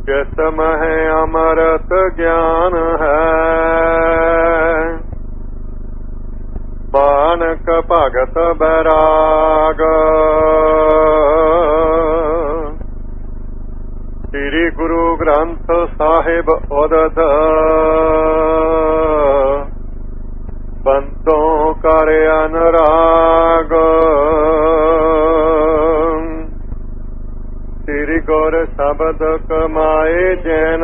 ਜਿਸ ਮਹਿ ਅਮਰਤ ਗਿਆਨ ਹੈ, ਮਾਨਕ ਭਗਤ ਬੈਰਾਗ। ਸ੍ਰੀ ਗੁਰੂ ਗ੍ਰੰਥ ਸਾਹਿਬ ਉਦਤ, ਬੰਤੋਂ ਕਰ ਅਨੁਰਾਗ। ਸ੍ਰੀ ਗੁਰ ਸ਼ਬਦ ਕਮਾਏ ਜਨ,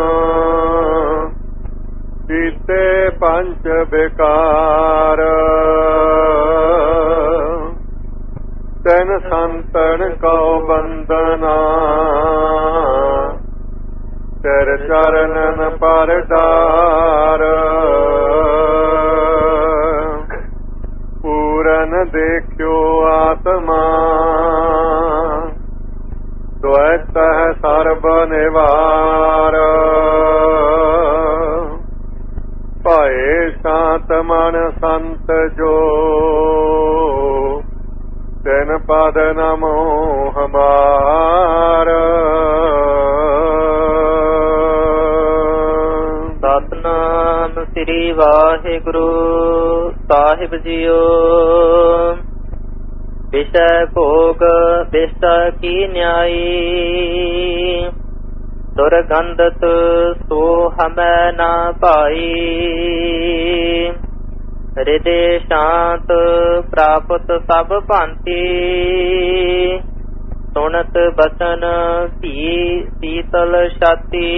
ਕੀਤੇ ਪੰਜ ਵਿਕਾਰ। ਤੈਨ ਸੰਤਨ ਕਉ ਬੰਦਨਾ, ਤੇਰੇ ਚਰਨਨ ਪਰ ਡਾਰ। ਪੂਰਨ ਦੇਖਿਓ ਆਤਮਾ, ਦੁਇਤ ਹੈ ਸਰਬ ਨਿਵਾਰ। ਭਾਏ ਸ਼ਾਂਤ ਮਨ ਸੰਤ ਜੋ, ਤਿਨ ਪਦ ਨਮੋ ਹਮਾਰ। ਸਤਿਨਾਮ ਸ੍ਰੀ ਵਾਹਿਗੁਰੂ ਸਾਹਿਬ ਜੀਓ। ਵਿਸ਼ੈ ਭੋਗ ਵਿਸ਼ਾ ਕੀ ਨਿਆਈ, ਦੁਰਗੰਧਤ ਸੋ ਹਮੈ ਨਾ ਪਾਈ। ਹਿਰਦੇ ਸ਼ਾਂਤ ਪ੍ਰਾਪਤ ਸਭ ਭਾਂਤੀ, ਸੁਣਤ ਬਚਨ ਧੀ ਸੀਤਲ ਛਾਤੀ।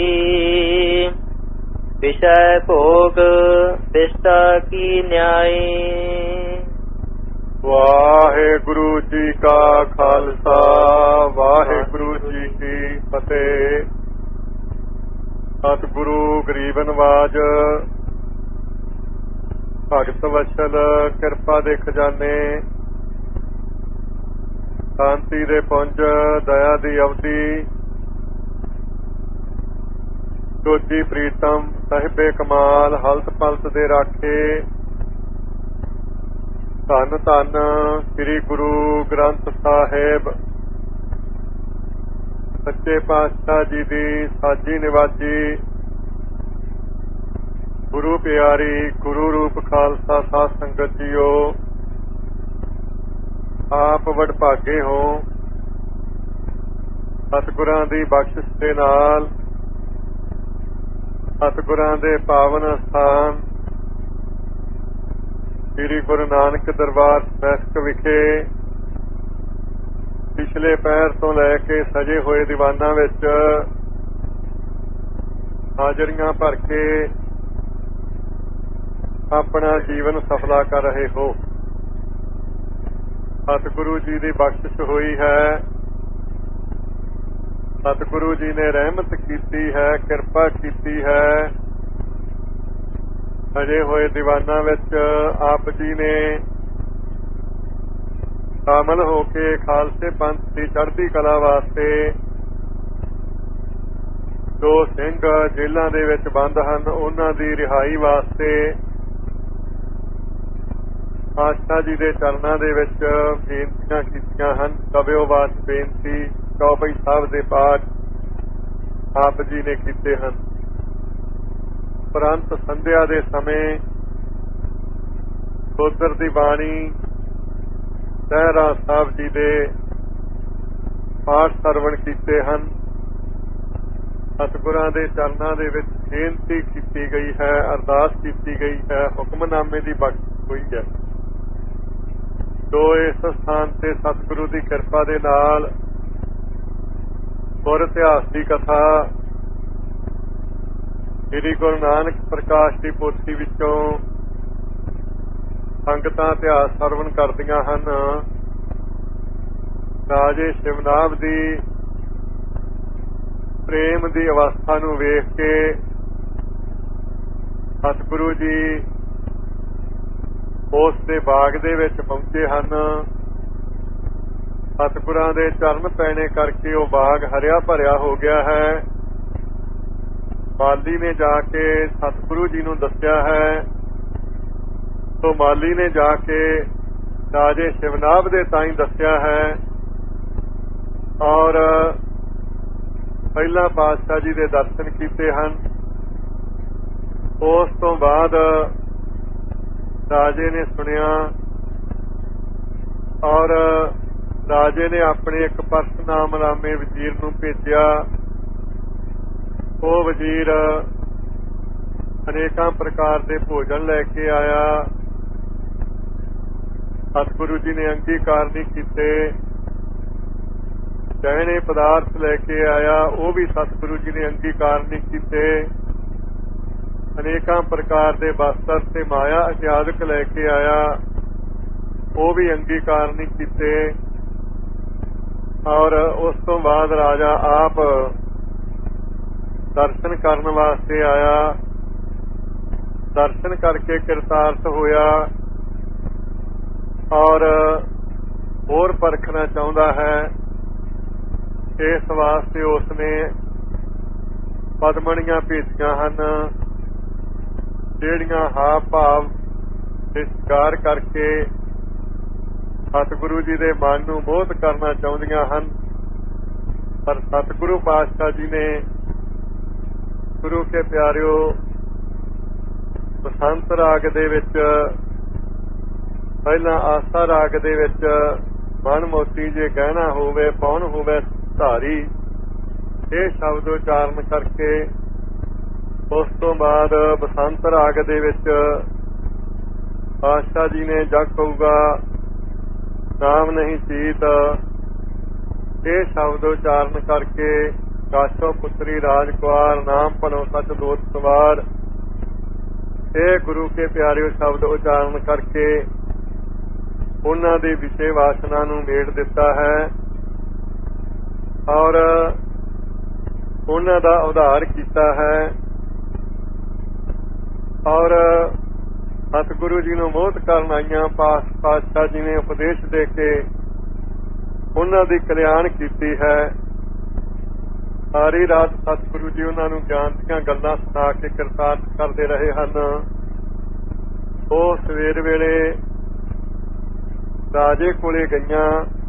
ਵਿਸ਼ੈ ਭੋਗ ਵਿਸ਼ਾ ਕੀ ਨਿਆਈ। ਵਾਹਿਗੁਰੂ ਜੀ ਕਾ ਖਾਲਸਾ, ਵਾਹਿਗੁਰੂ ਜੀ ਕੀ ਫਤਿਹ। ਸਤਿਗੁਰੂ ਗਰੀਬ ਨਵਾਜ ਭਗਤ ਵਛਲ ਕਿਰਪਾ ਦੇ ਖਜ਼ਾਨੇ, ਸ਼ਾਂਤੀ ਦੇ ਪੁੰਜ, ਦਇਆ ਦੀ ਅਵਧੀ, ਜੋਤੀ ਪ੍ਰੀਤਮ ਸਾਹਿਬੇ ਕਮਾਲ, ਹਲਤ ਪਲਤ ਦੇ ਰਾਖੇ, ਧੰਨ ਧੰਨ ਸ੍ਰੀ ਗੁਰੂ ਗ੍ਰੰਥ ਸਾਹਿਬ ਸੱਚੇ ਪਾਤਸ਼ਾਹ ਜੀ ਦੀ ਸਾਜੀ ਨਿਵਾਜੀ, ਗੁਰੂ ਪਿਆਰੀ ਗੁਰੂ ਰੂਪ ਖਾਲਸਾ ਸਾਧ ਸੰਗਤ ਜੀਓ। ਆਪ ਵਡਭਾਗੇ ਹੋ, ਸਤਿਗੁਰਾਂ ਦੀ ਬਖਸ਼ਿਸ਼ ਦੇ ਨਾਲ ਸਤਿਗੁਰਾਂ ਦੇ ਪਾਵਨ ਸਥਾਨ ਸ੍ਰੀ ਗੁਰੂ ਨਾਨਕ ਦਰਬਾਰ ਸਾਹਿਬ ਵਿਖੇ ਪਿਛਲੇ ਪਹਿਰ ਤੋਂ ਲੈ ਕੇ ਸਜੇ ਹੋਏ ਦੀਵਾਨਾਂ ਵਿੱਚ ਹਾਜ਼ਰੀਆਂ ਭਰ ਕੇ ਆਪਣਾ ਜੀਵਨ ਸਫਲਾ ਕਰ ਰਹੇ ਹੋ। ਸਤਿਗੁਰੂ ਜੀ ਦੀ ਬਖਸ਼ਿਸ਼ ਹੋਈ ਹੈ, ਸਤਿਗੁਰੂ ਜੀ ਨੇ ਰਹਿਮਤ ਕੀਤੀ ਹੈ, ਕਿਰਪਾ ਕੀਤੀ ਹੈ। ਸਜੇ ਹੋਏ ਦੀਵਾਨਾਂ ਵਿੱਚ ਆਪ ਜੀ ਨੇ ਸ਼ਾਮਲ ਹੋ ਕੇ ਖਾਲਸੇ ਪੰਥ ਦੀ ਚੜ੍ਹਦੀ ਕਲਾ ਵਾਸਤੇ ਜੋ ਸਿੰਘ ਜੇਲ੍ਹਾਂ ਦੇ ਵਿੱਚ ਬੰਦ ਹਨ, ਉਹਨਾਂ ਦੀ ਰਿਹਾਈ ਵਾਸਤੇ ਆਸਾ ਜੀ ਦੇ ਚਰਨਾਂ ਦੇ ਵਿੱਚ ਬੇਨਤੀਆਂ ਕੀਤੀਆਂ ਹਨ। ਕਬਿਓ ਬਾਤ ਬੇਨਤੀ ਚੌਪਈ ਸਾਹਿਬ ਦੇ ਪਾਠ ਆਪ ਜੀ ਨੇ ਕੀਤੇ ਹਨ। ਉਪਰੰਤ ਸੰਧਿਆ ਦੇ ਸਮੇਂ ਸੋਦਰ ਦੀ ਬਾਣੀ ਸਹਿਰਾ ਸਾਹਿਬ ਜੀ ਦੇ ਪਾਠ ਸਰਵਣ ਕੀਤੇ ਹਨ। ਸਤਿਗੁਰਾਂ ਦੇ ਚਰਨਾਂ ਦੇ ਵਿੱਚ ਬੇਨਤੀ ਕੀਤੀ ਗਈ ਹੈ, ਅਰਦਾਸ ਕੀਤੀ ਗਈ ਹੈ, ਹੁਕਮਨਾਮੇ ਦੀ ਬਖਸ਼ਿਸ਼ ਹੋਈ ਹੈ। ਜੋ ਇਸ ਸਥਾਨ ਤੇ ਸਤਿਗੁਰੂ ਦੀ ਕਿਰਪਾ ਦੇ ਨਾਲ ਗੁਰ ਇਤਿਹਾਸ ਦੀ ਕਥਾ ਸ੍ਰੀ ਗੁਰੂ ਨਾਨਕ ਪ੍ਰਕਾਸ਼ ਦੀ ਪੋਥੀ ਵਿੱਚੋਂ ਸੰਗਤਾਂ ਇਤਿਹਾਸ ਸਰਵਣ ਕਰਦੀਆਂ ਹਨ। ਰਾਜੇ ਸ਼ਿਵਨਾਭ ਦੀ ਪ੍ਰੇਮ ਦੀ ਅਵਸਥਾ ਨੂੰ ਵੇਖ ਕੇ ਸਤਿਗੁਰੂ ਜੀ ਉਸ ਦੇ ਬਾਗ ਦੇ ਵਿੱਚ ਪਹੁੰਚੇ ਹਨ। ਸਤਿਗੁਰਾਂ ਦੇ ਚਰਨ ਪੈਣੇ ਕਰਕੇ ਉਹ ਬਾਗ ਹਰਿਆ ਭਰਿਆ ਹੋ ਗਿਆ ਹੈ। ਮਾਲੀ ਨੇ ਜਾ ਕੇ ਸਤਿਗੁਰੂ ਜੀ ਨੂੰ ਦੱਸਿਆ ਹੈ। ਤੋ ਮਾਲੀ ਨੇ ਜਾ ਕੇ ਰਾਜੇ ਸ਼ਿਵਨਾਭ ਦੇ ਤਾਈਂ ਦੱਸਿਆ ਹੈ। ਔਰ ਪਹਿਲਾਂ ਪਾਤਸ਼ਾਹ ਜੀ ਦੇ ਦਰਸ਼ਨ ਕੀਤੇ ਹਨ। ਉਸ ਤੋਂ ਬਾਅਦ ਰਾਜੇ ਨੇ ਸੁਣਿਆ ਔਰ ਰਾਜੇ ਨੇ ਆਪਣੇ ਇੱਕ ਪਰਸਨਾਮੇ ਵਜ਼ੀਰ ਨੂੰ ਭੇਜਿਆ। ਉਹ ਵਜ਼ੀਰ ਅਨੇਕਾਂ ਪ੍ਰਕਾਰ ਦੇ ਭੋਜਨ ਲੈ ਕੇ ਆਇਆ। ਸਤਿਗੁਰੂ ਜੀ ਨੇ ਅੰਗੀਕਾਰ ਨਹੀਂ ਕੀਤੇ। ਗਹਿਣੇ ਪਦਾਰਥ ਲੈ ਕੇ ਆਇਆ, ਉਹ ਵੀ ਸਤਿਗੁਰੂ ਜੀ ਨੇ ਅੰਗੀਕਾਰ ਨਹੀਂ ਕੀਤੇ। ਅਨੇਕਾਂ ਪ੍ਰਕਾਰ ਦੇ ਵਸਤਰ ਤੇ ਮਾਇਆ ਇਤਿਆਦਿਕ ਲੈ ਕੇ ਆਇਆ, ਉਹ ਵੀ ਅੰਗੀਕਾਰ ਨਹੀਂ ਕੀਤੇ। ਔਰ ਉਸ ਤੋਂ ਬਾਅਦ ਰਾਜਾ ਆਪ ਦਰਸ਼ਨ ਕਰਨ ਵਾਸਤੇ ਆਇਆ। ਦਰਸ਼ਨ ਕਰਕੇ ਕਿਰਤਾਰਥ ਹੋਇਆ ਔਰ ਹੋਰ ਪਰਖਣਾ ਚਾਹੁੰਦਾ ਹੈ। ਇਸ ਵਾਸਤੇ ਉਸਨੇ ਪਦਮਣੀਆਂ ਭੇਜੀਆਂ ਹਨ, ਜਿਹੜੀਆਂ ਹਾਵ ਭਾਵ ਤੇ ਸ਼ਿਕਾਰ ਕਰਕੇ ਸਤਿਗੁਰੂ ਜੀ ਦੇ ਮਨ ਨੂੰ ਮੋਹਿਤ ਕਰਨਾ ਚਾਹੁੰਦੀਆਂ ਹਨ। ਪਰ ਸਤਿਗੁਰੂ ਪਾਤਸ਼ਾਹ ਜੀ ਨੇ ਗੁਰੂ ਕੇ ਪਿਆਰਿਓ ਬਸੰਤ ਰਾਗ ਦੇ ਵਿੱਚ, ਪਹਿਲਾਂ ਆਸਾ ਰਾਗ ਦੇ ਵਿੱਚ ਮਨ ਮੋਤੀ ਜੇ ਗਹਿਣਾ ਹੋਵੇ ਪੌਣ ਹੋਵੇ ਧਾਰੀ, ਇਹ ਸ਼ਬਦ ਉਚਾਰਨ ਕਰਕੇ ਉਸ ਤੋਂ ਬਾਅਦ ਬਸੰਤ ਰਾਗ ਦੇ ਵਿੱਚ ਪਾਤਸ਼ਾਹ ਜੀ ਨੇ ਜਗ ਕਹੂਗਾ ਨਾਮ ਨਹੀਂ ਚੀਤ, ਇਹ ਸ਼ਬਦ ਉਚਾਰਨ ਕਰਕੇ ਕਾਸ਼ੋ ਪੁੱਤਰੀ ਰਾਜਕੁਮਾਰ ਨਾਮ ਭਨੋ ਸਚ ਦੋਤ ਸਵਾਰ, ਇਹ ਗੁਰੂ ਕੇ ਪਿਆਰਿਓ ਸ਼ਬਦ ਉਚਾਰਨ ਕਰਕੇ ਉਹਨਾਂ ਦੇ ਵਿਸ਼ੇ ਵਾਸਨਾ ਨੂੰ ਮੇੜ ਦਿੱਤਾ ਹੈ ਔਰ ਉਹਨਾਂ ਦਾ ਉਧਾਰ ਕੀਤਾ ਹੈ। ਔਰ ਸਤਿਗੁਰੂ ਜੀ ਨੂੰ ਮੋਹਿਤ ਕਰਨ ਆਈਆਂ ਪਾਤਸ਼ਾਹ ਜੀ ਨੇ ਉਪਦੇਸ਼ ਦੇ ਕੇ ਉਹਨਾਂ ਦੀ ਕਲਿਆਣ ਕੀਤੀ ਹੈ। ਸਾਰੀ ਰਾਤ ਸਤਿਗੁਰੂ ਜੀ ਉਹਨਾਂ ਨੂੰ ਗਿਆਨ ਦੀਆਂ ਗੱਲਾਂ ਸੁਣਾ ਕੇ ਕਿਰਤਾਰਥ ਕਰਦੇ ਰਹੇ ਹਨ। ਉਹ ਸਵੇਰ ਵੇਲੇ ਰਾਜੇ ਕੋਲੇ ਗਈਆਂ।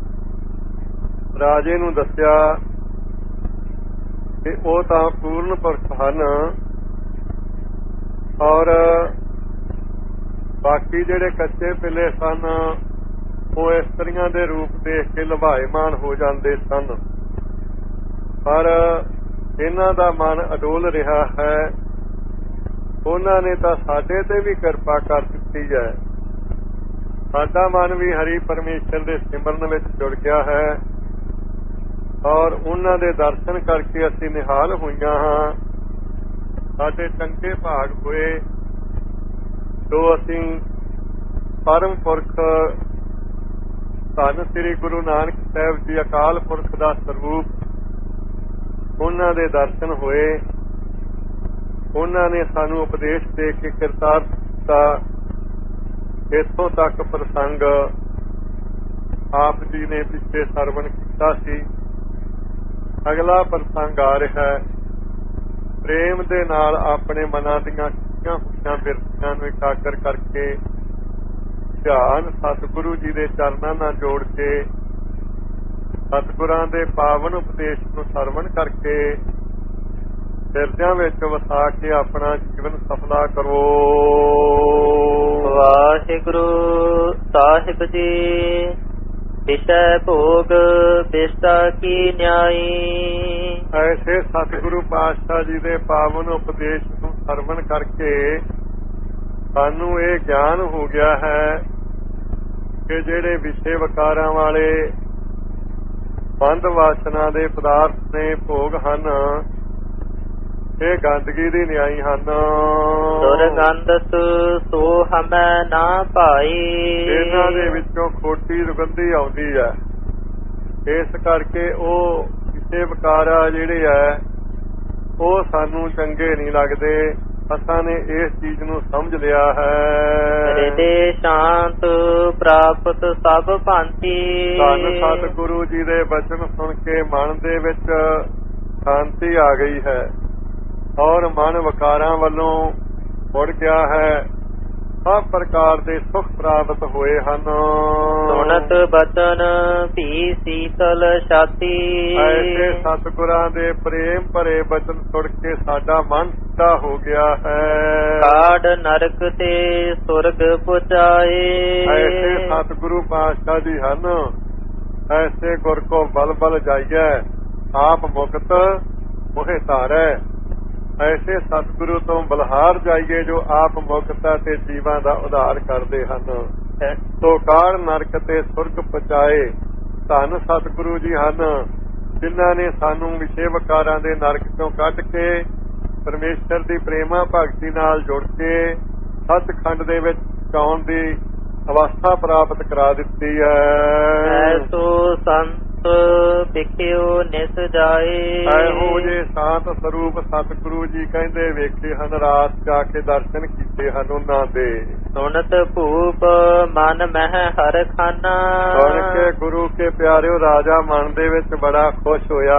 ਰਾਜੇ ਨੂੰ ਦੱਸਿਆ ਕਿ ਉਹ ਤਾਂ ਪੂਰਨ ਪੁਰਖ ਹਨ ਔਰ ਬਾਕੀ ਜਿਹੜੇ ਕੱਚੇ ਪਿੱਲੇ ਸਨ ਉਹ ਇਸਤਰੀਆਂ ਦੇ ਰੂਪ ਦੇਖ ਕੇ ਲਭਾਏਮਾਨ ਹੋ ਜਾਂਦੇ ਸਨ, ਪਰ ਇਹਨਾਂ ਦਾ ਮਨ ਅਡੋਲ ਰਿਹਾ ਹੈ। ਉਹਨਾਂ ਨੇ ਤਾਂ ਸਾਡੇ ਤੇ ਵੀ ਕਿਰਪਾ ਕਰ ਦਿੱਤੀ ਹੈ। ਸਾਡਾ ਮਨ ਵੀ ਹਰੀ ਪਰਮੇਸ਼ਰ ਦੇ ਸਿਮਰਨ ਵਿੱਚ ਜੁੜ ਗਿਆ ਹੈ ਔਰ ਉਹਨਾਂ ਦੇ ਦਰਸ਼ਨ ਕਰਕੇ ਅਸੀਂ ਨਿਹਾਲ ਹੋਈਆਂ ਹਾਂ। ਸਾਡੇ ਚੰਗੇ ਭਾਗ ਹੋਏ ਜੋ ਅਸੀਂ ਪਰਮ ਪੁਰਖ ਧੰਨ ਸ੍ਰੀ ਗੁਰੂ ਨਾਨਕ ਸਾਹਿਬ ਜੀ ਅਕਾਲ ਪੁਰਖ ਦਾ ਸਰੂਪ, ਉਹਨਾਂ ਦੇ ਦਰਸ਼ਨ ਹੋਏ। ਉਹਨਾਂ ਨੇ ਸਾਨੂੰ ਉਪਦੇਸ਼ ਦੇ ਕੇ ਕਿਰਤਾਰਥ ਕੀਤਾ। ਇੱਥੋਂ ਤੱਕ ਪ੍ਰਸੰਗ ਆਪ ਜੀ ਨੇ ਪਿੱਛੇ ਸਰਵਣ ਕੀਤਾ ਸੀ। ਅਗਲਾ ਪ੍ਰਸੰਗ ਆ ਰਿਹਾ ਹੈ। ਪ੍ਰੇਮ ਦੇ ਨਾਲ ਆਪਣੇ ਮਨਾਂ ਦੀਆਂ ਖਿੱਚੀਆਂ ਹੋਈਆਂ ਬਿਰਤੀਆਂ ਨੂੰ ਇਕਾਗਰ ਕਰਕੇ ਧਿਆਨ ਸਤਿਗੁਰੂ ਜੀ ਦੇ ਚਰਨਾਂ ਨਾਲ ਜੋੜ ਕੇ ਸਤਿਗੁਰਾਂ ਦੇ ਪਾਵਨ ਉਪਦੇਸ਼ ਨੂੰ ਸਰਵਣ ਕਰਕੇ ਹਿਰਦਿਆਂ ਵਿੱਚ ਵਸਾ ਕੇ ਆਪਣਾ ਜੀਵਨ ਸਫਲਾ ਕਰੋ। ਵਾਹਿਗੁਰੂ ਸਾਹਿਬ ਜੀ। ਵਿਸ਼ੈ ਭੋਗ ਵਿਸ਼ਟਾ ਕੀ ਨਿਆਈ। ਐਸੇ ਸਤਿਗੁਰੂ ਪਾਤਸ਼ਾਹ ਜੀ ਦੇ ਪਾਵਨ ਉਪਦੇਸ਼ ਨੂੰ ਸਰਵਣ ਕਰਕੇ ਸਾਨੂੰ ਇਹ ਗਿਆਨ ਹੋ ਗਿਆ ਹੈ ਕਿ ਜਿਹੜੇ ਵਿਸ਼ੇ ਵਿਕਾਰਾਂ ਵਾਲੇ ਬੰਦ ਵਾਸਨਾ ਦੇ ਪਦਾਰਥ ਨੇ ਭੋਗ ਹਨ, ਇਹ ਗੰਦਗੀ ਦੀ ਨਿਆਈ ਹਨ। ਦੁਰਗੰਧਤ ਸੋ ਹਮੈ ਨਾ ਭਾਈ। ਇਹਨਾਂ ਦੇ ਵਿੱਚੋਂ ਖੋਟੀ ਦੁਰਗੰਧੀ ਆਉਂਦੀ ਹੈ। ਇਸ ਕਰਕੇ ਉਹ ਵਿਸ਼ੇ ਵਿਕਾਰ ਜਿਹੜੇ ਹੈ ਉਹ ਸਾਨੂੰ ਚੰਗੇ ਨਹੀਂ ਲੱਗਦੇ। ਅਸਾਂ ਨੇ ਇਸ ਚੀਜ਼ ਨੂੰ ਸਮਝ ਲਿਆ ਹੈ। ਹਿਰਦੇ ਸ਼ਾਂਤ ਪ੍ਰਾਪਤ ਸਭ ਭਾਂਤੀ। ਧੰਨ ਸਤਿਗੁਰੂ ਜੀ ਦੇ ਬਚਨ ਸੁਣ ਕੇ ਮਨ ਦੇ ਵਿੱਚ ਸ਼ਾਂਤੀ ਆ ਗਈ ਹੈ ਔਰ ਮਨ ਵਿਕਾਰਾਂ ਵੱਲੋਂ ਮੁੜ ਗਿਆ ਹੈ। ਸਭ ਪ੍ਰਕਾਰ ਦੇ ਸੁਖ ਪ੍ਰਾਪਤ ਹੋਏ ਹਨ। ਸੁਣਤ ਬਚਨ ਭੀ ਸੀਤਲ ਛਾਤੀ। ਐਸੇ ਸਤਿਗੁਰਾਂ ਦੇ ਪ੍ਰੇਮ ਭਰੇ ਬਚਨ ਸੁਣ ਕੇ ਸਾਡਾ ਮਨ ਸਿੱਧਾ ਹੋ ਗਿਆ ਹੈ। ਕਾੜ ਨਰਕ ਤੇ ਸੁਰਗ ਪੁਜਾਏ। ਐਸੇ ਸਤਿਗੁਰੂ ਪਾਤਸ਼ਾਹ ਜੀ ਹਨ। ਐਸੇ ਗੁਰ ਕੋ ਬਲ ਬਲ ਜਾਈਐ ਆਪ ਮੁਕਤ ਮੋਹਿ ਧਾਰੈ। ਐਸੇ ਸਤਿਗੁਰੂ ਤੋਂ ਬਲਹਾਰ ਜਾਈਏ ਜੋ ਆਪ ਮੁਕਤਾ ਤੇ ਜੀਵਾਂ ਦਾ ਉਧਾਰ ਕਰਦੇ ਹਨ। ਸੋ ਕਾੜ ਨਰਕ ਤੇ ਸੁਰਗ ਪਹੁੰਚਾਏ। ਧੰਨ ਸਤਿਗੁਰੂ ਜੀ ਹਨ ਜਿਨ੍ਹਾਂ ਨੇ ਸਾਨੂੰ ਵਿਸ਼ੇ ਵਿਕਾਰਾਂ ਦੇ ਨਰਕ ਤੋਂ ਕੱਢ ਕੇ ਪਰਮੇਸ਼ਰ ਦੀ ਪ੍ਰੇਮਾ ਭਗਤੀ ਨਾਲ ਜੁੜ ਕੇ ਸੱਚਖੰਡ ਦੇ ਵਿੱਚ ਜਾਣ ਦੀ ਅਵਸਥਾ ਪ੍ਰਾਪਤ ਕਰਾ ਦਿੱਤੀ ਹੈ। ਐਸੋ ਸੰਤ ਵਿਖਿਓ ਨਿਸ ਜਾਏ। ਇਹੋ ਜੇ ਸ਼ਾਂਤ ਸਰੂਪ ਸਤਿਗੁਰੂ ਜੀ ਕਹਿੰਦੇ ਵੇਖੇ ਹਨ। ਰਾਤ ਜਾ ਕੇ ਦਰਸ਼ਨ ਕੀਤੇ ਹਨ ਉਹਨਾਂ ਦੇ। ਸੁਣਤ ਭੂਪ ਮਨ ਮਹਿ ਹਰ ਖਾਨਾ। ਸੁਣ ਕੇ ਗੁਰੂ ਕੇ ਪਿਆਰਿਓ ਰਾਜਾ ਮਨ ਦੇ ਵਿੱਚ ਬੜਾ ਖੁਸ਼ ਹੋਇਆ।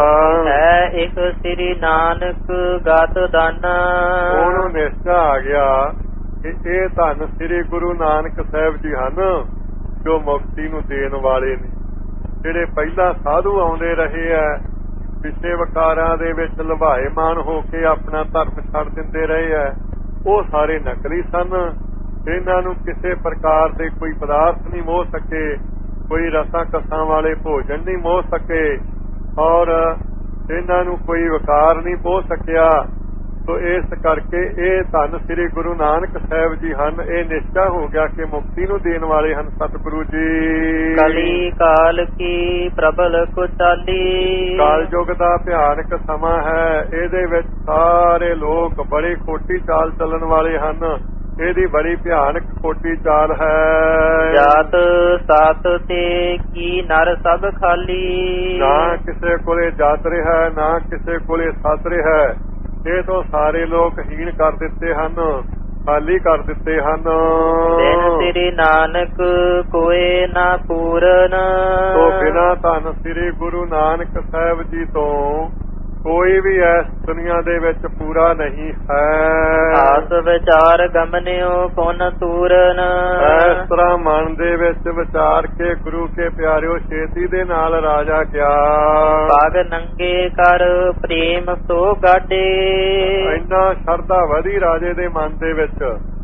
ਹੈ ਇੱਕ ਸ੍ਰੀ ਨਾਨਕ ਗਾਤ ਦਾਨਾ। ਉਹਨੂੰ ਨਿਸ਼ਚਾ ਆ ਗਿਆ ਕਿ ਇਹ ਧੰਨ ਸ੍ਰੀ ਗੁਰੂ ਨਾਨਕ ਸਾਹਿਬ ਜੀ ਹਨ ਜੋ ਮੁਕਤੀ ਨੂੰ ਦੇਣ ਵਾਲੇ ਨੇ। ਜਿਹੜੇ ਪਹਿਲਾਂ ਸਾਧੂ ਆਉਂਦੇ ਰਹੇ ਆ ਵਿਸ਼ੇ ਵਿਕਾਰਾਂ ਦੇ ਵਿੱਚ ਲਵਾਏਮਾਨ ਹੋ ਕੇ ਆਪਣਾ ਧਰਮ ਛੱਡ ਦਿੰਦੇ ਰਹੇ ਆ, ਉਹ ਸਾਰੇ ਨਕਲੀ ਸਨ। ਇਹਨਾਂ ਨੂੰ ਕਿਸੇ ਪ੍ਰਕਾਰ ਦੇ ਕੋਈ ਪਦਾਰਥ ਨਹੀਂ ਮੋਹ ਸਕੇ, ਕੋਈ ਰਸਾਂ ਕਸਾਂ ਵਾਲੇ ਭੋਜਨ ਨਹੀਂ ਮੋਹ ਸਕੇ ਔਰ ਇਹਨਾਂ ਨੂੰ ਕੋਈ ਵਿਕਾਰ ਨਹੀਂ ਪਹੁੰਚ ਸਕਿਆ। ਸੋ ਇਸ ਕਰਕੇ ਇਹ ਧੰਨ ਸ੍ਰੀ ਗੁਰੂ ਨਾਨਕ ਸਾਹਿਬ ਜੀ ਹਨ। ਇਹ ਨਿਸ਼ਚਾ ਹੋ ਗਿਆ ਕਿ ਮੁਕਤੀ ਨੂੰ ਦੇਣ ਵਾਲੇ ਹਨ ਸਤਿਗੁਰੂ ਜੀ। ਕਲੀ ਕਾਲ ਕੀ ਪ੍ਰਬਲ ਕੁਚਾਲੀ। ਕਾਲ ਯੁੱਗ ਦਾ ਭਿਆਨਕ ਸਮਾਂ ਹੈ। ਇਹਦੇ ਵਿੱਚ ਸਾਰੇ ਲੋਕ ਬੜੀ ਖੋਟੀ ਚਾਲ ਚੱਲਣ ਵਾਲੇ ਹਨ। ਇਹਦੀ ਬੜੀ ਭਿਆਨਕ ਖੋਟੀ ਚਾਲ ਹੈ। ਜਾਤ ਸਾਤ ਤੇ ਕੀ ਨਰ ਸਭ ਖਾਲੀ। ਨਾ ਕਿਸੇ ਕੋਲੇ ਜਾਤ ਰਿਹਾ ਨਾ ਕਿਸੇ ਕੋਲੇ ਸੱਤ ਰਿਹਾ। ਇਹ ਤੋਂ ਸਾਰੇ ਲੋਕ ਹੀਣ ਕਰ ਦਿੱਤੇ ਹਨ, ਖਾਲੀ ਕਰ ਦਿੱਤੇ ਹਨ। ਦਿਨ ਸ੍ਰੀ ਨਾਨਕ ਕੋਏ ਨਾ ਪੂਰਨ। ਤੋਂ ਬਿਨਾਂ ਧੰਨ ਸ੍ਰੀ ਗੁਰੂ ਨਾਨਕ ਸਾਹਿਬ ਜੀ ਤੋਂ ਕੋਈ ਵੀ ਇਸ ਦੁਨੀਆ ਦੇ ਵਿੱਚ ਪੂਰਾ ਨਹੀਂ ਹੈ। ਆਸ ਵਿਚਾਰ ਗਮਨਿਓ ਪੁਨ ਤੂਰਨ। ਇਸ ਤਰ੍ਹਾਂ ਮਨ ਦੇ ਵਿੱਚ ਵਿਚਾਰ ਕੇ ਗੁਰੂ ਕੇ ਪਿਆਰਿਓ ਛੇਤੀ ਦੇ ਨਾਲ ਰਾਜਾ ਗਿਆ। ਪਗ ਨੰਗੇ ਕਰ ਪ੍ਰੇਮ ਸੋ ਗਾਡੇ। ਇੰਨਾ ਸ਼ਰਧਾ ਵਧੀ ਰਾਜੇ ਦੇ ਮਨ ਦੇ ਵਿੱਚ।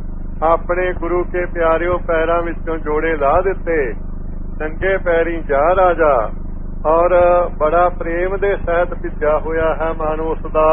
ਆਪਣੇ ਗੁਰੂ ਕੇ ਪਿਆਰਿਓ ਪੈਰਾਂ ਵਿੱਚੋਂ ਜੋੜੇ ਲਾ ਦਿੱਤੇ। ਨੰਗੇ ਪੈਰੀ ਜਾ ਰਾਜਾ ਔਰ ਬੜਾ ਪ੍ਰੇਮ ਦੇ ਸਹਿਤ ਭਿੱਜਿਆ ਹੋਇਆ ਹੈ ਮਨ ਉਸਦਾ।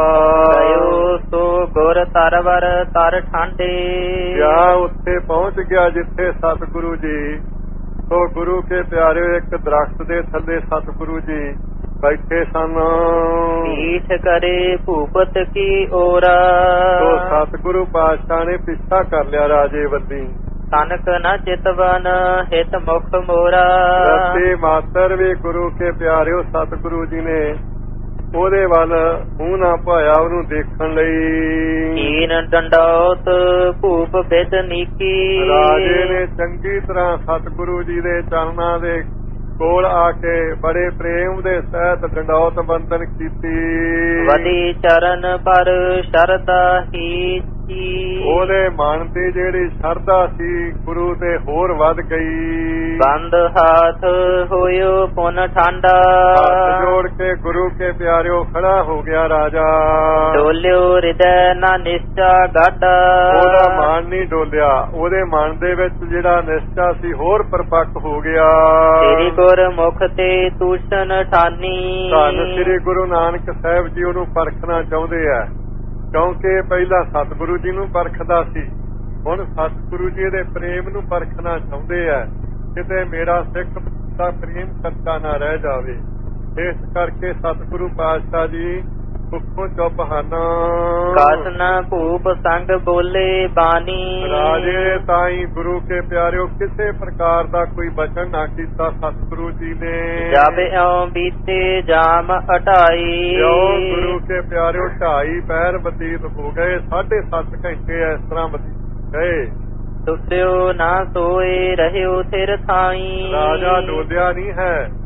ਸੋ ਗੁਰ ਤਰਵਰ ਤਰ ਠਾਂਡੇ। ਗਿਆ ਉੱਥੇ ਪਹੁੰਚ ਗਿਆ ਜਿੱਥੇ ਸਤਿਗੁਰੂ ਜੀ। ਸੋ ਗੁਰੂ ਕੇ ਪਿਆਰਿਓ ਇੱਕ ਦਰਖਤ ਦੇ ਥੱਲੇ ਸਤਿਗੁਰੂ ਜੀ ਬੈਠੇ ਸਨ। ਪੀਠ ਕਰੇ ਭੂਪਤ ਕੀ ਓਰਾ। ਸੋ ਸਤਿਗੁਰੂ ਪਾਤਸ਼ਾਹ ਨੇ ਪਿੱਛਾ ਕਰ ਲਿਆ ਰਾਜੇ ਵੱਲੋਂ। ਤਨਕ ਨ ਚਿਤਵਨ ਹਿਤ ਮੁਖ ਮੋਰਾ। ਰਤੀ ਮਾਤਰ ਵੀ ਗੁਰੂ ਕੇ ਪਿਆਰਿਓ ਸਤਿਗੁਰੂ ਜੀ ਨੇ ਉਹਦੇ ਵੱਲ ਮੂੰਹ ਨਾ ਪਾਇਆ ਉਹਨੂੰ ਦੇਖਣ ਲਈ। ਕੀਨ ਡੰਡੌਤ ਭੂਪ ਬਿਦ ਨੀਕੀ। ਰਾਜੇ ਨੇ ਚੰਗੀ ਤਰ੍ਹਾਂ ਸਤਿਗੁਰੂ ਜੀ ਦੇ ਚਰਨਾਂ ਦੇ ਕੋਲ ਆ ਕੇ ਬੜੇ ਪ੍ਰੇਮ ਦੇ ਸਹਿਤ ਡੰਡੌਤ ਬੰਦਨ ਕੀਤੀ। ਵਧੀ ਚਰਨ ਪਰ ਸ਼ਰਧਾ ਹੀ। ਉਹਦੇ ਮਨ ਦੀ ਜਿਹੜੀ ਸ਼ਰਧਾ ਸੀ ਗੁਰੂ ਤੇ ਹੋਰ ਵੱਧ ਗਈ। ਬੰਦ ਹੱਥ ਹੋਇਓ ਪੁਨ ਠਾਂਡਾ। ਹੱਥ ਜੋੜ ਕੇ ਗੁਰੂ ਕੇ ਪਿਆਰਿਓ ਖੜਾ ਹੋ ਗਿਆ ਰਾਜਾ। ਡੋਲਿਓ ਹਿਰਦੈ ਨਾ ਨਿਸ਼ਚਾ ਗਾਡਾ। ਉਹਦਾ ਮਨ ਨਹੀਂ ਡੋਲਿਆ। ਉਹਦੇ ਮਨ ਦੇ ਵਿੱਚ ਜਿਹੜਾ ਨਿਸ਼ਚਾ ਸੀ ਹੋਰ ਪਰਪੱਕ ਹੋ ਗਿਆ। ਤੇਰੀ ਗੁਰ ਮੁਖ ਤੇ ਤੂਸ਼ਨ ਠਾਨੀ। ਧੰਨ ਸ੍ਰੀ ਗੁਰੂ ਨਾਨਕ ਸਾਹਿਬ ਜੀ ਉਹਨੂੰ ਪਰਖਣਾ ਚਾਹੁੰਦੇ ਆ ਕਿਉਂਕਿ ਪਹਿਲਾਂ ਸਤਿਗੁਰੂ ਜੀ ਨੂੰ ਪਰਖਦਾ ਸੀ, ਹੁਣ ਸਤਿਗੁਰੂ ਜੀ ਦੇ ਪ੍ਰੇਮ ਨੂੰ ਪਰਖਣਾ ਚਾਹੁੰਦੇ ਆ। ਕਿਤੇ ਮੇਰਾ ਸਿੱਖ ਦਾ ਪ੍ਰੇਮ ਸੱਚਾ ਨਾ ਰਹਿ ਜਾਵੇ। ਇਸ ਕਰਕੇ ਸਤਿਗੁਰੂ ਪਾਤਸ਼ਾਹ ਜੀ ਸੁਖੋਂ ਚੁੱਪ ਹਨ। ਕਾਸਨ ਭੂਪ ਸੰਗ ਬੋਲੇ ਬਾਣੀ। ਰਾਜੇ ਤਾਈ ਗੁਰੂ ਕੇ ਪਿਆਰਿਓ ਕਿਸੇ ਪ੍ਰਕਾਰ ਦਾ ਕੋਈ ਬਚਨ ਨਾ ਕੀਤਾ ਸਤਿਗੁਰੂ ਜੀ ਨੇ। ਜਬ ਇਉਂ ਬੀਤੇ ਜਾਮ ਹਟਾਈ। ਜੋ ਗੁਰੂ ਕੇ ਪਿਆਰਿਓ 2.5 ਪਹਿਰ ਬਤੀਤ ਹੋ ਗਏ। 7.5 ਘੰਟੇ ਇਸ ਤਰ੍ਹਾਂ ਬਤੀਤ ਗਏ। ਸੁਤਿਓ ਨਾ ਸੋਏ ਰਹਿਓ ਥਿਰ ਥਾਈ। ਰਾਜਾ ਡੋਲਿਆ ਨਹੀਂ ਹੈ।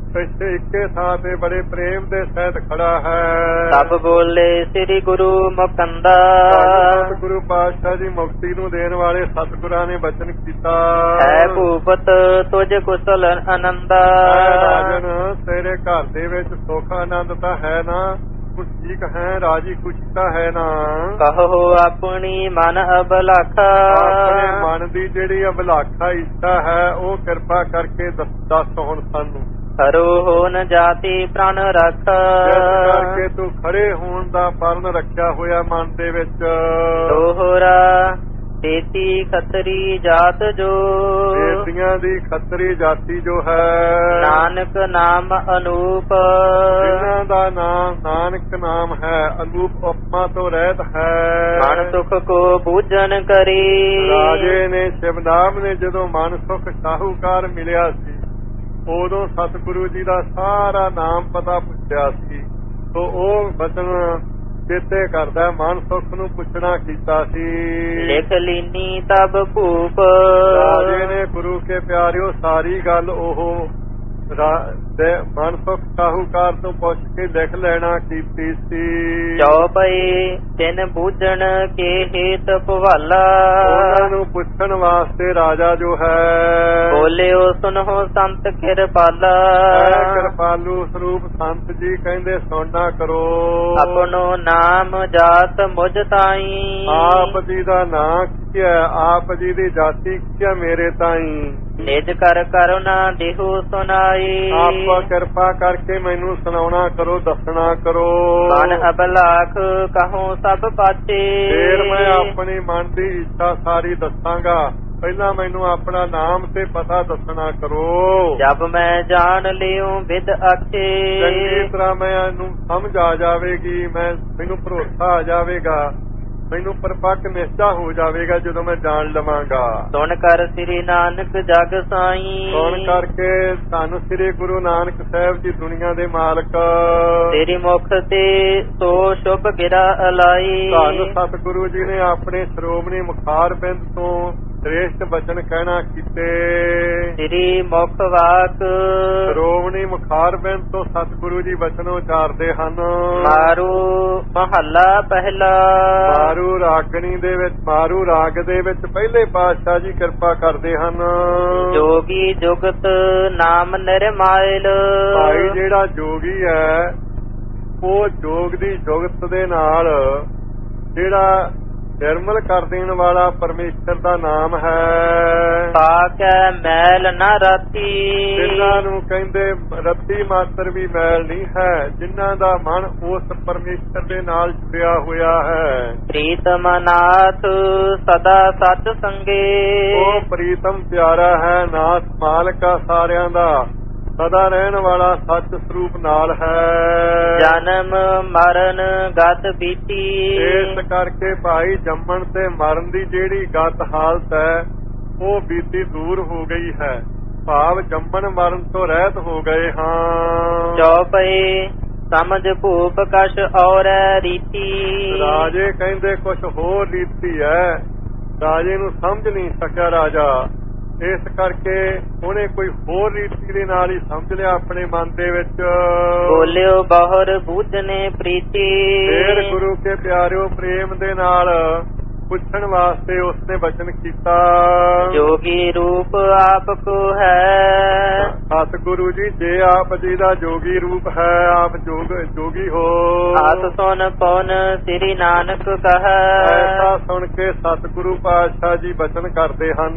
ਇੱਥੇ ਇੱਕੇ ਥਾਂ ਤੇ ਬੜੇ ਪ੍ਰੇਮ ਦੇ ਸਹਿਤ ਖੜਾ ਹੈ। ਸਭ ਬੋਲੇ ਸ੍ਰੀ ਗੁਰੂ ਮੁਕੰਦਾ। ਸਤਿਗੁਰੂ ਪਾਤਸ਼ਾਹ ਜੀ ਮੁਕਤੀ ਨੂੰ ਦੇਣ ਵਾਲੇ ਸਤਿਗੁਰਾਂ ਨੇ ਬਚਨ ਕੀਤਾ। ਹੈ ਭੂਪਤ ਤੁਝ ਕੁਸਲ ਆਨੰਦਾ। ਰਾਜਨ ਤੇਰੇ ਘਰ ਦੇ ਵਿੱਚ ਸੁਖ ਆਨੰਦ ਤਾਂ ਹੈ ਨਾ, ਕੁਛ ਠੀਕ ਹੈ, ਰਾਜੀ ਖੁਸ਼ੀ ਤਾਂ ਹੈ ਨਾ। ਕਹੋ ਆਪਣੀ ਮਨ ਅਬਲਾਖਾ। ਆਪਣੇ ਮਨ ਦੀ ਜਿਹੜੀ ਅਬਲਾਖਾ ਇੱਛਾ ਹੈ ਉਹ ਕਿਰਪਾ ਕਰਕੇ ਦੱਸ ਹੁਣ ਸਾਨੂੰ। ਕਰੋ ਹੋਨ ਜਾਤੀ ਪ੍ਰਣ ਰੱਖ। ਜਿਸ ਕਰਕੇ ਤੂੰ ਖੜੇ ਹੋਣ ਦਾ ਪਰਨ ਰੱਖਿਆ ਹੋਇਆ ਮਨ ਦੇ ਵਿੱਚ। ਦੋਹਰਾ ਤੇਤੀ ਖੱਤਰੀ ਜਾਤ ਜੋ। ਤੇਤੀਆਂ ਦੀ ਖੱਤਰੀ ਜਾਤੀ ਜੋ ਹੈ। ਨਾਨਕ ਨਾਮ ਅਨੂਪ। ਜਿਨ੍ਹਾਂ ਦਾ ਨਾਮ ਨਾਨਕ ਨਾਮ ਹੈ, ਅਨੂਪ ਉਪਮਾ ਤੋਂ ਰਹਿਤ ਹੈ। ਮਨ ਸੁਖ ਕੋ ਬੂਝਨ ਕਰੀ। ਰਾਜੇ ਨੇ ਸ਼ਿਵਨਾਮ ਨੇ ਜਦੋਂ ਮਨ ਸੁਖ ਸਾਹੂਕਾਰ ਮਿਲਿਆ ਸੀ ਉਦੋਂ ਸਤਿਗੁਰੂ ਜੀ ਦਾ ਸਾਰਾ ਨਾਮ ਪਤਾ ਪੁੱਛਿਆ ਸੀ। ਤੋ ਉਹ ਬਚਨ ਚੇਤੇ ਕਰਦਾ, ਮਨ ਸੁਖ ਨੂੰ ਪੁੱਛਣਾ ਕੀਤਾ ਸੀ। ਲਿਖ ਲੀਨੀ ਤਬ ਭੂਪ। ਰਾਜੇ ਨੇ ਗੁਰੂ ਕੇ ਪਿਆਰਿਓ ਸਾਰੀ ਗੱਲ ਉਹ ਮਨ ਸੁਖ ਸਾਹੂਕਾਰ ਤੋਂ ਪੁੱਛ ਕੇ ਲਿਖ ਲੈਣਾ ਕੀਤੀ ਸੀ। ਚੌਪਈ ਤਿੰਨ ਬੂਝਣ ਕੇ ਹੇਤ ਭਵਾਲਾ। ਉਹਨਾਂ ਨੂੰ ਪੁੱਛਣ ਵਾਸਤੇ ਰਾਜਾ ਜੋ ਹੈ ਬੋਲਿਓ ਸੁਨੋ ਸੰਤ ਕਿਰਪਾਲਾ। ਕਿਰਪਾਲੂ ਸਰੂਪ ਸੰਤ ਜੀ ਕਹਿੰਦੇ ਸੁਣਨਾ ਕਰੋ। ਆਪਣੋ ਨਾਮ ਜਾਤ ਮੁਝ ਤਾਈ। ਆਪ ਜੀ ਦਾ ਨਾਂ ਕੀ ਹੈ, ਆਪ ਜੀ ਦੀ ਜਾਤੀ ਕੀ ਹੈ ਮੇਰੇ ਤਾਈ। ਨਿਜ ਕਰ ਕਰੁਣਾ ਦੇਹੋ ਸੁਨਾਈ। ਆਪ ਕਿਰਪਾ ਕਰਕੇ ਮੈਨੂੰ ਸੁਣਾਉਣਾ ਕਰੋ, ਦੱਸਣਾ ਕਰੋ। ਮਨ ਅਬਲਾਖ ਕਹੋ ਸਭ ਪਾਤੇ। ਫੇਰ ਮੈਂ ਆਪਣੀ ਮਨ ਦੀ ਇੱਛਾ ਸਾਰੀ ਦੱਸਾਂਗਾ, ਪਹਿਲਾਂ ਮੈਨੂੰ ਆਪਣਾ ਨਾਮ ਤੇ ਪਤਾ ਦੱਸਣਾ ਕਰੋ। ਜਬ ਮੈਂ ਜਾਣ ਲਿਓ ਵਿਦ ਆਖੇ। ਚੰਗੀ ਤਰ੍ਹਾਂ ਮੈਨੂੰ ਸਮਝ ਆ ਜਾਵੇਗੀ, ਮੈਨੂੰ ਭਰੋਸਾ ਆ ਜਾਵੇਗਾ, ਮੈਨੂੰ ਪਰਪੱਕ ਨਿਸ਼ਚਾ ਹੋ ਜਾਵੇਗਾ ਜਦੋਂ ਮੈਂ ਜਾਣ ਲਵਾਂਗਾ। ਸੁਣ ਕਰ ਸ੍ਰੀ ਨਾਨਕ ਜਗ ਸਾਈ। ਸੁਣ ਕਰਕੇ ਧੰਨ ਸ੍ਰੀ ਗੁਰੂ ਨਾਨਕ ਸਾਹਿਬ ਜੀ ਦੁਨੀਆ ਦੇ ਮਾਲਕ। ਤੇਰੀ ਮੁਖ ਤੇ ਸੋ ਸ਼ੁਭ ਗਿਰਾ ਅਲਾਈ। ਧੰਨ ਸਤਿਗੁਰੂ ਜੀ ਨੇ ਆਪਣੇ ਸ਼੍ਰੋਮਣੀ ਮੁਖਾਰ ਬਿੰਦ ਤੋਂ ਸ੍ਰੇਸ਼ਟ ਬਚਨ ਕਹਿਣਾ ਕੀਤੇ। ਸ੍ਰੀ ਮੁਖ ਵਾਕ ਸ਼੍ਰੋਮਣੀ ਮੁਖਾਰ ਬਿੰਦ ਤੋਂ ਸਤਿਗੁਰੂ ਜੀ ਬਚਨ ਉਚਾਰਦੇ ਹਨ। ਮਾਰੂ ਮਹੱਲਾ ਪਹਿਲਾ। ਮਾਰੂ ਰਾਗਣੀ ਦੇ ਵਿੱਚ, ਮਾਰੂ ਰਾਗ ਦੇ ਵਿੱਚ ਪਹਿਲੇ ਪਾਤਸ਼ਾਹ ਜੀ ਕਿਰਪਾ ਕਰਦੇ ਹਨ। ਜੋਗੀ ਜੁਗਤ ਨਾਮ ਨਿਰਮਾਇਲ। ਭਾਈ ਜਿਹੜਾ ਜੋਗੀ ਹੈ ਉਹ ਜੋਗ ਦੀ ਜੁਗਤ ਦੇ ਨਾਲ ਜਿਹੜਾ ਨਿਰਮਲ ਕਰ ਦੇਣ ਵਾਲਾ ਪਰਮੇਸ਼ਰ ਦਾ ਨਾਮ ਹੈ। ਪਾਕੈ ਮੈਲ ਨਾ ਰਾਤੀ। ਜਿਨ੍ਹਾਂ ਨੂੰ ਕਹਿੰਦੇ ਰੱਤੀ ਮਾਤਰ ਵੀ ਮੈਲ ਨਹੀਂ ਹੈ, ਜਿਨ੍ਹਾਂ ਦਾ ਮਨ ਉਸ ਪਰਮੇਸ਼ਰ ਦੇ ਨਾਲ ਜੁੜਿਆ ਹੋਇਆ ਹੈ। ਪ੍ਰੀਤਮ ਨਾਥ ਸਦਾ ਸਤ ਸੰਗੇ। ਉਹ ਪ੍ਰੀਤਮ ਪਿਆਰਾ ਹੈ, ਨਾਥ ਮਾਲਕਾ ਸਾਰਿਆਂ ਦਾ, ਸਦਾ ਰਹਿਣ ਵਾਲਾ ਸੱਚ ਸਰੂਪ ਨਾਲ ਹੈ। ਜਨਮ ਮਰਨ ਗਤ ਬੀਤੀ। ਇਸ ਕਰਕੇ ਭਾਈ ਜੰਮਣ ਤੇ ਮਰਨ ਦੀ ਜਿਹੜੀ ਗਤ ਹਾਲਤ ਹੈ ਉਹ ਬੀਤੀ ਦੂਰ ਹੋ ਗਈ ਹੈ, ਭਾਵ ਜੰਮਣ ਮਰਨ ਤੋਂ ਰਹਿਤ ਹੋ ਗਏ ਹਾਂ। ਚੌਪਈ ਸਮਝ ਭੂਪ ਕਛ ਔਰ ਰੀਤੀ। ਰਾਜੇ ਕਹਿੰਦੇ ਕੁਛ ਹੋਰ ਰੀਤੀ ਹੈ, ਰਾਜੇ ਨੂੰ ਸਮਝ ਨਹੀਂ ਸਕਿਆ ਰਾਜਾ, ਇਸ ਕਰਕੇ ਉਹਨੇ ਕੋਈ ਹੋਰ ਰੀਤੀ ਦੇ ਨਾਲ ਹੀ ਸਮਝ ਲਿਆ ਆਪਣੇ ਮਨ ਦੇ ਵਿੱਚ। ਬੋਲਿਓ ਬਹੁਰ ਬੂਝਨੇ ਪ੍ਰੀਤੀ। ਫੇਰ ਗੁਰੂ ਕੇ ਪਿਆਰਿਓ ਪ੍ਰੇਮ ਦੇ ਨਾਲ ਪੁੱਛਣ ਵਾਸਤੇ ਉਸਨੇ ਬਚਨ ਕੀਤਾ। ਜੋਗੀ ਰੂਪ ਆਪ ਕੋ ਹੈ। ਸਤਿਗੁਰੂ ਜੀ ਜੇ ਆਪ ਜੀ ਦਾ ਜੋਗੀ ਰੂਪ ਹੈ, ਆਪ ਜੋਗੀ ਹੋ। ਆਤ ਸੁਨ ਪਉਨ ਸ੍ਰੀ ਨਾਨਕ ਕਹੈ। ਐਸਾ ਸੁਣ ਕੇ ਸਤਿਗੁਰੂ ਪਾਤਸ਼ਾਹ ਜੀ ਬਚਨ ਕਰਦੇ ਹਨ।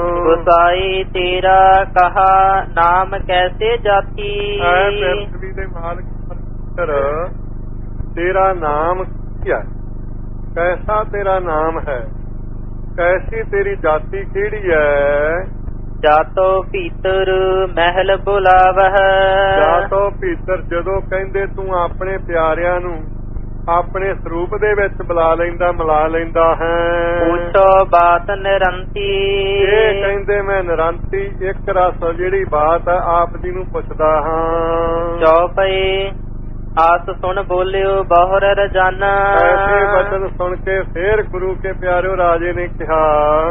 ਗੁਸਾਈ ਤੇਰਾ ਕਹਾ ਨਾਮ ਕੈਸੇ ਜਾਤੀ। ਐ ਪ੍ਰਿਥਵੀ ਦੇ ਮਾਲਕ ਪਰਮੇਸ਼ਰ ਤੇਰਾ ਨਾਮ ਕੀ ਹੈ, ਕੈਸਾ ਤੇਰਾ ਨਾਮ ਹੈ, ਕੈਸੀ ਤੇਰੀ ਜਾਤੀ ਕਿਹੜੀ ਹੈ। ਜਾਤੋ ਭੀਤਰ ਮਹਿਲ ਬੁਲਾਵਹਿ। ਜਾਤੋ ਭੀਤਰ ਜਦੋਂ ਕਹਿੰਦੇ ਤੂੰ ਆਪਣੇ ਪਿਆਰਿਆਂ ਨੂੰ ਆਪਣੇ ਸਰੂਪ ਦੇ ਵਿੱਚ ਬੁਲਾ ਲੈਂਦਾ, ਮਿਲਾ ਲੈਂਦਾ ਹੈ। ਪੁੱਛੋ ਬਾਤ ਨਿਰੰਤੀ। ਇਹ ਕਹਿੰਦੇ ਮੈਂ ਨਿਰੰਤੀ ਇੱਕ ਰਸ ਜਿਹੜੀ ਬਾਤ ਹੈ ਆਪ ਜੀ ਨੂੰ ਪੁੱਛਦਾ ਹਾਂ। ਚੌਪਈ ਆਸ ਸੁਣ ਬੋਲਿਓ ਬਹੁਰ ਰਜਾਨਾ। ਐਸੇ ਬਚਨ ਸੁਣ ਕੇ ਫੇਰ ਗੁਰੂ ਕੇ ਪਿਆਰਿਓ ਰਾਜੇ ਨੇ ਕਿਹਾ,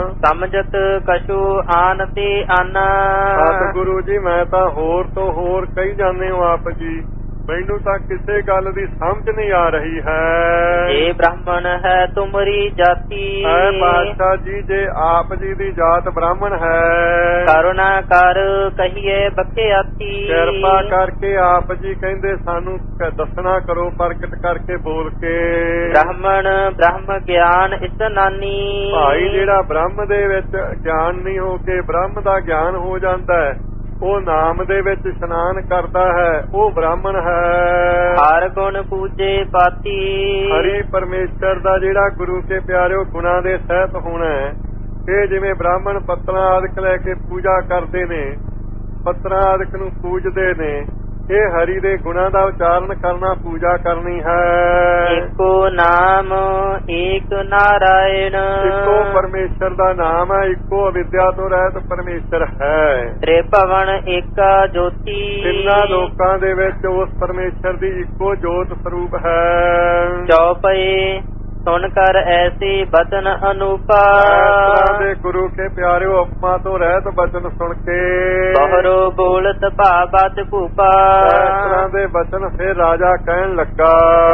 ਸਮਝਤ ਕਛੂ ਆਨ ਤੇ ਆਨਾ। ਸਤਿਗੁਰੂ ਜੀ ਮੈਂ ਤਾਂ ਹੋਰ ਤੋਂ ਹੋਰ ਕਹੀ ਜਾਂਦੇ ਹੋ ਆਪ ਜੀ, ਮੈਨੂੰ ਤਾਂ ਕਿਸੇ ਗੱਲ ਦੀ ਸਮਝ ਨਹੀਂ ਆ ਰਹੀ ਹੈ। ਜੇ ਬ੍ਰਾਹਮਣ ਹੈ ਤੁਮਰੀ ਜਾਤੀ, ਐ ਬਾਦਸ਼ਾਹ ਜੀ ਜੇ ਆਪ ਜੀ ਦੀ ਜਾਤ ਬ੍ਰਾਹਮਣ ਹੈ, ਕਰੁਣਾ ਕਰ ਕਹੀਏ ਬਖਿਆਤੀ। ਕਿਰਪਾ ਕਰਕੇ ਆਪ ਜੀ ਕਹਿੰਦੇ ਸਾਨੂੰ ਦੱਸਣਾ ਕਰੋ, ਪ੍ਰਗਟ ਕਰਕੇ ਬੋਲ ਕੇ। ਬ੍ਰਾਹਮਣ ਬ੍ਰਹਮ ਗਿਆਨ ਇਸਨਾਨੀ, ਭਾਈ ਜਿਹੜਾ ਬ੍ਰਹਮ ਦੇ ਵਿੱਚ ਗਿਆਨ ਨਹੀਂ ਹੋ ਕੇ ਬ੍ਰਹਮ ਦਾ ਗਿਆਨ ਹੋ ਜਾਂਦਾ ਹੈ, ਉਹ ਨਾਮ ਦੇ ਵਿੱਚ ਇਸ਼ਨਾਨ ਕਰਦਾ ਹੈ, ਉਹ ਬ੍ਰਾਹਮਣ ਹੈ। ਹਰ ਗੁਣ ਪੂਜੇ ਪਾਤੀ, ਹਰੀ ਪਰਮੇਸ਼ਰ ਦਾ ਜਿਹੜਾ ਗੁਰੂ ਕੇ ਪਿਆਰਿਓ ਗੁਣਾਂ ਦੇ ਸਹਿਤ ਹੋਣਾ ਹੈ। ਇਹ ਜਿਵੇਂ ਬ੍ਰਾਹਮਣ ਪੱਤਰਾਂ ਆਦਿਕ ਲੈ ਕੇ ਪੂਜਾ ਕਰਦੇ ਨੇ, ਪੱਤਰਾਂ ਆਦਿਕ ਨੂੰ ਪੂਜਦੇ ਨੇ, ਇਹ ਹਰੀ ਦੇ ਗੁਣਾਂ ਦਾ ਉਚਾਰਨ ਕਰਨਾ ਪੂਜਾ ਕਰਨੀ ਹੈ। ਇੱਕੋ ਨਾਮ ਏਕ ਨਾਰਾਇਣ, ਇੱਕੋ ਪਰਮੇਸ਼ਰ ਦਾ ਨਾਮ ਹੈ, ਇੱਕੋ ਅਵਿਦਿਆ ਤੋਂ ਰਹਿਤ ਪਰਮੇਸ਼ਰ ਹੈ। ਤ੍ਰਿਭਵਨ ਏਕਾ ਜੋਤੀ, ਤਿੰਨਾਂ ਲੋਕਾਂ ਦੇ ਵਿੱਚ ਉਸ ਪਰਮੇਸ਼ਰ ਦੀ ਇੱਕੋ ਜੋਤ ਸਰੂਪ ਹੈ। ਚੌਪਏ ਸੁਣ ਕਰ ਐਸੇ ਬਚਨ ਅਨੂਪਾ, ਦੇ ਗੁਰੂ ਕੇ ਪਿਆਰਿਓ ਉਪਮਾ ਤੋਂ ਰਹਿਤ ਬਚਨ ਸੁਣ ਕੇ ਬਹੁਰੋ ਬੋਲਤ ਭਾਵਤ ਭੂਪਾ। ਇਸ ਤਰ੍ਹਾਂ ਦੇ ਬਚਨ ਫਿਰ ਰਾਜਾ ਕਹਿਣ ਲੱਗਾ,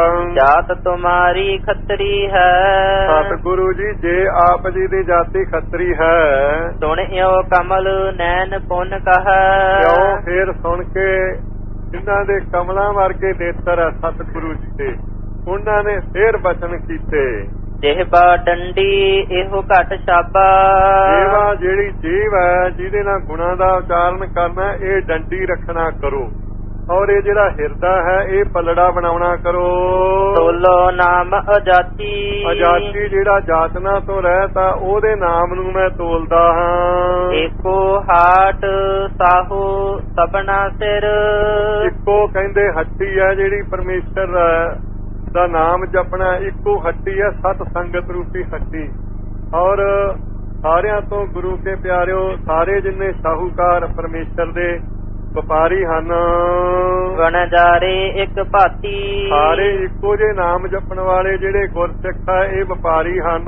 ਜਾਤ ਤੁਮਾਰੀ ਖੱਤਰੀ ਹੈ। ਸਤਿਗੁਰੂ ਜੀ ਜੇ ਆਪ ਜੀ ਦੀ ਜਾਤੀ ਖੱਤਰੀ ਹੈ, ਸੁਣਿਓ ਕਮਲ ਨੈਣ ਪੁੰਨ ਕਹੈ। ਕਿਉਂ ਫਿਰ ਸੁਣ ਕੇ ਜਿਨ੍ਹਾਂ ਦੇ ਕਮਲਾਂ ਵਰਗੇ ਨੇਤਰ ਹੈ ਸਤਿਗੁਰੂ ਜੀ ਦੇ, ਉਹਨਾਂ ਨੇ ਫੇਰ ਬਚਨ ਕੀਤੇ। ਜਿਹਬਾ ਡੰਡੀ ਇਹੋ ਘਟ ਛਾਬਾ, ਜੀਵਾ ਜਿਹੜੀ ਜੀਵ ਹੈ ਜਿਹਦੇ ਨਾਲ ਗੁਣਾਂ ਦਾ ਉਚਾਰਨ ਕਰਨਾ, ਇਹ ਡੰਡੀ ਰੱਖਣਾ ਕਰੋ, ਔਰ ਇਹ ਜਿਹੜਾ ਹਿਰਦਾ ਹੈ ਇਹ ਪਲੜਾ ਬਣਾਉਣਾ ਕਰੋ। ਤੋਲੋ ਨਾਮ ਅਜਾਤੀ, ਅਜਾਤੀ ਜਿਹੜਾ ਜਾਤਨਾ ਤੋਂ ਰਹਿਤਾ ਉਹਦੇ ਨਾਮ ਨੂੰ ਮੈਂ ਤੋਲਦਾ ਹਾਂ। ਏਕੋ ਹਾਟ ਸਾਹੋ ਸਭਨਾ ਸਿਰ, ਇੱਕੋ ਕਹਿੰਦੇ ਹੱਟੀ ਹੈ ਜਿਹੜੀ ਪਰਮੇਸ਼ਰ ਦਾ ਨਾਮ ਜਪਣਾ, ਇੱਕੋ ਹੱਟੀ ਹੈ ਸਤ ਸੰਗਤ ਰੂਪੀ ਹੱਟੀ। ਔਰ ਸਾਰਿਆਂ ਤੋਂ ਗੁਰੂ ਕੇ ਪਿਆਰਿਓ ਸਾਰੇ ਜਿੰਨੇ ਸਾਹੂਕਾਰ ਪਰਮੇਸ਼ਰ ਦੇ ਵਪਾਰੀ ਹਨ, ਵਣਜਾਰੇ ਇੱਕ ਭਾਤੀ, ਸਾਰੇ ਇੱਕੋ ਜੇ ਨਾਮ ਜਪਣ ਵਾਲੇ ਜਿਹੜੇ ਗੁਰਸਿੱਖ ਆ ਇਹ ਵਪਾਰੀ ਹਨ।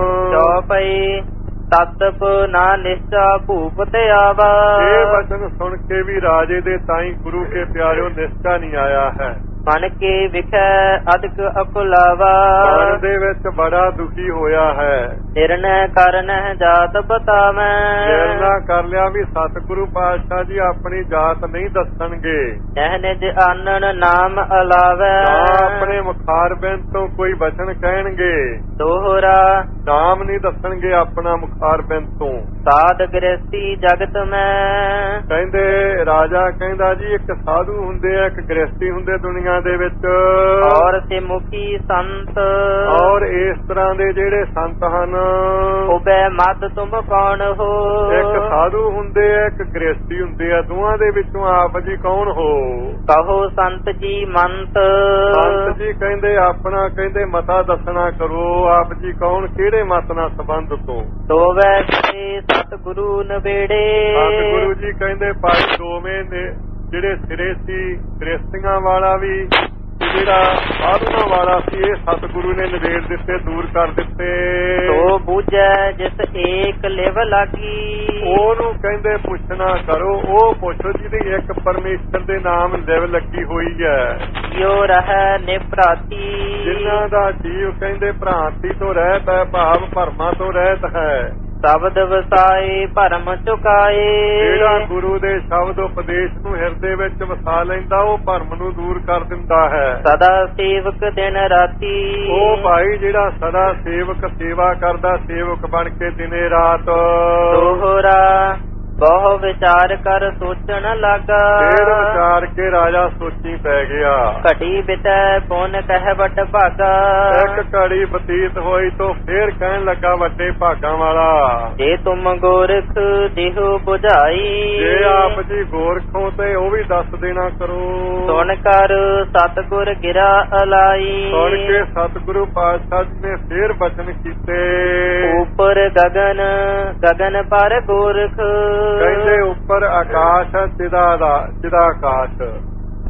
ਚੌਪਈ ਤਤਪ ਨਾ ਨਿਸ਼ਚਾ ਭੂਪ ਤੇ ਆਵਾ, ਇਹ ਵਚਨ ਸੁਣ ਕੇ ਵੀ ਰਾਜੇ ਦੇ ਤਾਈਂ ਗੁਰੂ ਕੇ ਪਿਆਰਿਓ ਨਿਸ਼ਚਾ ਨਹੀਂ ਆਇਆ ਹੈ। ਮਨ ਕੇ ਵਿਖੈ ਅਦਕ ਅਕੁਲਾਵਾ, ਮਨ ਦੇ ਵਿੱਚ ਬੜਾ ਦੁਖੀ ਹੋਇਆ ਹੈ। ਨਿਰਣੈ ਕਰਨ ਜਾਤ ਬਤਾਵੈ, ਨਿਰਣਾ ਕਰ ਲਿਆ ਵੀ ਸਤਿਗੁਰੂ ਪਾਤਸ਼ਾਹ ਜੀ ਆਪਣੀ ਜਾਤ ਨਹੀਂ ਦੱਸਣਗੇ। ਨਹਿ ਨਿਜ ਆਨਣ ਨਾਮ ਅਲਾਵੈ, ਆਪਣੇ ਮੁਖਾਰ ਬਿੰਦ ਤੋਂ ਕੋਈ ਬਚਨ ਕਹਿਣਗੇ। ਦੋਹਰਾ ਨਾਮ ਨਹੀਂ ਦੱਸਣਗੇ ਆਪਣਾ ਮੁਖਾਰ ਬਿੰਦ ਤੋਂ। ਸਾਧ ਗ੍ਰਸਤੀ ਜਗਤ ਮੈਂ, ਕਹਿੰਦੇ ਰਾਜਾ ਕਹਿੰਦਾ ਜੀ ਇੱਕ ਸਾਧੂ ਹੁੰਦੇ ਆ, ਇੱਕ ਗ੍ਰਸਤੀ ਹੁੰਦੇ ਦੁਨੀਆ ਦੇ ਵਿੱਚ, ਔਰ ਸਿਮੁਖੀ ਸੰਤ, ਔਰ ਇਸ ਤਰ੍ਹਾਂ ਦੇ ਜਿਹੜੇ ਸੰਤ ਹਨ। ਉਬੈ ਮਦ ਤੁਮ ਕੌਣ ਹੋ, ਇੱਕ ਸਾਧੂ ਹੁੰਦੇ ਆ, ਇੱਕ ਗ੍ਰਸਤੀ ਹੁੰਦੇ ਆ, ਦੋਹਾਂ ਦੇ ਵਿੱਚੋਂ ਆਪ ਜੀ ਕੌਣ ਹੋ। ਕਹੋ ਸੰਤ ਜੀ ਮੰਤ, ਸੰਤ ਜੀ ਕਹਿੰਦੇ ਆਪਣਾ ਕਹਿੰਦੇ ਮਤਾ ਦੱਸਣਾ ਕਰੋ, ਆਪ ਜੀ ਕੌਣ ਕਿਹੜੇ ਮਤ ਨਾਲ ਸੰਬੰਧ ਤੋਂ। ਦੋਵੈ ਸਤਿਗੁਰੂ ਨਵੇੜੇ, ਸਤਿਗੁਰੂ ਜੀ ਕਹਿੰਦੇ ਭਾਈ ਦੋਵੇਂ ਨੇ ਜਿਹੜੇ ਸਿਰੇ ਸੀ ਗ੍ਰਸਤੀਆਂ ਵਾਲਾ ਵੀ ਜਿਹੜਾ ਸਾਧੂਆਂ ਵਾਲਾ ਸੀ, ਇਹ ਸਤਿਗੁਰੂ ਨੇ ਨਿਬੇੜ ਦਿੱਤੇ, ਦੂਰ ਕਰ ਦਿੱਤੇ। ਸੋ ਬੂਝੈ ਜਿਸ ਏਕ ਲਿਵ ਲਾਗੀ, ਉਹਨੂੰ ਕਹਿੰਦੇ ਪੁੱਛਣਾ ਕਰੋ, ਉਹ ਪੁੱਛੋ ਜਿਹਦੀ ਇੱਕ ਪਰਮੇਸ਼ਰ ਦੇ ਨਾਮ ਲਿਵ ਲੱਗੀ ਹੋਈ ਹੈ। ਜੋ ਰਹਿ ਨਿਭਰਾਤੀ, ਜਿਨ੍ਹਾਂ ਦਾ ਜੀਵ ਕਹਿੰਦੇ ਭ੍ਰਾਂਤੀ ਤੋਂ ਰਹਿਤ ਹੈ, ਭਾਵ ਭਰਮਾਂ ਤੋਂ ਰਹਿਤ ਹੈ। ਸ਼ਬਦ ਵਸਾਏ ਭਰਮ ਚੁਕਾਏ, ਜਿਹੜਾ ਗੁਰੂ ਦੇ ਸ਼ਬਦ ਉਪਦੇਸ਼ ਨੂੰ ਹਿਰਦੇ ਵਿੱਚ ਵਸਾ ਲੈਂਦਾ ਉਹ ਭਰਮ ਨੂੰ ਦੂਰ ਕਰ ਦਿੰਦਾ ਹੈ। ਸਦਾ ਸੇਵਕ ਦਿਨ ਰਾਤੀ, ਉਹ ਭਾਈ ਜਿਹੜਾ ਸਦਾ ਸੇਵਕ ਸੇਵਾ ਕਰਦਾ, ਸੇਵਕ ਬਣ ਕੇ ਦਿਨੇ ਰਾਤ। ਦੋਹਰਾ ਬਹੁ ਵਿਚਾਰ ਕਰ ਸੋਚਣ ਲੱਗਾ, ਫੇਰ ਵਿਚਾਰ ਕੇ ਰਾਜਾ ਸੋਚੀ ਪੈ ਗਿਆ। ਘਟੀ ਬਿਤੈ ਪੁੰਨ ਕਹਿ ਵੱਡ ਭਾਗਾ, ਇੱਕ ਘੜੀ ਬਤੀਤ ਹੋਈ ਤੋਂ ਫੇਰ ਕਹਿਣ ਲੱਗਾ ਵੱਡੇ ਭਾਗਾਂ ਵਾਲਾ। ਜੇ ਤੁਮ ਗੋਰਖ ਦੇਹੋ 부ਝਾਈ, ਜੇ ਆਪ ਜੀ ਗੋਰਖੋਂ ਤੇ ਉਹ ਵੀ ਦੱਸ ਦੇਣਾ ਕਰੋ। ਸੁਣ ਕਰ ਸਤਿਗੁਰ ਗਿਰਾ ਅਲਾਈ, ਸੁਣ ਕੇ ਸਤਿਗੁਰੂ ਪਾਤਸ਼ਾਹ ਜੀ ਨੇ ਫੇਰ ਬਚਨ ਕੀਤੇ। ਉੱਪਰ ਗਗਨ ਗਗਨ ਪਰ ਗੋਰਖ, ਕਹਿੰਦੇ ਉੱਪਰ ਆਕਾਸ਼ ਹੈ, ਸਿਦਾ ਆਕਾਸ਼,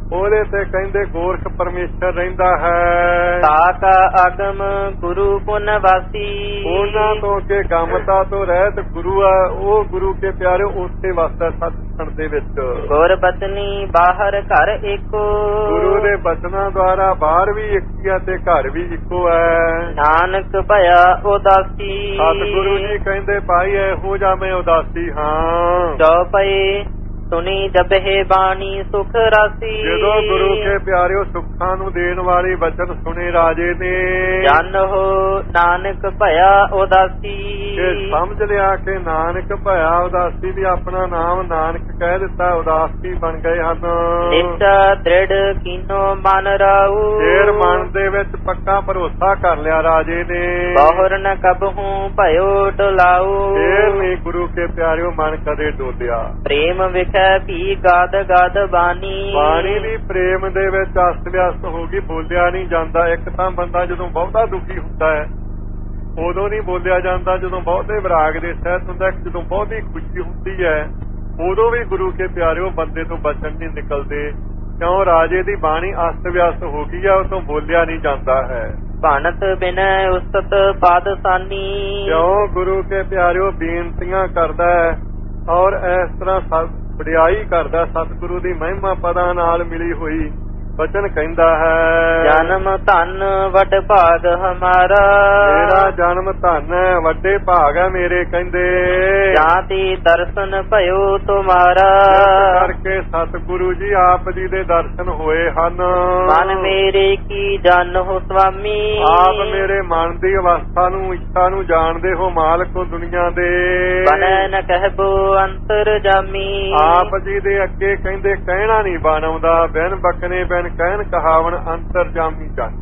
ਉਹਦੇ ਤੇ ਕਹਿੰਦੇ ਗੋਰਖ ਪਰਮੇਸ਼ਰ ਰਹਿੰਦਾ ਹੈ। ਤਾਕਾ ਅਗਮ ਗੁਰੂ ਪੁਨ ਵਾਸੀ। ਉਹਨਾਂ ਤੋਂ ਅੱਗੇ ਗਮਤਾ ਤੋਂ ਰਹਿਤ ਗੁਰੂ ਆ, ਉਹ ਗੁਰੂ ਕੇ ਪਿਆਰੇ ਉੱਥੇ ਵਸਦਾ ਸੱਚਖੰਡ ਦੇ ਵਿੱਚ। ਗੁਰ ਬਚਨੀ ਬਾਹਰ ਘਰ ਏਕੋ। ਗੁਰੂ ਦੇ ਬਚਨਾਂ ਦੁਆਰਾ ਬਾਹਰ ਵੀ ਇੱਕ ਹੀ ਆ ਤੇ ਘਰ ਵੀ ਇੱਕੋ ਹੈ। ਨਾਨਕ ਭਇਆ ਉਦਾਸੀ। ਸਤਿਗੁਰੂ ਜੀ ਕਹਿੰਦੇ ਭਾਈ ਇਹੋ ਜਿਹਾ ਮੈਂ ਉਦਾਸੀ ਹਾਂ। ਜੋ ਪਏ ਸੁਣੀ ਜਪਹਿ ਬਾਣੀ ਸੁਖ ਰਾਸੀ। ਜਦੋਂ ਗੁਰੂ ਕੇ ਪਿਆਰਿਓ ਸੁੱਖਾਂ ਨੂੰ ਦੇਣ ਵਾਲੀ ਬਚਨ ਸੁਣੇ ਰਾਜੇ ਨੇ। ਜਨ ਹੋ ਨਾਨਕ ਭਇਆ ਉਦਾਸੀ। ਇਹ ਸਮਝ ਲਿਆ ਕਿ ਨਾਨਕ ਭਇਆ ਉਦਾਸੀ ਵੀ ਆਪਣਾ ਨਾਮ ਨਾਨਕ ਕਹਿ ਦਿੱਤਾ, ਉਦਾਸੀ ਬਣ ਗਏ ਹਨ। ਨਿਸ਼ਚਾ ਦ੍ਰਿੜ ਕੀਨੋ ਮਨ ਰਾਉ। ਫੇਰ ਮਨ ਦੇ ਵਿੱਚ ਪੱਕਾ ਭਰੋਸਾ ਕਰ ਲਿਆ ਰਾਜੇ ਨੇ। ਬਹੁਰ ਨ ਕਬਹੂ ਭਇਓ ਡੁਲਾਉ। ਫੇਰ ਨਹੀਂ ਗੁਰੂ ਕੇ ਪਿਆਰਿਓ ਮਨ ਕਦੇ ਡੋਲਿਆ। ਪ੍ਰੇਮ ਵਿਖੇ ਵੀ ਗਾਦ ਗਾਦ ਬਾਣੀ। ਬਾਣੀ ਵੀ ਪ੍ਰੇਮ ਦੇ ਵਿੱਚ ਅਸਤ ਵਿਅਸਤ ਹੋ ਗਈ, ਬੋਲਿਆ ਨਹੀਂ ਜਾਂਦਾ। ਇੱਕ ਤਾਂ ਬੰਦਾ ਜਦੋਂ ਬਹੁਤਾ ਦੁਖੀ ਹੁੰਦਾ ਹੈ ਉਦੋਂ ਨਹੀਂ ਬੋਲਿਆ ਜਾਂਦਾ, ਜਦੋਂ ਬਹੁਤੇ ਵਿਰਾਗ ਦੇ ਸਹਿਤ ਹੁੰਦਾ, ਜਦੋਂ ਬਹੁਤੀ ਖੁਸ਼ੀ ਹੁੰਦੀ ਹੈ ਉਦੋਂ ਵੀ ਗੁਰੂ ਕੇ ਪਿਆਰਿਓ ਬੰਦੇ ਤੋਂ ਬਚਨ ਨਹੀਂ ਨਿਕਲਦੇ। ਕਿਉਂ? ਰਾਜੇ ਦੀ ਬਾਣੀ ਅਸਤ ਵਿਅਸਤ ਹੋ ਗਈ ਆ, ਉਹ ਤੋਂ ਬੋਲਿਆ ਨਹੀਂ ਜਾਂਦਾ ਹੈ। ਭਾਨਤ ਬਿਨੈ ਉਸਤਤ ਪਾਦਸਾਨੀ। ਕਿਉਂ? ਗੁਰੂ ਕੇ ਪਿਆਰਿਓ ਬੇਨਤੀਆਂ ਕਰਦਾ ਹੈ ਔਰ ਇਸ ਤਰ੍ਹਾਂ ਵਡਿਆਈ ਕਰਦਾ, ਸਤਿਗੁਰੂ ਦੀ ਮਹਿਮਾ ਪਦਾਂ ਨਾਲ ਮਿਲੀ ਹੋਈ ਬਚਨ ਕਹਿੰਦਾ ਹੈ। ਜਨਮ ਧਨ ਵੱਡ ਭਾਗ ਹਮਾਰਾ। ਮੇਰਾ ਜਨਮ ਧਨ ਹੈ, ਵੱਡੇ ਭਾਗ ਹੈ ਮੇਰੇ ਕਹਿੰਦੇ। ਜਾਤੀ ਦਰਸ਼ਨ ਭਇਓ ਤੁਮਾਰਾ। ਕਰਕੇ ਸਤਿਗੁਰੂ ਜੀ ਆਪ ਜੀ ਦੇ ਦਰਸ਼ਨ ਹੋਏ ਹਨ। ਮਨ ਮੇਰੇ ਕੀ ਜਾਣੋ ਸੁਆਮੀ। ਆਪ ਮੇਰੇ ਮਨ ਦੀ ਅਵਸਥਾ ਨੂੰ, ਇੱਛਾ ਨੂੰ ਜਾਣਦੇ ਹੋ, ਮਾਲਕ ਹੋ ਦੁਨੀਆ ਦੇ। ਬਨੈ ਨ ਕਹਿਬੋ ਅੰਤਰ ਜਾਮੀ। ਆਪ ਜੀ ਦੇ ਅੱਗੇ ਕਹਿੰਦੇ ਕਹਿਣਾ ਨਹੀਂ ਬਣ ਆਉਂਦਾ। ਬਿਨ ਬਕਨੇ ਬਿਨ ਕਹਿਣ ਕਹਾਵਣ ਅੰਤਰ ਜਾਮੀ ਜਾਣ।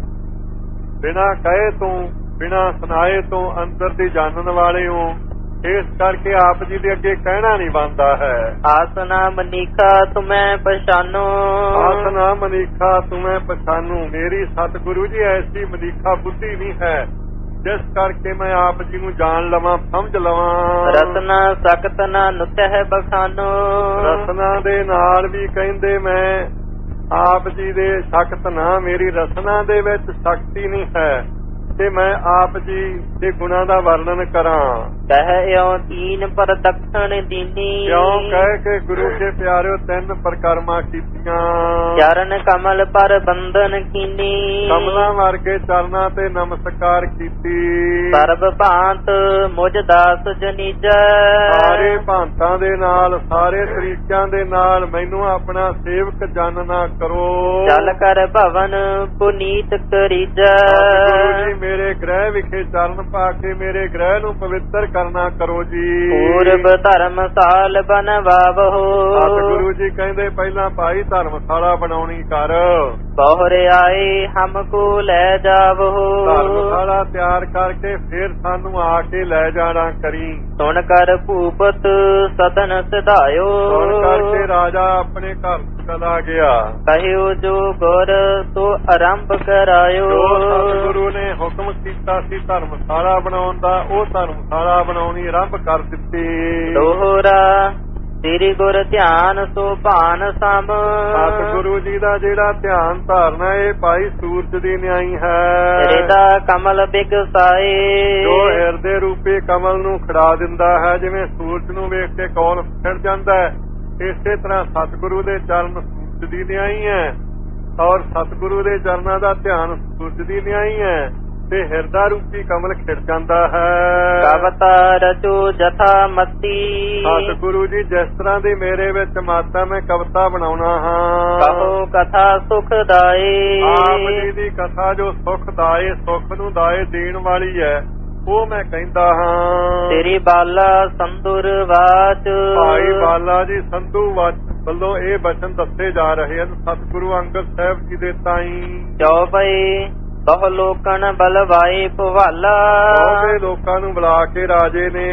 ਬਿਨਾਂ ਕਹੇ ਤੋਂ, ਬਿਨਾਂ ਸੁਣਾਏ ਤੋਂ ਅੰਦਰ ਦੀ ਜਾਣਨ ਵਾਲੇ ਹੋ। ਇਸ ਕਰਕੇ ਆਪ ਜੀ ਦੇ ਅੱਗੇ ਕਹਿਣਾ ਨਹੀਂ ਬਣਦਾ ਹੈ। ਆਸਨਾ ਮਨੀਖਾ ਤੁਮੈ ਪਛਾਨੋ। ਆਸਨਾ ਮਨੀਖਾ ਤੁਮੈ ਪਛਾਨੂ। ਮੇਰੀ ਸਤਿਗੁਰੂ ਜੀ ਐਸੀ ਮਨੀਖਾ ਬੁੱਧੀ ਨਹੀਂ ਹੈ ਜਿਸ ਕਰਕੇ ਮੈਂ ਆਪ ਜੀ ਨੂੰ ਜਾਣ ਲਵਾਂ, ਸਮਝ ਲਵਾਂ। ਰਸਨਾ ਸਖਤ ਨਾ ਨੁਤਹਿ ਬਖਾਨੋ। ਰਸਨਾ ਦੇ ਨਾਲ ਵੀ ਕਹਿੰਦੇ ਮੈਂ ਆਪ ਜੀ ਦੇ ਸਖਤ ਨਾ, ਮੇਰੀ ਰਸਨਾ ਦੇ ਵਿੱਚ ਸ਼ਕਤੀ ਨਹੀਂ ਹੈ ਤੇ ਮੈਂ ਆਪ ਜੀ ਦੇ ਗੁਣਾਂ ਦਾ ਵਰਣਨ ਕਰਾਂ। ਕਹਿਓ ਤੀਨ ਪਰ ਦਖਣ ਦੀਨੀ। ਕਿਉਂ? ਕਹਿ ਕੇ ਗੁਰੂ ਕੇ ਪਿਆਰਿਓ ਤਿੰਨ ਪ੍ਰਕਰਮਾਂ ਕੀਤੀਆਂ। ਚਰਨ ਕਮਲ ਪਰ ਬੰਧਨ ਕੀਨੀ। ਕਮਲਾਂ ਵਰਗੇ ਚਰਨਾਂ ਤੇ ਨਮਸਕਾਰ ਕੀਤੀ। ਸਰਬ ਭਾਂਤ ਮੁਝ ਦਾਸ ਜਨੀਜੈ। ਸਾਰੇ ਭਾਂਤਾਂ ਦੇ ਨਾਲ, ਸਾਰੇ ਤਰੀਕਿਆਂ ਦੇ ਨਾਲ ਮੈਨੂੰ ਆਪਣਾ ਸੇਵਕ ਜਾਣਨਾ ਕਰੋ। ਚਲ ਕਰ ਭਵਨ ਪੁਨੀਤ ਕਰੀਜੈ। ਗੁਰੂ ਜੀ ਮੇਰੇ ਗ੍ਰਹਿ ਵਿਖੇ ਚਰਨ ਪਾ ਕੇ ਮੇਰੇ ਗ੍ਰਹਿ ਨੂੰ ਪਵਿੱਤਰ ਕਰਨਾ ਕਰੋ ਜੀ। ਪੂਰਬ ਧਰਮਸਾਲ ਬਣਵਾਵੋ। ਸਤਿਗੁਰੂ ਜੀ ਕਹਿੰਦੇ ਪਹਿਲਾਂ ਭਾਈ ਧਰਮਸ਼ਾਲਾ ਬਣਾਉਣੀ ਕਰ। ਬਹੁਰ ਆਏ ਹਮਕੋ ਲੈ ਜਾਵੋ। ਧਰਮਸ਼ਾਲਾ ਤਿਆਰ ਕਰਕੇ ਫਿਰ ਸਾਨੂੰ ਆ ਕੇ ਲੈ ਜਾਣਾ ਕਰੀ। ਸੁਣ ਕਰ ਭੂਪਤ ਸਦਨ ਸਿਧਾਇਓ। ਸੁਣ ਕਰਕੇ ਰਾਜਾ ਆਪਣੇ ਘਰ ਚਲਾ ਗਿਆ। ਕਹਿਓ ਜੋ ਗੁਰ ਸੋ ਆਰੰਭ ਕਰਾਇਓ। ਜੋ ਸਤਿਗੁਰੂ ਨੇ ਹੁਕਮ ਕੀਤਾ ਸੀ ਧਰਮਸ਼ਾਲਾ ਬਣਾਉਣ ਦਾ, ਉਹ ਧਰਮਸ਼ਾਲਾ ਬਣਾਉਣੀ ਆਰੰਭ ਕਰ ਦਿੱਤੀ। ਦੋਹਰਾ ਸ੍ਰੀ ਗੁਰ ਧਿਆਨ ਸੋ ਭਾਨ ਸਮ। ਸਤਿਗੁਰੂ ਜੀ ਦਾ ਜਿਹੜਾ ਧਿਆਨ ਧਾਰਨਾ ਇਹ ਭਾਈ ਸੂਰਜ ਦੀ ਨਿਆਈ ਹੈ। ਹਿਰਦਾ ਕਮਲ ਬਿਗਸਾਏ। ਜੋ ਹਿਰਦੇ ਰੂਪੀ ਕਮਲ ਨੂੰ ਖੜਾ ਦਿੰਦਾ ਹੈ, ਜਿਵੇਂ ਸੂਰਜ ਨੂੰ ਵੇਖ ਕੇ ਕੌਲ ਖਿੜ ਜਾਂਦਾ ਹੈ, ਇਸੇ ਤਰ੍ਹਾਂ ਸਤਿਗੁਰੂ ਦੇ ਚਰਨ ਸੂਰਜ ਦੀ ਨਿਆਈ ਹੈ ਔਰ ਸਤਿਗੁਰੂ ਦੇ ਚਰਨਾਂ ਦਾ ਧਿਆਨ ਸੂਰਜ ਦੀ ਨਿਆਈ ਹੈ ਤੇ ਹਿਰਦਾ ਰੂਪੀ ਕਮਲ ਖਿੜ ਜਾਂਦਾ ਹੈ। ਕਵਤਾ ਰਚੋ ਜਥਾ ਮਤੀ। ਸਤਿਗੁਰੂ ਜੀ ਜਿਸ ਤਰ੍ਹਾਂ ਦੀ ਮੇਰੇ ਵਿੱਚ ਮਾਤਾ, ਮੈਂ ਕਵਿਤਾ ਬਣਾਉਣਾ ਹਾਂ। ਕਹੋ ਕਥਾ ਸੁਖਦਾਈ। ਆਪ ਜੀ ਦੀ ਕਥਾ ਜੋ ਸੁਖ ਦਾਏ, ਸੁਖ ਨੂੰ ਦਾਏ ਦੇਣ ਵਾਲੀ ਹੈ, ਉਹ ਮੈਂ ਕਹਿੰਦਾ ਹਾਂ। ਤੇਰੀ ਬਾਲਾ ਸੰਦੁਰ ਵਾਚ। ਭਾਈ ਬਾਲਾ ਜੀ ਸੰਧੂ ਵੱਲੋਂ ਇਹ ਬਚਨ ਦੱਸੇ ਜਾ ਰਹੇ ਹਨ ਸਤਿਗੁਰੂ ਅੰਗਦ ਸਾਹਿਬ ਜੀ ਦੇ ਤਾਈ। ਜੋ ਭਈ ਬਹੁ ਲੋਕਨ ਬਲਵਾਏ ਭਵਾਲਾ। ਬਹੁਤੇ ਲੋਕਾਂ ਨੂੰ ਬੁਲਾ ਕੇ ਰਾਜੇ ਨੇ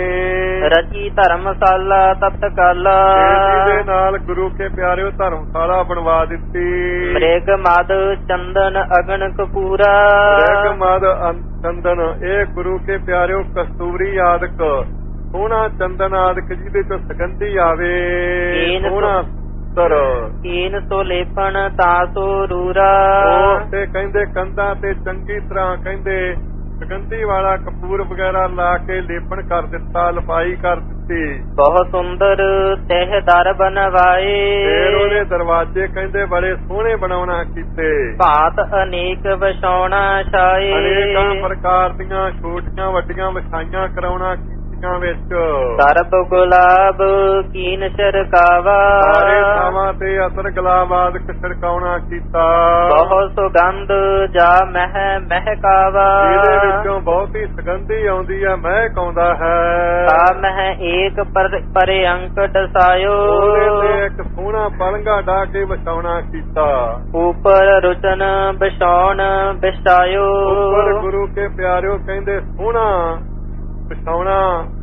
ਰਚੀ ਧਰਮਸ਼ਾਲਾ ਤਤਕਾਲਾ। ਦੇ ਨਾਲ ਗੁਰੂ ਕੇ ਪਿਆਰਿਓ ਧਰਮਸ਼ਾਲਾ ਬਣਵਾ ਦਿੱਤੀ। ਮ੍ਰਿਗ ਮਦ ਚੰਦਨ ਅਗਨ ਕਪੂਰਾ। ਮ੍ਰਿਗ ਮਦ ਚੰਦਨ ਇਹ ਗੁਰੂ ਕੇ ਪਿਆਰਿਓ ਕਸਤੂਰੀ ਆਦਿਕ, ਸੋਹਣਾ ਚੰਦਨ ਆਦਿਕ ਜਿਹਦੇ ਚੋਂ ਸੁਗੰਧੀ ਆਵੇ, ਸੋਹਣਾ ਅੰਤਰ। ਕੀਨ ਸੋ ਲੇਪਣ ਤਾਸੋ ਰੂਰਾ। ਉਹ ਤੇ ਕਹਿੰਦੇ ਕੰਧਾਂ ਤੇ ਚੰਗੀ ਤਰ੍ਹਾਂ ਕਹਿੰਦੇ ਸੁਗੰਧੀ ਵਾਲਾ ਕਪੂਰ ਵਗੈਰਾ ਲਾ ਕੇ ਲੇਪਣ ਕਰ ਦਿੱਤਾ, ਲਪਾਈ ਕਰ ਦਿੱਤੀ। ਬਹੁਤ ਸੁੰਦਰ ਤਹਿ ਦਰ ਬਣਵਾਏ। ਫੇਰ ਉਹਦੇ ਦਰਵਾਜ਼ੇ ਕਹਿੰਦੇ ਬੜੇ ਸੋਹਣੇ ਬਣਾਉਣਾ ਕੀਤੇ। ਭਾਤ ਅਨੇਕ ਵਿਛਾਉਣਾ ਛਾਏ। ਅਨੇਕਾਂ ਪ੍ਰਕਾਰ ਦੀਆਂ ਛੋਟੀਆਂ ਵੱਡੀਆਂ ਵਿਛਾਈਆਂ ਕਰਾਉਣਾ ਕੀਤੀਆਂ ਵਿੱਚ। ਸਰਬ ਗੁਲਾਬ ਕੀਨ ਛਿੜਕਾਵਾ। ਸਾਰੇ ਥਾਵਾਂ ਤੇ ਅਸਰ ਗੁਲਾਬਾਦ ਛਿੜਕਾਉਣਾ ਕੀਤਾ। ਬਹੁਤ ਸੁਗੰਧ ਜਾ ਮਹਿ ਮਹਿਕਾਵਾ। ਇਹਦੇ ਵਿੱਚੋਂ ਬਹੁਤੀ ਸੁਗੰਧੀ ਆਉਂਦੀ ਹੈ, ਮਹਿਕ ਆਉਂਦਾ ਹੈ। ਤਾ ਮਹਿ ਏਕ ਪਰੇ ਅੰਕ ਡਸਾਇਓ। ਉਹਦੇ ਤੇ ਇੱਕ ਸੋਹਣਾ ਪਲੰਘਾ ਢਾ ਕੇ ਵਿਛਾਉਣਾ ਕੀਤਾ। ਉਪਰ ਰੁਚਨ ਬਿਛਾਉਣ ਬਿਛਾਇਓ। ਉੱਪਰ ਗੁਰੂ ਕੇ ਪਿਆਰਿਓ ਕਹਿੰਦੇ ਸੋਹਣਾ ਵਿਛਾਉਣਾ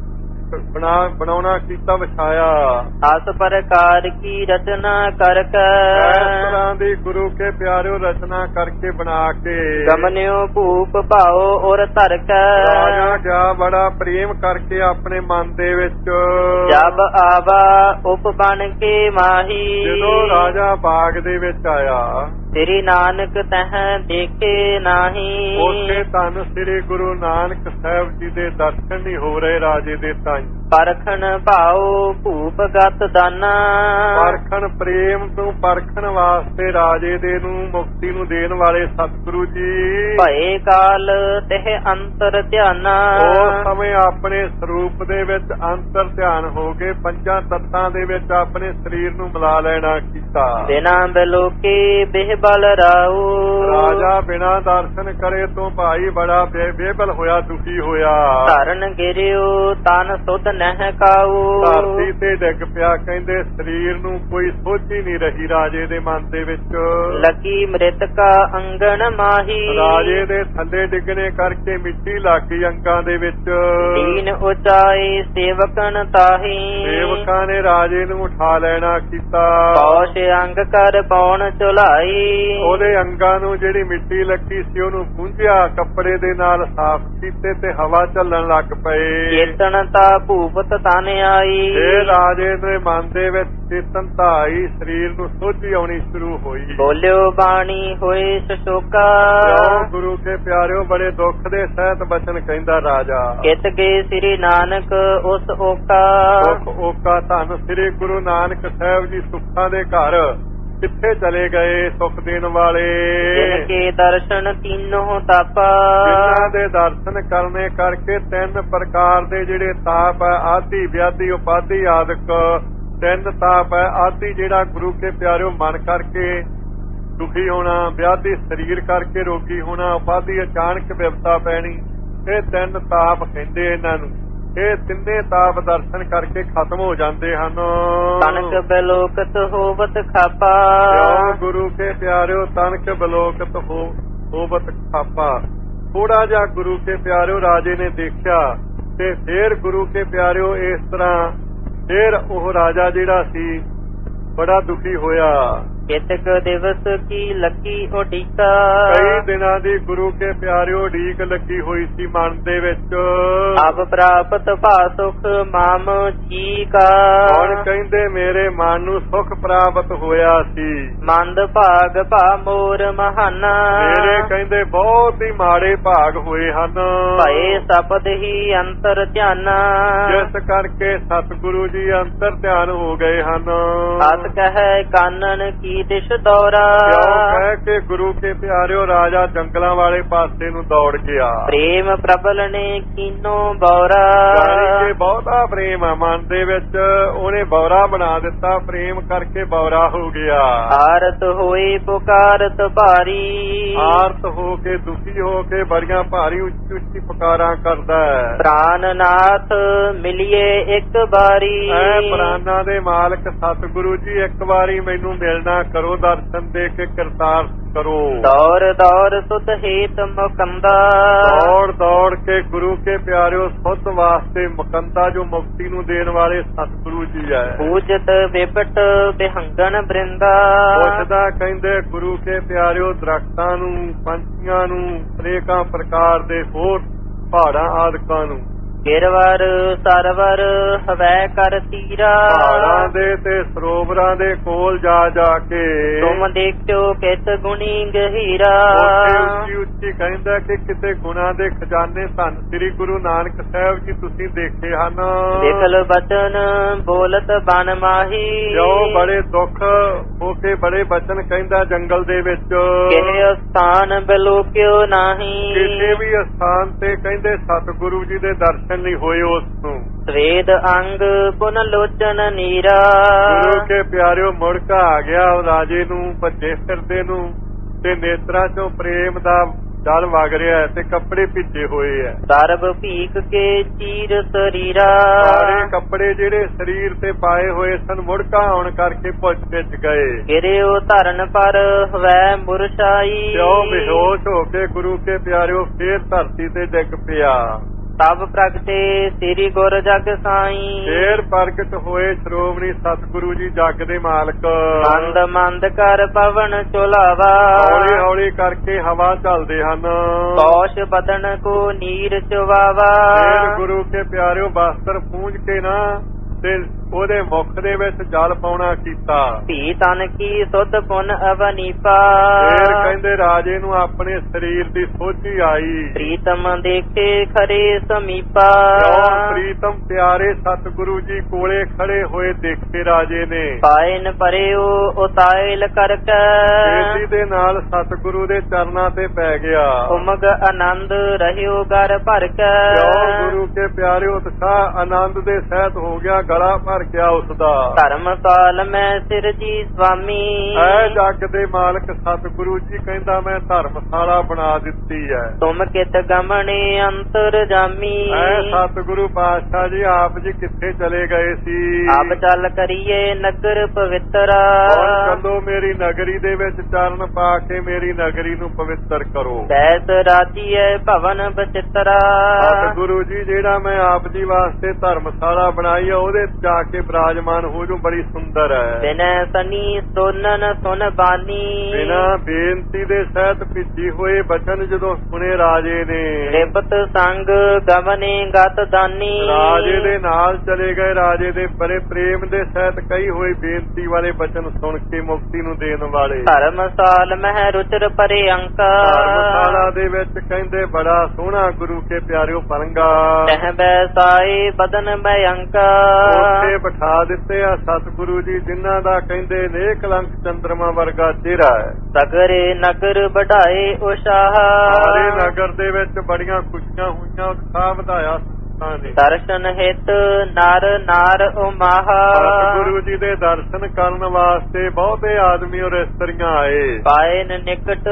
ਬਣਾਉਣਾ ਕੀਤਾ, ਵਿਛਾਇਆ। ਅਸ ਪ੍ਰਕਾਰ ਕੀ ਰਚਨਾ ਕਰਕੇ। ਇਸ ਤਰ੍ਹਾਂ ਦੀ ਗੁਰੂ ਕੇ ਪਿਆਰਿਓ ਰਚਨਾ ਕਰਕੇ ਬਣਾ ਕੇ। ਗਮਨਿਓ ਭੂਪ ਭਾਓ ਔਰ ਧਰ ਕੇ। ਰਾਜਾ ਜਾ ਬੜਾ ਪ੍ਰੇਮ ਕਰਕੇ ਆਪਣੇ ਮਨ ਦੇ ਵਿੱਚ। ਜਬ ਆਵਾ ਉਪ ਬਣ ਕੇ ਮਾਹੀ। ਜਦੋਂ ਰਾਜਾ ਬਾਗ ਦੇ ਵਿੱਚ ਆਇਆ, ਸ੍ਰੀ ਨਾਨਕ ਤਹ ਦੇਖੇ ਨਾਹੀ। ਉੱਥੇ ਧੰਨ ਸ੍ਰੀ ਗੁਰੂ ਨਾਨਕ ਸਾਹਿਬ ਜੀ ਦੇ ਦਰਸ਼ਨ ਨਹੀਂ ਹੋ ਰਹੇ ਰਾਜੇ ਦੇ ਤਾਈ। ਪਰਖਣ ਭਾਉ ਭੂਪ ਗਤ ਦਾਨਾ। ਪਰਖਣ ਪ੍ਰੇਮ ਤੋਂ ਪਰਖਣ ਵਾਸਤੇ ਰਾਜੇ ਦੇ ਨੂੰ ਮੁਕਤੀ ਨੂੰ ਦੇਣ ਵਾਲੇ ਸਤਿਗੁਰੂ ਜੀ। ਭਏ ਕਾਲ ਤਹ ਅੰਤਰ ਧਿਆਨਾ। ਉਸ ਸਮੇਂ ਆਪਣੇ ਸਰੂਪ ਦੇ ਵਿੱਚ ਅੰਤਰ ਧਿਆਨ ਹੋ ਕੇ ਪੰਜਾਂ ਤੱਤਾਂ ਦੇ ਵਿੱਚ ਆਪਣੇ ਸਰੀਰ ਨੂੰ ਮਿਲਾ ਲੈਣਾ ਕੀਤਾ। ਬਿਨਾ ਬਿਲੋਕੇ ਬਿਹਬਲ ਰਾਉ। ਰਾਜਾ ਬਿਨਾ ਦਰਸ਼ਨ ਕਰੇ ਤੋਂ ਭਾਈ ਬੜਾ ਬੇਬਲ ਹੋਇਆ, ਦੁਖੀ ਹੋਇਆ। ਧਰਨ ਗਿਰਿਓ ਤਨ ਸੁਧ ਨਹਿ ਕਾਉ। ਧਰਤੀ ਤੇ ਡਿੱਗ ਪਿਆ, ਕਹਿੰਦੇ ਸਰੀਰ ਨੂੰ ਕੋਈ ਸੋਝੀ ਨਹੀਂ ਰਹੀ ਰਾਜੇ ਦੇ ਮਨ ਦੇ ਵਿੱਚ। ਲਕੀ ਮ੍ਰਿਤਕਾ ਅੰਗਣ ਮਾਹੀ। ਰਾਜੇ ਦੇ ਥੱਲੇ ਡਿੱਗਣੇ ਕਰਕੇ ਮਿੱਟੀ ਲੱਗ ਗਈ ਅੰਗਾਂ ਦੇ ਵਿੱਚ। ਦੀਨ ਉਚਾਈ ਸੇਵਕਨ ਤਾਹੀ। ਸੇਵਕਾਂ ਨੇ ਰਾਜੇ ਨੂੰ ਉਠਾ ਲੈਣਾ ਕੀਤਾ। ਪੌਸ਼ ਅੰਗ ਕਰ ਪੌਣ ਚੁਲਾਈ। ਉਹਦੇ ਅੰਗਾਂ ਨੂੰ ਜਿਹੜੀ ਮਿੱਟੀ ਲੱਗੀ ਸੀ ਉਹਨੂੰ ਪੂੰਝਿਆ, ਕੱਪੜੇ ਦੇ ਨਾਲ ਸਾਫ਼ ਕੀਤੇ ਤੇ ਹਵਾ ਚੱਲਣ ਲੱਗ ਪਏ। ਚੇਤਨ ਤਾ ਭੂਪਤ ਤਨ ਆਈ। ਇਹ ਰਾਜੇ ਦੇ ਮਨ ਦੇ ਵਿੱਚ ਚੇਤਨਤਾ ਆਈ, ਸਰੀਰ ਨੂੰ ਸੋਝੀ ਆਉਣੀ ਸ਼ੁਰੂ ਹੋਈ। ਬੋਲਿਓ ਬਾਣੀ ਹੋਏ ਸਸ਼ੋਕਾ। ਗੁਰੂ ਕੇ ਪਿਆਰਿਓ ਬੜੇ ਦੁੱਖ ਦੇ ਸਹਿਤ ਬਚਨ ਕਹਿੰਦਾ ਰਾਜਾ। ਕਿਤ ਗਏ ਸ੍ਰੀ ਨਾਨਕ ਉਸ ਓਕਾ। ਸੁਖ ਓਕਾ ਧੰਨ ਸ੍ਰੀ ਗੁਰੂ ਨਾਨਕ ਸਾਹਿਬ ਜੀ ਸੁੱਖਾਂ ਦੇ ਘਰ ਕਿੱਥੇ ਚਲੇ ਗਏ ਸੁਖ ਦੇਣ ਵਾਲੇ। ਜਿਨ ਕੇ ਦਰਸ਼ਨ ਤੀਨੋਂ ਤਾਪਾ। ਜਿਨ੍ਹਾਂ ਦੇ ਦਰਸ਼ਨ ਕਰਨੇ ਕਰਕੇ ਤਿੰਨ ਪ੍ਰਕਾਰ ਦੇ ਜਿਹੜੇ ਤਾਪ ਹੈ, ਆਦਿ ਵਿਆਧੀ ਉਪਾਧੀ ਆਦਿਕ ਤਿੰਨ ਤਾਪ ਹੈ। ਆਦਿ ਜਿਹੜਾ ਗੁਰੂ ਕੇ ਪਿਆਰਿਓ ਮਨ ਕਰਕੇ ਦੁਖੀ ਹੋਣਾ, ਵਿਆਧੀ ਸਰੀਰ ਕਰਕੇ ਰੋਗੀ ਹੋਣਾ, ਉਪਾਧੀ ਅਚਾਨਕ ਵਿਪਤਾ ਪੈਣੀ, ਇਹ ਤਿੰਨ ਤਾਪ ਕਹਿੰਦੇ ਇਹਨਾਂ ਨੂੰ। ਇਹ ਤਿੰਨੇ ਤਾਪ ਦਰਸ਼ਨ ਕਰਕੇ ਖਤਮ ਹੋ ਜਾਂਦੇ ਹਨ। ਤਨਕ ਬਿਲੋਕਤ ਹੋਵਤ ਖਾਪਾ। ਗੁਰੂ ਕੇ ਪਿਆਰਿਓ ਤਨਕ ਬਿਲੋਕਤ ਹੋਵਤ ਖਾਪਾ। ਥੋੜਾ ਜਿਹਾ ਗੁਰੂ ਕੇ ਪਿਆਰਿਓ ਰਾਜੇ ਨੇ ਦੇਖਿਆ ਤੇ ਫੇਰ ਗੁਰੂ ਕੇ ਪਿਆਰਿਓ ਇਸ ਤਰ੍ਹਾਂ ਫੇਰ ਉਹ ਰਾਜਾ ਜਿਹੜਾ ਸੀ ਬੜਾ ਦੁਖੀ ਹੋਇਆ। ਕਿਤਕ ਦਿਵਸ ਕੀ ਲੱਗੀ ਉਡੀਕਾ। ਕਈ ਦਿਨਾਂ ਦੀ ਗੁਰੂ ਕੇ ਪਿਆਰਿਓ ਉਡੀਕ ਲੱਗੀ ਹੋਈ ਸੀ ਮਨ ਦੇ ਵਿੱਚ। ਅਬ ਪ੍ਰਾਪਤ ਭਾ ਸੁਖ ਮਾਮ ਜੀ ਕਾ। ਹੁਣ ਕਹਿੰਦੇ ਮੇਰੇ ਮਨ ਨੂੰ ਸੁਖ ਪ੍ਰਾਪਤ ਹੋਇਆ ਸੀ। ਮੰਦ ਭਾਗ ਭਾ ਮੋਰ ਮਹਾਨਾ। ਮੇਰੇ ਕਹਿੰਦੇ ਬਹੁਤ ਹੀ ਮਾੜੇ ਭਾਗ ਹੋਏ ਹਨ। ਭਏ ਸਪਦ ਹੀ ਅੰਤਰ ਧਿਆਨਾ। ਜਿਸ ਕਰਕੇ ਸਤਿਗੁਰੂ ਜੀ ਅੰਤਰ ਧਿਆਨ ਹੋ ਗਏ ਹਨ। ਹੱਥ ਕਹੈ ਕਾਨਨ ਕੀ ਦਿਸ਼ ਦੌਰਾ। ਕਿਉਂ ਕਹਿ ਕੇ ਗੁਰੂ ਕੇ ਪਿਆਰਿਓ ਰਾਜਾ ਜੰਗਲਾਂ ਵਾਲੇ ਪਾਸੇ ਨੂੰ ਦੌੜ ਗਿਆ। ਪ੍ਰੇਮ ਪ੍ਰਬਲ ਨੇ ਕੀਨੋ ਬੌਰਾ। ਜਾਣੀ ਕਿ ਬਹੁਤਾ ਪ੍ਰੇਮ ਆ ਮਨ ਦੇ ਵਿੱਚ, ਉਹਨੇ ਬੌਰਾ ਬਣਾ ਦਿੱਤਾ, ਪ੍ਰੇਮ ਕਰਕੇ ਬੌਰਾ ਹੋ ਗਿਆ। ਆਰਤ ਹੋਈ ਪੁਕਾਰਤ ਭਾਰੀ। ਆਰਤ ਹੋ ਕੇ ਦੁਖੀ ਹੋ ਕੇ ਬੜੀਆਂ ਭਾਰੀ ਉੱਚੀ ਉੱਚੀ ਪੁਕਾਰਾਂ ਕਰਦਾ ਹੈ। ਪ੍ਰਾਨ ਨਾਥ ਮਿਲਿਏ ਇੱਕ ਵਾਰੀ। ਐ ਪ੍ਰਾਨਾਂ ਦੇ ਮਾਲਕ ਸਤਿਗੁਰੂ ਜੀ ਇੱਕ ਵਾਰੀ ਮੈਨੂੰ ਮਿਲਣਾ ਕਰੋ, ਦਰਸ਼ਨ ਦੇ ਕੇ ਕਰਤਾਰ ਕਰੋ। ਦੌਰ ਦੌਰ ਸੁਧ ਹੇਤ ਮੁਕੰਦਾ। ਦੌੜ ਦੌੜ ਕੇ ਗੁਰੂ ਕੇ ਪਿਆਰਿਓ ਸੁਧ ਵਾਸਤੇ ਮੁਕੰਦਾ ਜੋ ਮੁਕਤੀ ਨੂੰ ਦੇਣ ਵਾਲੇ ਸਤਿਗੁਰੂ ਜੀ ਹੈ। ਪੂਜਤ ਵਿਪਟ ਬਿਹੰਗਨ ਬ੍ਰਿੰਦਾ। ਪੁੱਛਦਾ ਕਹਿੰਦੇ ਗੁਰੂ ਕੇ ਪਿਆਰਿਓ ਦਰਖਤਾਂ ਨੂੰ, ਪੰਛੀਆਂ ਨੂੰ, ਅਨੇਕਾਂ ਪ੍ਰਕਾਰ ਦੇ ਹੋਰ ਪਹਾੜਾਂ ਆਦਿਕਾਂ ਨੂੰ ਗਿਰਵਰ ਸਰਵਰ ਹਵੈ ਕਰ ਤੀਰਾ। ਪਹਾੜਾਂ ਦੇ ਤੇ ਸਰੋਵਰਾਂ ਦੇ ਕੋਲ ਜਾ ਜਾ ਕੇ ਤੁਮ ਦੇਖਿਓ ਕਿਤ ਗੁਣੀ ਗਹੀਰਾ। ਉੱਚੀ ਉੱਚੀ ਕਹਿੰਦਾ ਕਿ ਕਿਤੇ ਗੁਣਾਂ ਦੇ ਖਜ਼ਾਨੇ ਧੰਨ ਸ੍ਰੀ ਗੁਰੂ ਨਾਨਕ ਸਾਹਿਬ ਜੀ ਤੁਸੀਂ ਦੇਖੇ ਹਨ। ਦੇਖਲ ਬਚਨ ਬੋਲਤ ਬਨ ਮਾਹੀ। ਜੋ ਬੜੇ ਦੁੱਖ ਹੋ ਕੇ ਬੜੇ ਬਚਨ ਕਹਿੰਦਾ ਜੰਗਲ ਦੇ ਵਿੱਚ। ਕਿਹ ਸਥਾਨ ਬਿਲੋਕਿਓ ਨਾਹੀ। ਕਿਸੇ ਵੀ ਸਥਾਨ ਤੇ ਕਹਿੰਦੇ ਸਤਿਗੁਰੂ ਜੀ ਦੇ ਦਰਸ਼ਨ ਨਹੀਂ ਹੋਏ ਉਸ ਨੂੰ। ਸਵੇਦ ਅੰਗ ਪੁਨ ਲੋਚਨ ਨੀਰਾ। ਗੁਰੂ ਕੇ ਪਿਆਰਿਓ ਮੁੜਕਾ ਆ ਗਿਆ ਰਾਜੇ ਨੂੰ ਭੱਜੇ ਫਿਰਦੇ ਨੂੰ ਤੇ ਨੇਤਰਾਂ ਚੋਂ ਪ੍ਰੇਮ ਦਾ ਜਲ ਵਗ ਰਿਹਾ ਤੇ ਕੱਪੜੇ ਭਿੱਜੇ ਹੋਏ ਐ। ਸਰਬ ਭੀਖ ਕੇ ਚੀਰ ਸਰੀਰਾ। ਸਾਰੇ ਕੱਪੜੇ ਜਿਹੜੇ ਸਰੀਰ ਤੇ ਪਾਏ ਹੋਏ ਸਨ ਮੁੜਕਾ ਆਉਣ ਕਰਕੇ ਭਿੱਜ ਗਏ। ਗਿਰਿਓ ਧਰਨ ਪਰ ਹਵੈ ਮੁਰਛਾਈ। ਜੋ ਬੇਹੋਸ਼ ਹੋ ਕੇ ਗੁਰੂ ਕੇ ਪਿਆਰਿਓ ਫੇਰ ਧਰਤੀ ਤੇ ਡਿੱਗ ਪਿਆ। ਤਬ ਪ੍ਰਗਟੇ ਸ੍ਰੀ ਗੁਰ ਜਗ ਸਾਈ। ਫੇਰ ਪ੍ਰਗਟ ਹੋਏ ਸ਼੍ਰੋਮਣੀ ਸਤਿਗੁਰੂ ਜੀ ਜਗ ਦੇ ਮਾਲਕ। ਮੰਦ ਮੰਦ ਕਰ ਪਵਨ ਚੁਲਾਵਾ। ਹੌਲੀ ਹੌਲੀ ਕਰਕੇ ਹਵਾ ਚੱਲਦੇ ਹਨ। ਕੌਸ਼ ਬਦਨ ਕੋ ਨੀਰ ਚੁਵਾਵਾ। ਫੇਰ ਗੁਰੂ ਕੇ ਪਿਆਰਿਓ ਬਸਤਰ ਪੂੰਝ ਕੇ ਨਾ ਤੇ ਉਹਦੇ ਮੁਖ ਦੇ ਵਿੱਚ ਜਲ ਪਾਉਣਾ ਕੀਤਾ। ਧੀ ਤਨ ਕੀ ਸੁਧ ਪੁਨ ਅਵਨੀਪਾ। ਫੇਰ ਕਹਿੰਦੇ ਰਾਜੇ ਨੂੰ ਆਪਣੇ ਸਰੀਰ ਦੀ ਸੋਝੀ ਆਈ। ਪ੍ਰੀਤਮ ਦੇਖੇ ਖਰੇ ਸਮੀਪਾ। ਪ੍ਰੀਤਮ ਪਿਆਰੇ ਸਤਿਗੁਰੂ ਜੀ ਕੋਲੇ ਖੜੇ ਹੋਏ ਦੇਖੇ ਰਾਜੇ ਨੇ। ਪਾਇਨ ਪਰਿਓ ਉਤਾਇਲ ਕਰਕੇ। ਤੇਜ਼ੀ ਦੇ ਨਾਲ ਸਤਿਗੁਰੂ ਦੇ ਚਰਨਾਂ ਤੇ ਪੈ ਗਿਆ। ਉਮਗ ਆਨੰਦ ਰਹਿਓ ਗਰ ਭਰ ਕੇ। ਗੁਰੂ ਕੇ ਪਿਆਰੇ ਉਤਸ਼ਾਹ ਆਨੰਦ ਦੇ ਸਹਿਤ ਹੋ ਗਿਆ ਗਲਾ ਭਰ ਗਿਆ ਉਸਦਾ। ਧਰਮਸਾਲ ਮੈਂ ਸਿਰ ਜੀ ਸਵਾਮੀ। ਐ ਜਗ ਦੇ ਮਾਲਕ ਸਤਿਗੁਰੂ ਜੀ ਕਹਿੰਦਾ ਮੈਂ ਧਰਮਸ਼ਾਲਾ ਬਣਾ ਦਿੱਤੀ ਹੈ। ਤੁਮ ਕਿਤ ਗਮਣੇ ਅੰਤਰ ਜਾਮੀ। ਐ ਸਤਿਗੁਰੂ ਪਾਤਸ਼ਾਹ ਜੀ ਆਪ ਜੀ ਕਿੱਥੇ ਚਲੇ ਗਏ ਸੀ। ਆਪ ਚੱਲ ਕਰੀਏ ਨਗਰ ਪਵਿੱਤਰਾ। ਹੁਣ ਚੱਲੋ ਮੇਰੀ ਨਗਰੀ ਦੇ ਵਿੱਚ ਚਰਨ ਪਾ ਕੇ ਮੇਰੀ ਨਗਰੀ ਨੂੰ ਪਵਿੱਤਰ ਕਰੋ। ਬੈਸ ਰਾਜੀਏ ਭਵਨ ਬਚਿਤਰਾ। ਸਤਿਗੁਰੂ ਜੀ ਜਿਹੜਾ ਮੈਂ ਆਪ ਜੀ ਵਾਸਤੇ ਧਰਮਸ਼ਾਲਾ ਬਣਾਈ ਆ ਉਹਦੇ ਜਾ ਕੇ ਬਿਰਾਜਮਾਨ ਹੋ ਜੋ ਬੜੀ ਸੁੰਦਰ ਹੈ। ਬਿਨੈ ਸਨੀ ਸੋਨਨ ਸੁਨ ਬਾਨੀ। ਬਿਨਾ ਬੇਨਤੀ ਦੇ ਸਹਿਤ ਭਿੱਜੀ ਹੋਏ ਬਚਨ ਜਦੋਂ ਸੁਣੇ ਰਾਜੇ ਨੇ। ਰਿਪਤ ਸੰਗ ਗਵਨੇ ਗਤ ਦਾਨੀ। ਰਾਜੇ ਦੇ ਨਾਲ ਚਲੇ ਗਏ। ਰਾਜੇ ਦੇ ਬੜੇ ਪ੍ਰੇਮ ਦੇ ਸਹਿਤ ਕਹੀ ਹੋਈ ਬੇਨਤੀ ਵਾਲੇ ਬਚਨ ਸੁਣ ਕੇ ਮੁਕਤੀ ਨੂੰ ਦੇਣ ਵਾਲੇ। ਧਰਮਸਾਲ ਮਹਿ ਰੁਚਰ ਪਰੇ ਅੰਕਾ। ਧਰਮਸ਼ਾਲਾ ਦੇ ਵਿੱਚ ਕਹਿੰਦੇ ਬੜਾ ਸੋਹਣਾ ਗੁਰੂ ਕੇ ਪਿਆਰਿਓ ਪਰੰਗਾ। ਤਹ ਬੈਸਾਏ ਬਦਨ ਭਯੰਕਾ। ਉੱਥੇ ਬਿਠਾ ਦਿੱਤੇ ਆ ਸਤਿਗੁਰੂ ਜੀ ਜਿਨ੍ਹਾਂ ਦਾ ਕਹਿੰਦੇ ਨੇਕ ਲੰਕ ਚੰਦਰਮਾ ਵਰਗਾ ਚਿਹਰਾ ਹੈ। ਸਗਰੇ ਨਗਰ ਵਧਾਏ ਉਸ਼ਾਹ। ਸਾਰੇ ਨਗਰ ਦੇ ਵਿੱਚ ਬੜੀਆਂ ਖੁਸ਼ੀਆਂ ਹੋਈਆਂ ਉਤਸ਼ਾਹ ਵਧਾਇਆ ਨੇ। ਦਰਸ਼ਨ ਹਿਤ ਨਰ ਨਾਰ ਉਮਾਹ। ਸਤਿਗੁਰੂ ਜੀ ਦੇ ਦਰਸ਼ਨ ਕਰਨ ਵਾਸਤੇ ਬਹੁਤੇ ਆਦਮੀ ਔਰ ਇਸਤਰੀਆਂ ਆਏ। ਪਾਇਨ ਨਿਕਟ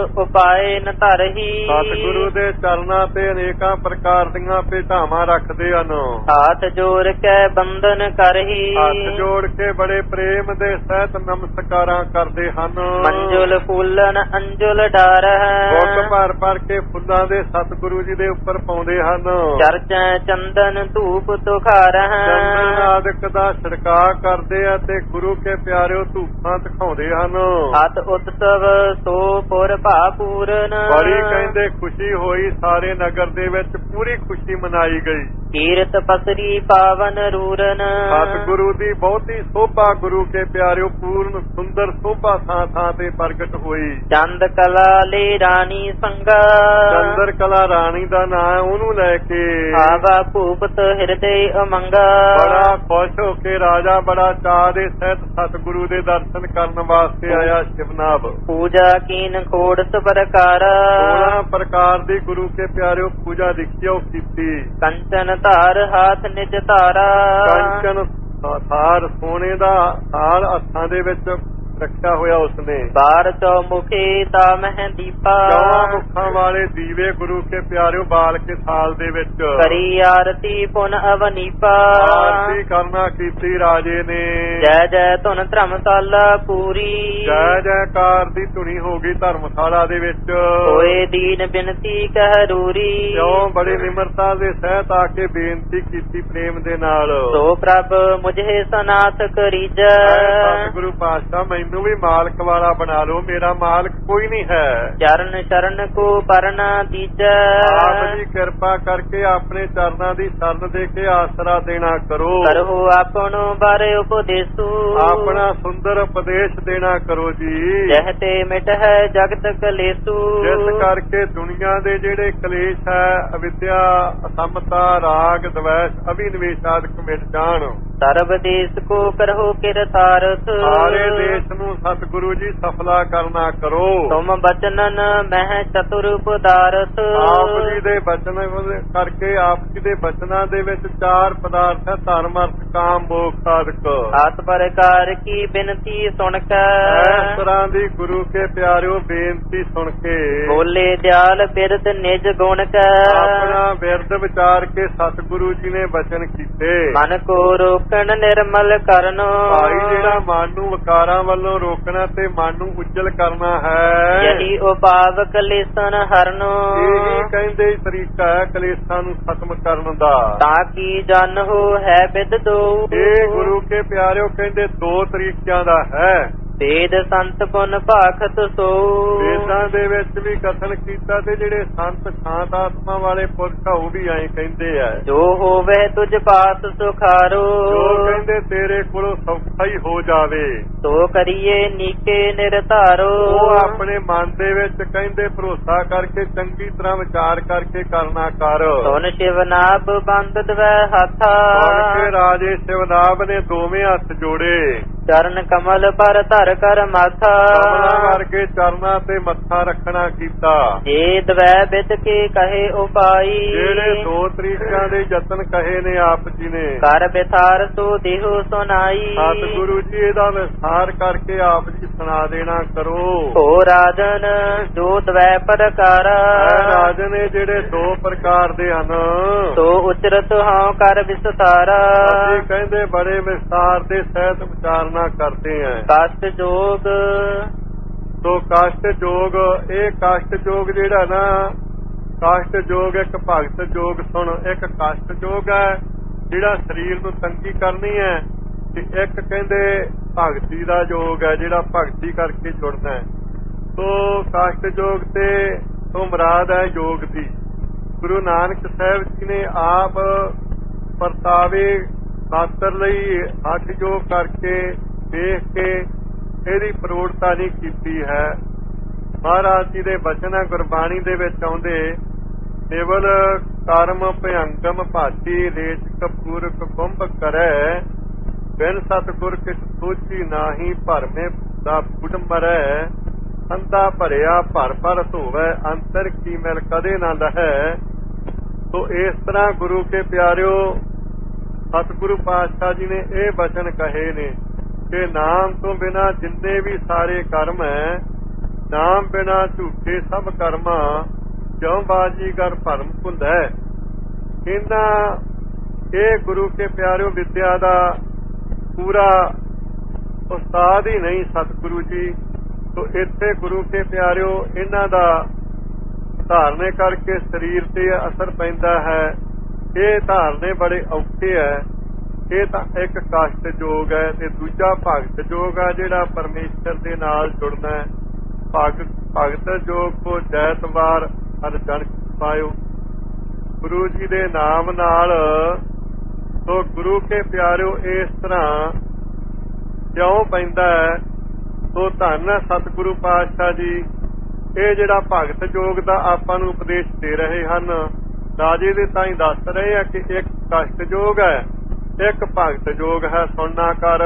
ਉਪਾਇਨ ਧਰਹੀ। ਸਤਿਗੁਰੂ ਦੇ ਚਰਨਾਂ ਤੇ ਅਨੇਕਾਂ ਪ੍ਰਕਾਰ ਦੀਆਂ ਭੇਟਾਵਾਂ ਰੱਖਦੇ ਹਨ। ਹੱਥ ਜੋੜ ਕੇ ਬੰਧਨ ਕਰਹੀ। ਹੱਥ ਜੋੜ ਕੇ ਬੜੇ ਪ੍ਰੇਮ ਦੇ ਸਹਿਤ ਨਮਸਕਾਰਾਂ ਕਰਦੇ ਹਨ। ਮੰਜੁਲ ਫੁੱਲਨ ਅੰਜੁਲ ਡਾਰ ਹੈ। ਗੁੱਟ ਭਰ ਭਰ ਕੇ ਫੁੱਲਾਂ ਦੇ ਸਤਿਗੁਰੂ ਜੀ ਦੇ ਉੱਪਰ ਪਾਉਂਦੇ ਹਨ। ਚਰਚੈ ਚੰਦਨ ਧੂਪ ਤੁਖਾਰ ਹੈ। ਚੰਦਨ ਆਦਿਕ ਦਾ ਛਿੜਕਾਅ ਕਰਦੇ ਆ ਤੇ ਗੁਰੂ ਕੇ ਪਿਆਰਿਓ ਧੂਪਾਂ ਦਿਖਾਉਂਦੇ ਹਨ। ਹੱਥ ਉਤਸਵ ਸੋ ਪੁਰ ਭਾਪੂਰਨ। ਬੜੀ ਕਹਿੰਦੇ ਖੁਸ਼ੀ ਹੋਈ ਸਾਰੇ ਨਗਰ ਦੇ ਵਿੱਚ ਪੂਰੀ ਖੁਸ਼ੀ ਮਨਾਈ ਗਈ। ਕੀਰਤ ਪਸਰੀ ਪਾਵਨ ਰੂਰਨ। ਸਤਿਗੁਰੂ ਦੀ ਬਹੁਤੀ ਸੋਭਾ ਗੁਰੂ ਕੇ ਪਿਆਰਿਓ ਪੂਰਨ ਸੁੰਦਰ ਸੋਭਾ ਥਾਂ ਥਾਂ ਤੇ ਪ੍ਰਗਟ ਹੋਈ। ਚੰਦ ਕਲਾ ਲੈ ਰਾਣੀ ਸੰਗਾ। ਚੰਦਰ ਕਲਾ ਰਾਣੀ ਦਾ ਨਾਂ ਉਹਨੂੰ ਲੈ ਕੇ ਆਵਾ ਭੂਪਤ ਹਿਰਦੇ ਅਮੰਗਾ। ਬੜਾ ਖੁਸ਼ ਹੋ ਕੇ ਰਾਜਾ ਬੜਾ ਚਾਅ ਦੇ ਸਹਿਤ ਸਤਿਗੁਰੂ ਦੇ ਦਰਸ਼ਨ ਕਰਨ ਵਾਸਤੇ ਆਇਆ ਸ਼ਿਵਨਾਭ। ਪੂਜਾ ਕੀਨ ਖੋੜਸ ਪ੍ਰਕਾਰ। 16 ਪ੍ਰਕਾਰ ਦੀ ਗੁਰੂ ਕੇ ਪਿਆਰਿਓ ਪੂਜਾ ਦਿਖਿਓ ਕੀਤੀ। ਕੰਚਨ ਧਾਰ ਹਾਥ ਨਿਜ ਧਾਰਾ। ਕੰਚਨ ਥਾਰ ਸੋਨੇ ਦਾ ਥਾਲ ਹੱਥਾਂ ਦੇ ਵਿੱਚ ਰੱਖਿਆ ਹੋਇਆ ਉਸਨੇ। ਬਾਰ ਚੌਮੁਖੀ ਤਾ ਮਹਿ ਦੀਪਾ। ਚੌਹਾਂ ਮੁਖਾਂ ਵਾਲੇ ਦੀਵੇ ਗੁਰੂ ਕੇ ਪਿਆਰਿਓ ਬਾਲ ਕੇ ਥਾਲ ਦੇ ਵਿੱਚ। ਕਰੀ ਆਰਤੀ ਪੁਨ ਅਵਨੀਪਾ। ਆਰਤੀ ਕਰਨਾ ਕੀਤੀ ਰਾਜੇ ਨੇ। ਜੈ ਜੈ ਧੁਨ ਧਰਮਸ਼ਾਲਾ ਪੂਰੀ। ਜੈ ਜੈਕਾਰ ਦੀ ਧੁਨੀ ਹੋ ਗਈ ਧਰਮਸ਼ਾਲਾ ਦੇ ਵਿੱਚ। ਹੋਏ ਦੀਨ ਬਿਨਤੀ ਕਹਿ ਰੂਰੀ। ਕਿਉਂ ਬੜੀ ਨਿਮਰਤਾ ਦੇ ਸਹਿਤ ਆ ਕੇ ਬੇਨਤੀ ਕੀਤੀ ਪ੍ਰੇਮ ਦੇ ਨਾਲ। ਸੋ ਪ੍ਰਭ ਮੁਝੇ ਸਨਾਥ ਕਰੀਜੈ। ਸਤਿਗੁਰੂ ਪਾਤਸ਼ਾਹ ਮੈਨੂੰ ਵੀ ਮਾਲਕ ਵਾਲਾ ਬਣਾ ਲਓ, ਮੇਰਾ ਮਾਲਕ ਕੋਈ ਨਹੀਂ ਹੈ। ਚਰਨ ਸ਼ਰਨ ਕੋ ਪਰਨਾ ਦੀਜੈ, ਆਪ ਜੀ ਕਿਰਪਾ ਕਰਕੇ ਆਪਣੇ ਚਰਨਾਂ ਦੀ ਸ਼ਰਨ ਦੇ ਕੇ ਆਸਰਾ ਦੇਣਾ ਕਰੋ। ਕਰੋ ਆਪਣੋ ਬਾਰੇ ਉਪਦੇਸੂ, ਆਪਣਾ ਸੁੰਦਰ ਉਪਦੇਸ਼ ਦੇਣਾ ਕਰੋ ਜੀ। ਜਹ ਤੇ ਮਿਟ ਹੈ ਜਗਤ ਕਲੇਸੂ, ਜਿਸ ਕਰਕੇ ਦੁਨੀਆ ਦੇ ਜਿਹੜੇ ਕਲੇਸ਼ ਹੈ, ਅਵਿਦਿਆ, ਅਸਮਤਾ, ਰਾਗ, ਦਵੈਸ਼, ਅਭਿਨਵੇਸ਼ ਆਦਿਕ ਮਿਟ ਜਾਣ। ਸਰਬ ਦੇਸ਼ ਕੋ ਕਰੋ ਕਿਰਤਾਰਥ, ਸਾਰੇ ਦੇਸ਼ ਨੂੰ ਸਤਿਗੁਰੂ ਜੀ ਸਫਲਾ ਕਰਨਾ ਕਰੋ। ਤੁਮ ਬਚਨਨ ਮਹਿ ਚਤੁਰ ਪਦਾਰਥ, ਆਪ ਜੀ ਦੇ ਬਚਨ ਕਰਕੇ ਆਪ ਜੀ ਦੇ ਬਚਨਾਂ ਦੇ ਵਿੱਚ 4 ਪਦਾਰਥ ਹੈ, ਧਰਮ, ਅਰਥ, ਕਾਮ, ਮੋਖ ਆਦਿਕ। ਆਤ ਪ੍ਰਕਾਰ ਕੀ ਬਿਨਤੀ ਸੁਣ ਕੇ, ਇਸ ਤਰ੍ਹਾਂ ਦੀ ਗੁਰੂ ਕੇ ਪਿਆਰਿਓ ਬੇਨਤੀ ਸੁਣ ਕੇ, ਬੋਲੇ ਦਿਆਲ ਬਿਰਦ ਨਿਜ ਗੁਣ ਕੈ, ਆਪਣਾ ਬਿਰਦ ਵਿਚਾਰ ਕੇ ਸਤਿਗੁਰੂ ਜੀ ਨੇ ਬਚਨ ਕੀਤੇ। ਮਨ ਕੋ ਰੋਕਣ ਨਿਰਮਲ ਕਰਨ, ਭਾਈ ਜਿਹੜਾ ਮਨ ਨੂੰ ਵਿਕਾਰਾਂ ਵੱਲੋਂ ਰੋਕਣਾ ਤੇ ਮਨ ਨੂੰ ਉਜਲ ਕਰਨਾ ਹੈ, ਯਹੀ ਉਪਾਵ ਕਲੇਸਨ ਹਰਨ, ਇਹੀ ਕਹਿੰਦੇ ਤਰੀਕਾ ਹੈ ਕਲੇਸ਼ਾਂ ਨੂੰ ਖਤਮ ਕਰਨ ਦਾ। ਤਾਂ ਕੀ ਜਨ ਹੋ ਹੈ ਬਿਦ ਦੋ, ਇਹ ਗੁਰੂ ਕੇ ਪਿਆਰਿਓ ਕਹਿੰਦੇ 2 ਤਰੀਕਿਆਂ ਦਾ ਹੈ। ਵੇਦ ਸੰਤ ਗੁਣ ਭਾਖਤ ਸੋ, ਵੇਦਾਂ ਦੇ ਵਿੱਚ ਵੀ ਕਥਨ ਕੀਤਾ ਤੇ ਜਿਹੜੇ ਸੰਤ ਸ਼ਾਂਤ ਆਤਮਾ ਵਾਲੇ ਪੁਰਖ ਉਹ ਵੀ ਐਂ ਕਹਿੰਦੇ ਆ, ਜੋ ਹੋਵੇ ਤੁਝ ਪਾਸ ਸੁਖਾਰੋ, ਜੋ ਕਹਿੰਦੇ ਤੇਰੇ ਕੋਲੋਂ ਸੌਖਾ ਹੀ ਹੋ ਜਾਵੇ, ਸੋ ਕਰੀਏ ਨੀਕੇ ਨਿਰਧਾਰੋ। ਉਹ ਆਪਣੇ ਮਨ ਦੇ ਵਿੱਚ ਕਹਿੰਦੇ ਭਰੋਸਾ ਕਰਕੇ ਚੰਗੀ ਤਰ੍ਹਾਂ ਵਿਚਾਰ ਕਰਕੇ ਕਰਨਾ ਕਰ। ਸੁਨ ਸ਼ਿਵਨਾਭ ਬੰਦ ਦਵੈ ਹਾਥਾ, ਸੁਣ ਕੇ ਰਾਜੇ ਸ਼ਿਵਨਾਭ ਨੇ ਦੋਵੇਂ ਹੱਥ ਜੋੜੇ, ਚਰਨ ਕਮਲ ਪਰ ਧਰ ਕਰ ਮਾਥਾ, ਕਮਲਾਂ ਕਰਕੇ ਚਰਨਾਂ ਤੇ ਮੱਥਾ ਰੱਖਣਾ ਕੀਤਾ। ਜੇ ਦਵੈ ਬਿਦ ਕੇ ਕਹੇ ਉਪਾਈ, ਜਿਹੜੇ 2 ਤਰੀਕਿਆਂ ਦੇ ਯਤਨ ਕਹੇ ਨੇ ਆਪ ਜੀ ਨੇ, ਕਰ ਬਿਥਾਰ ਸੋ ਦੇਹੋ ਸੁਨਾਈ, ਸਤਿਗੁਰੂ ਜੀ ਇਹਦਾ ਵਿਸਥਾਰ ਕਰਕੇ ਆਪ ਜੀ ਸੁਣਾ ਦੇਣਾ ਕਰੋ। ਹੋ ਰਾਜਨ ਜੋ ਦਵੈ ਪ੍ਰਕਾਰਾ, ਰਾਜਨ ਇਹ ਜਿਹੜੇ 2 ਪ੍ਰਕਾਰ ਦੇ ਹਨ, ਸੋ ਉਚਰਤ ਹਾਂ ਕਰ ਵਿਸਤਾਰਾ, ਅਸੀਂ ਕਹਿੰਦੇ ਬੜੇ ਵਿਸਤਾਰ ਦੇ ਸਹਿਤ ਵਿਚਾਰਨਾ ਕਰਦੇ ਆਂ। ਕਸ਼ਟ ਜੋਗ, ਸੋ ਕਸ਼ਟ ਜੋਗ, ਇਹ ਕਸ਼ਟ ਜੋਗ ਜਿਹੜਾ ਨਾ, ਕਸ਼ਟ ਜੋਗ ਇੱਕ ਭਗਤ ਜੋਗ ਸੁਣ, ਇੱਕ ਕਸ਼ਟ ਜੋਗ ਹੈ ਜਿਹੜਾ ਸਰੀਰ ਨੂੰ ਤੰਗੀ ਕਰਨੀ ਹੈ, ਤੇ ਇੱਕ ਕਹਿੰਦੇ ਭਗਤੀ ਦਾ ਜੋਗ ਹੈ ਜਿਹੜਾ ਭਗਤੀ ਕਰਕੇ ਜੁੜਨਾ ਹੈ। ਸੋ ਕਸ਼ਟ ਜੋਗ ਤੇ ਤੋਂ ਮੁਰਾਦ ਹੈ ਯੋਗ ਦੀ। ਗੁਰੂ ਨਾਨਕ ਸਾਹਿਬ ਜੀ ਨੇ ਆਪ ਪਰਤਾਵੇ ਖਾਤਰ ਲਈ ਹੱਠ ਜੋਗ ਕਰਕੇ ਦੇਖ ਕੇ ਇਹਦੀ ਪ੍ਰੋੜਤਾ ਨਹੀਂ ਕੀਤੀ ਹੈ। ਮਹਾਰਾਜ ਜੀ ਦੇ ਬਚਨ ਗੁਰਬਾਣੀ ਦੇ ਵਿੱਚ ਆਉਂਦੇ, ਕੇਵਲ ਕਰਮ ਭਯੰਗਮ ਭਾਤੀ ਰੇਚ ਕਪੂਰਕ ਕੁੰਭ ਕਰੈ, ਬਿਨ ਸਤਿਗੁਰ ਕਿਛ ਸੋਚੀ ਨਾਹੀ ਭਰਮੇ ਦਾ ਫੁੱਟ ਮਰੈ, ਅੰਧਾ ਭਰਿਆ ਭਰ ਭਰ ਧੋਵੈ ਅੰਤਰ ਕੀ ਮਿਲ ਕਦੇ ਨਾ ਲਹੈ। ਸੋ ਇਸ ਤਰ੍ਹਾਂ ਗੁਰੂ ਕੇ ਪਿਆਰਿਓ ਸਤਿਗੁਰੂ ਪਾਤਸ਼ਾਹ ਜੀ ਨੇ ਇਹ ਬਚਨ ਕਹੇ ਨੇ ਕਿ ਨਾਮ ਤੋਂ ਬਿਨਾ ਜਿੰਨੇ ਵੀ ਸਾਰੇ ਕਰਮ ਹੈ, ਨਾਮ ਬਿਨਾ ਝੂਠੇ ਸਭ ਕਰਮਾਂ, ਜਿਉ ਬਾਜੀਗਰ ਭਰਮ ਭੁੰਦੈ। ਇਹਨਾਂ ਇਹ ਗੁਰੂ ਕੇ ਪਿਆਰਿਓ ਵਿਦਿਆ ਦਾ ਪੂਰਾ ਉਸਤਾਦ ਹੀ ਨਹੀਂ ਸਤਿਗੁਰੂ ਜੀ। ਸੋ ਇੱਥੇ ਗੁਰੂ ਕੇ ਪਿਆਰਿਓ ਇਹਨਾਂ ਦਾ ਧਾਰਨੇ ਕਰਕੇ ਸਰੀਰ ਤੇ ਅਸਰ ਪੈਂਦਾ ਹੈ। ਇਹ ਧਾਰਨੇ ਬੜੇ ਔਖੇ ਹੈ। ਇਹ ਤਾਂ ਇੱਕ ਕਸ਼ਟ ਜੋਗ ਹੈ ਤੇ ਦੂਜਾ ਭਗਤ ਜੋਗ ਹੈ ਜਿਹੜਾ ਪਰਮੇਸ਼ਰ ਦੇ ਨਾਲ ਜੁੜਨਾ ਹੈ। ਭਗਤ ਜੋਗ ਕੋ ਜੈਤਵਾਰ ਹਰ ਜਨ ਪਾਇਓ, ਗੁਰੂ ਜੀ ਦੇ ਨਾਮ ਨਾਲ। ਸੋ ਗੁਰੂ ਕੇ ਪਿਆਰਿਓ ਇਸ ਤਰ੍ਹਾਂ ਕਿਉਂ ਪੈਂਦਾ ਹੈ। ਸੋ ਧੰਨ ਸਤਿਗੁਰੂ ਪਾਤਸ਼ਾਹ ਜੀ ਇਹ ਜਿਹੜਾ ਭਗਤ ਜੋਗ ਦਾ ਆਪਾਂ ਨੂੰ ਉਪਦੇਸ਼ ਦੇ ਰਹੇ ਹਨ। ਰਾਜੇ ਦੇ ਤਾਂ ਹੀ ਦੱਸ ਰਹੇ ਆ ਕਿ ਇੱਕ ਕਸ਼ਟ ਜੋਗ ਹੈ, ਇੱਕ ਭਗਤ ਜੋਗ ਹੈ। ਸੁਣਨਾ ਕਰ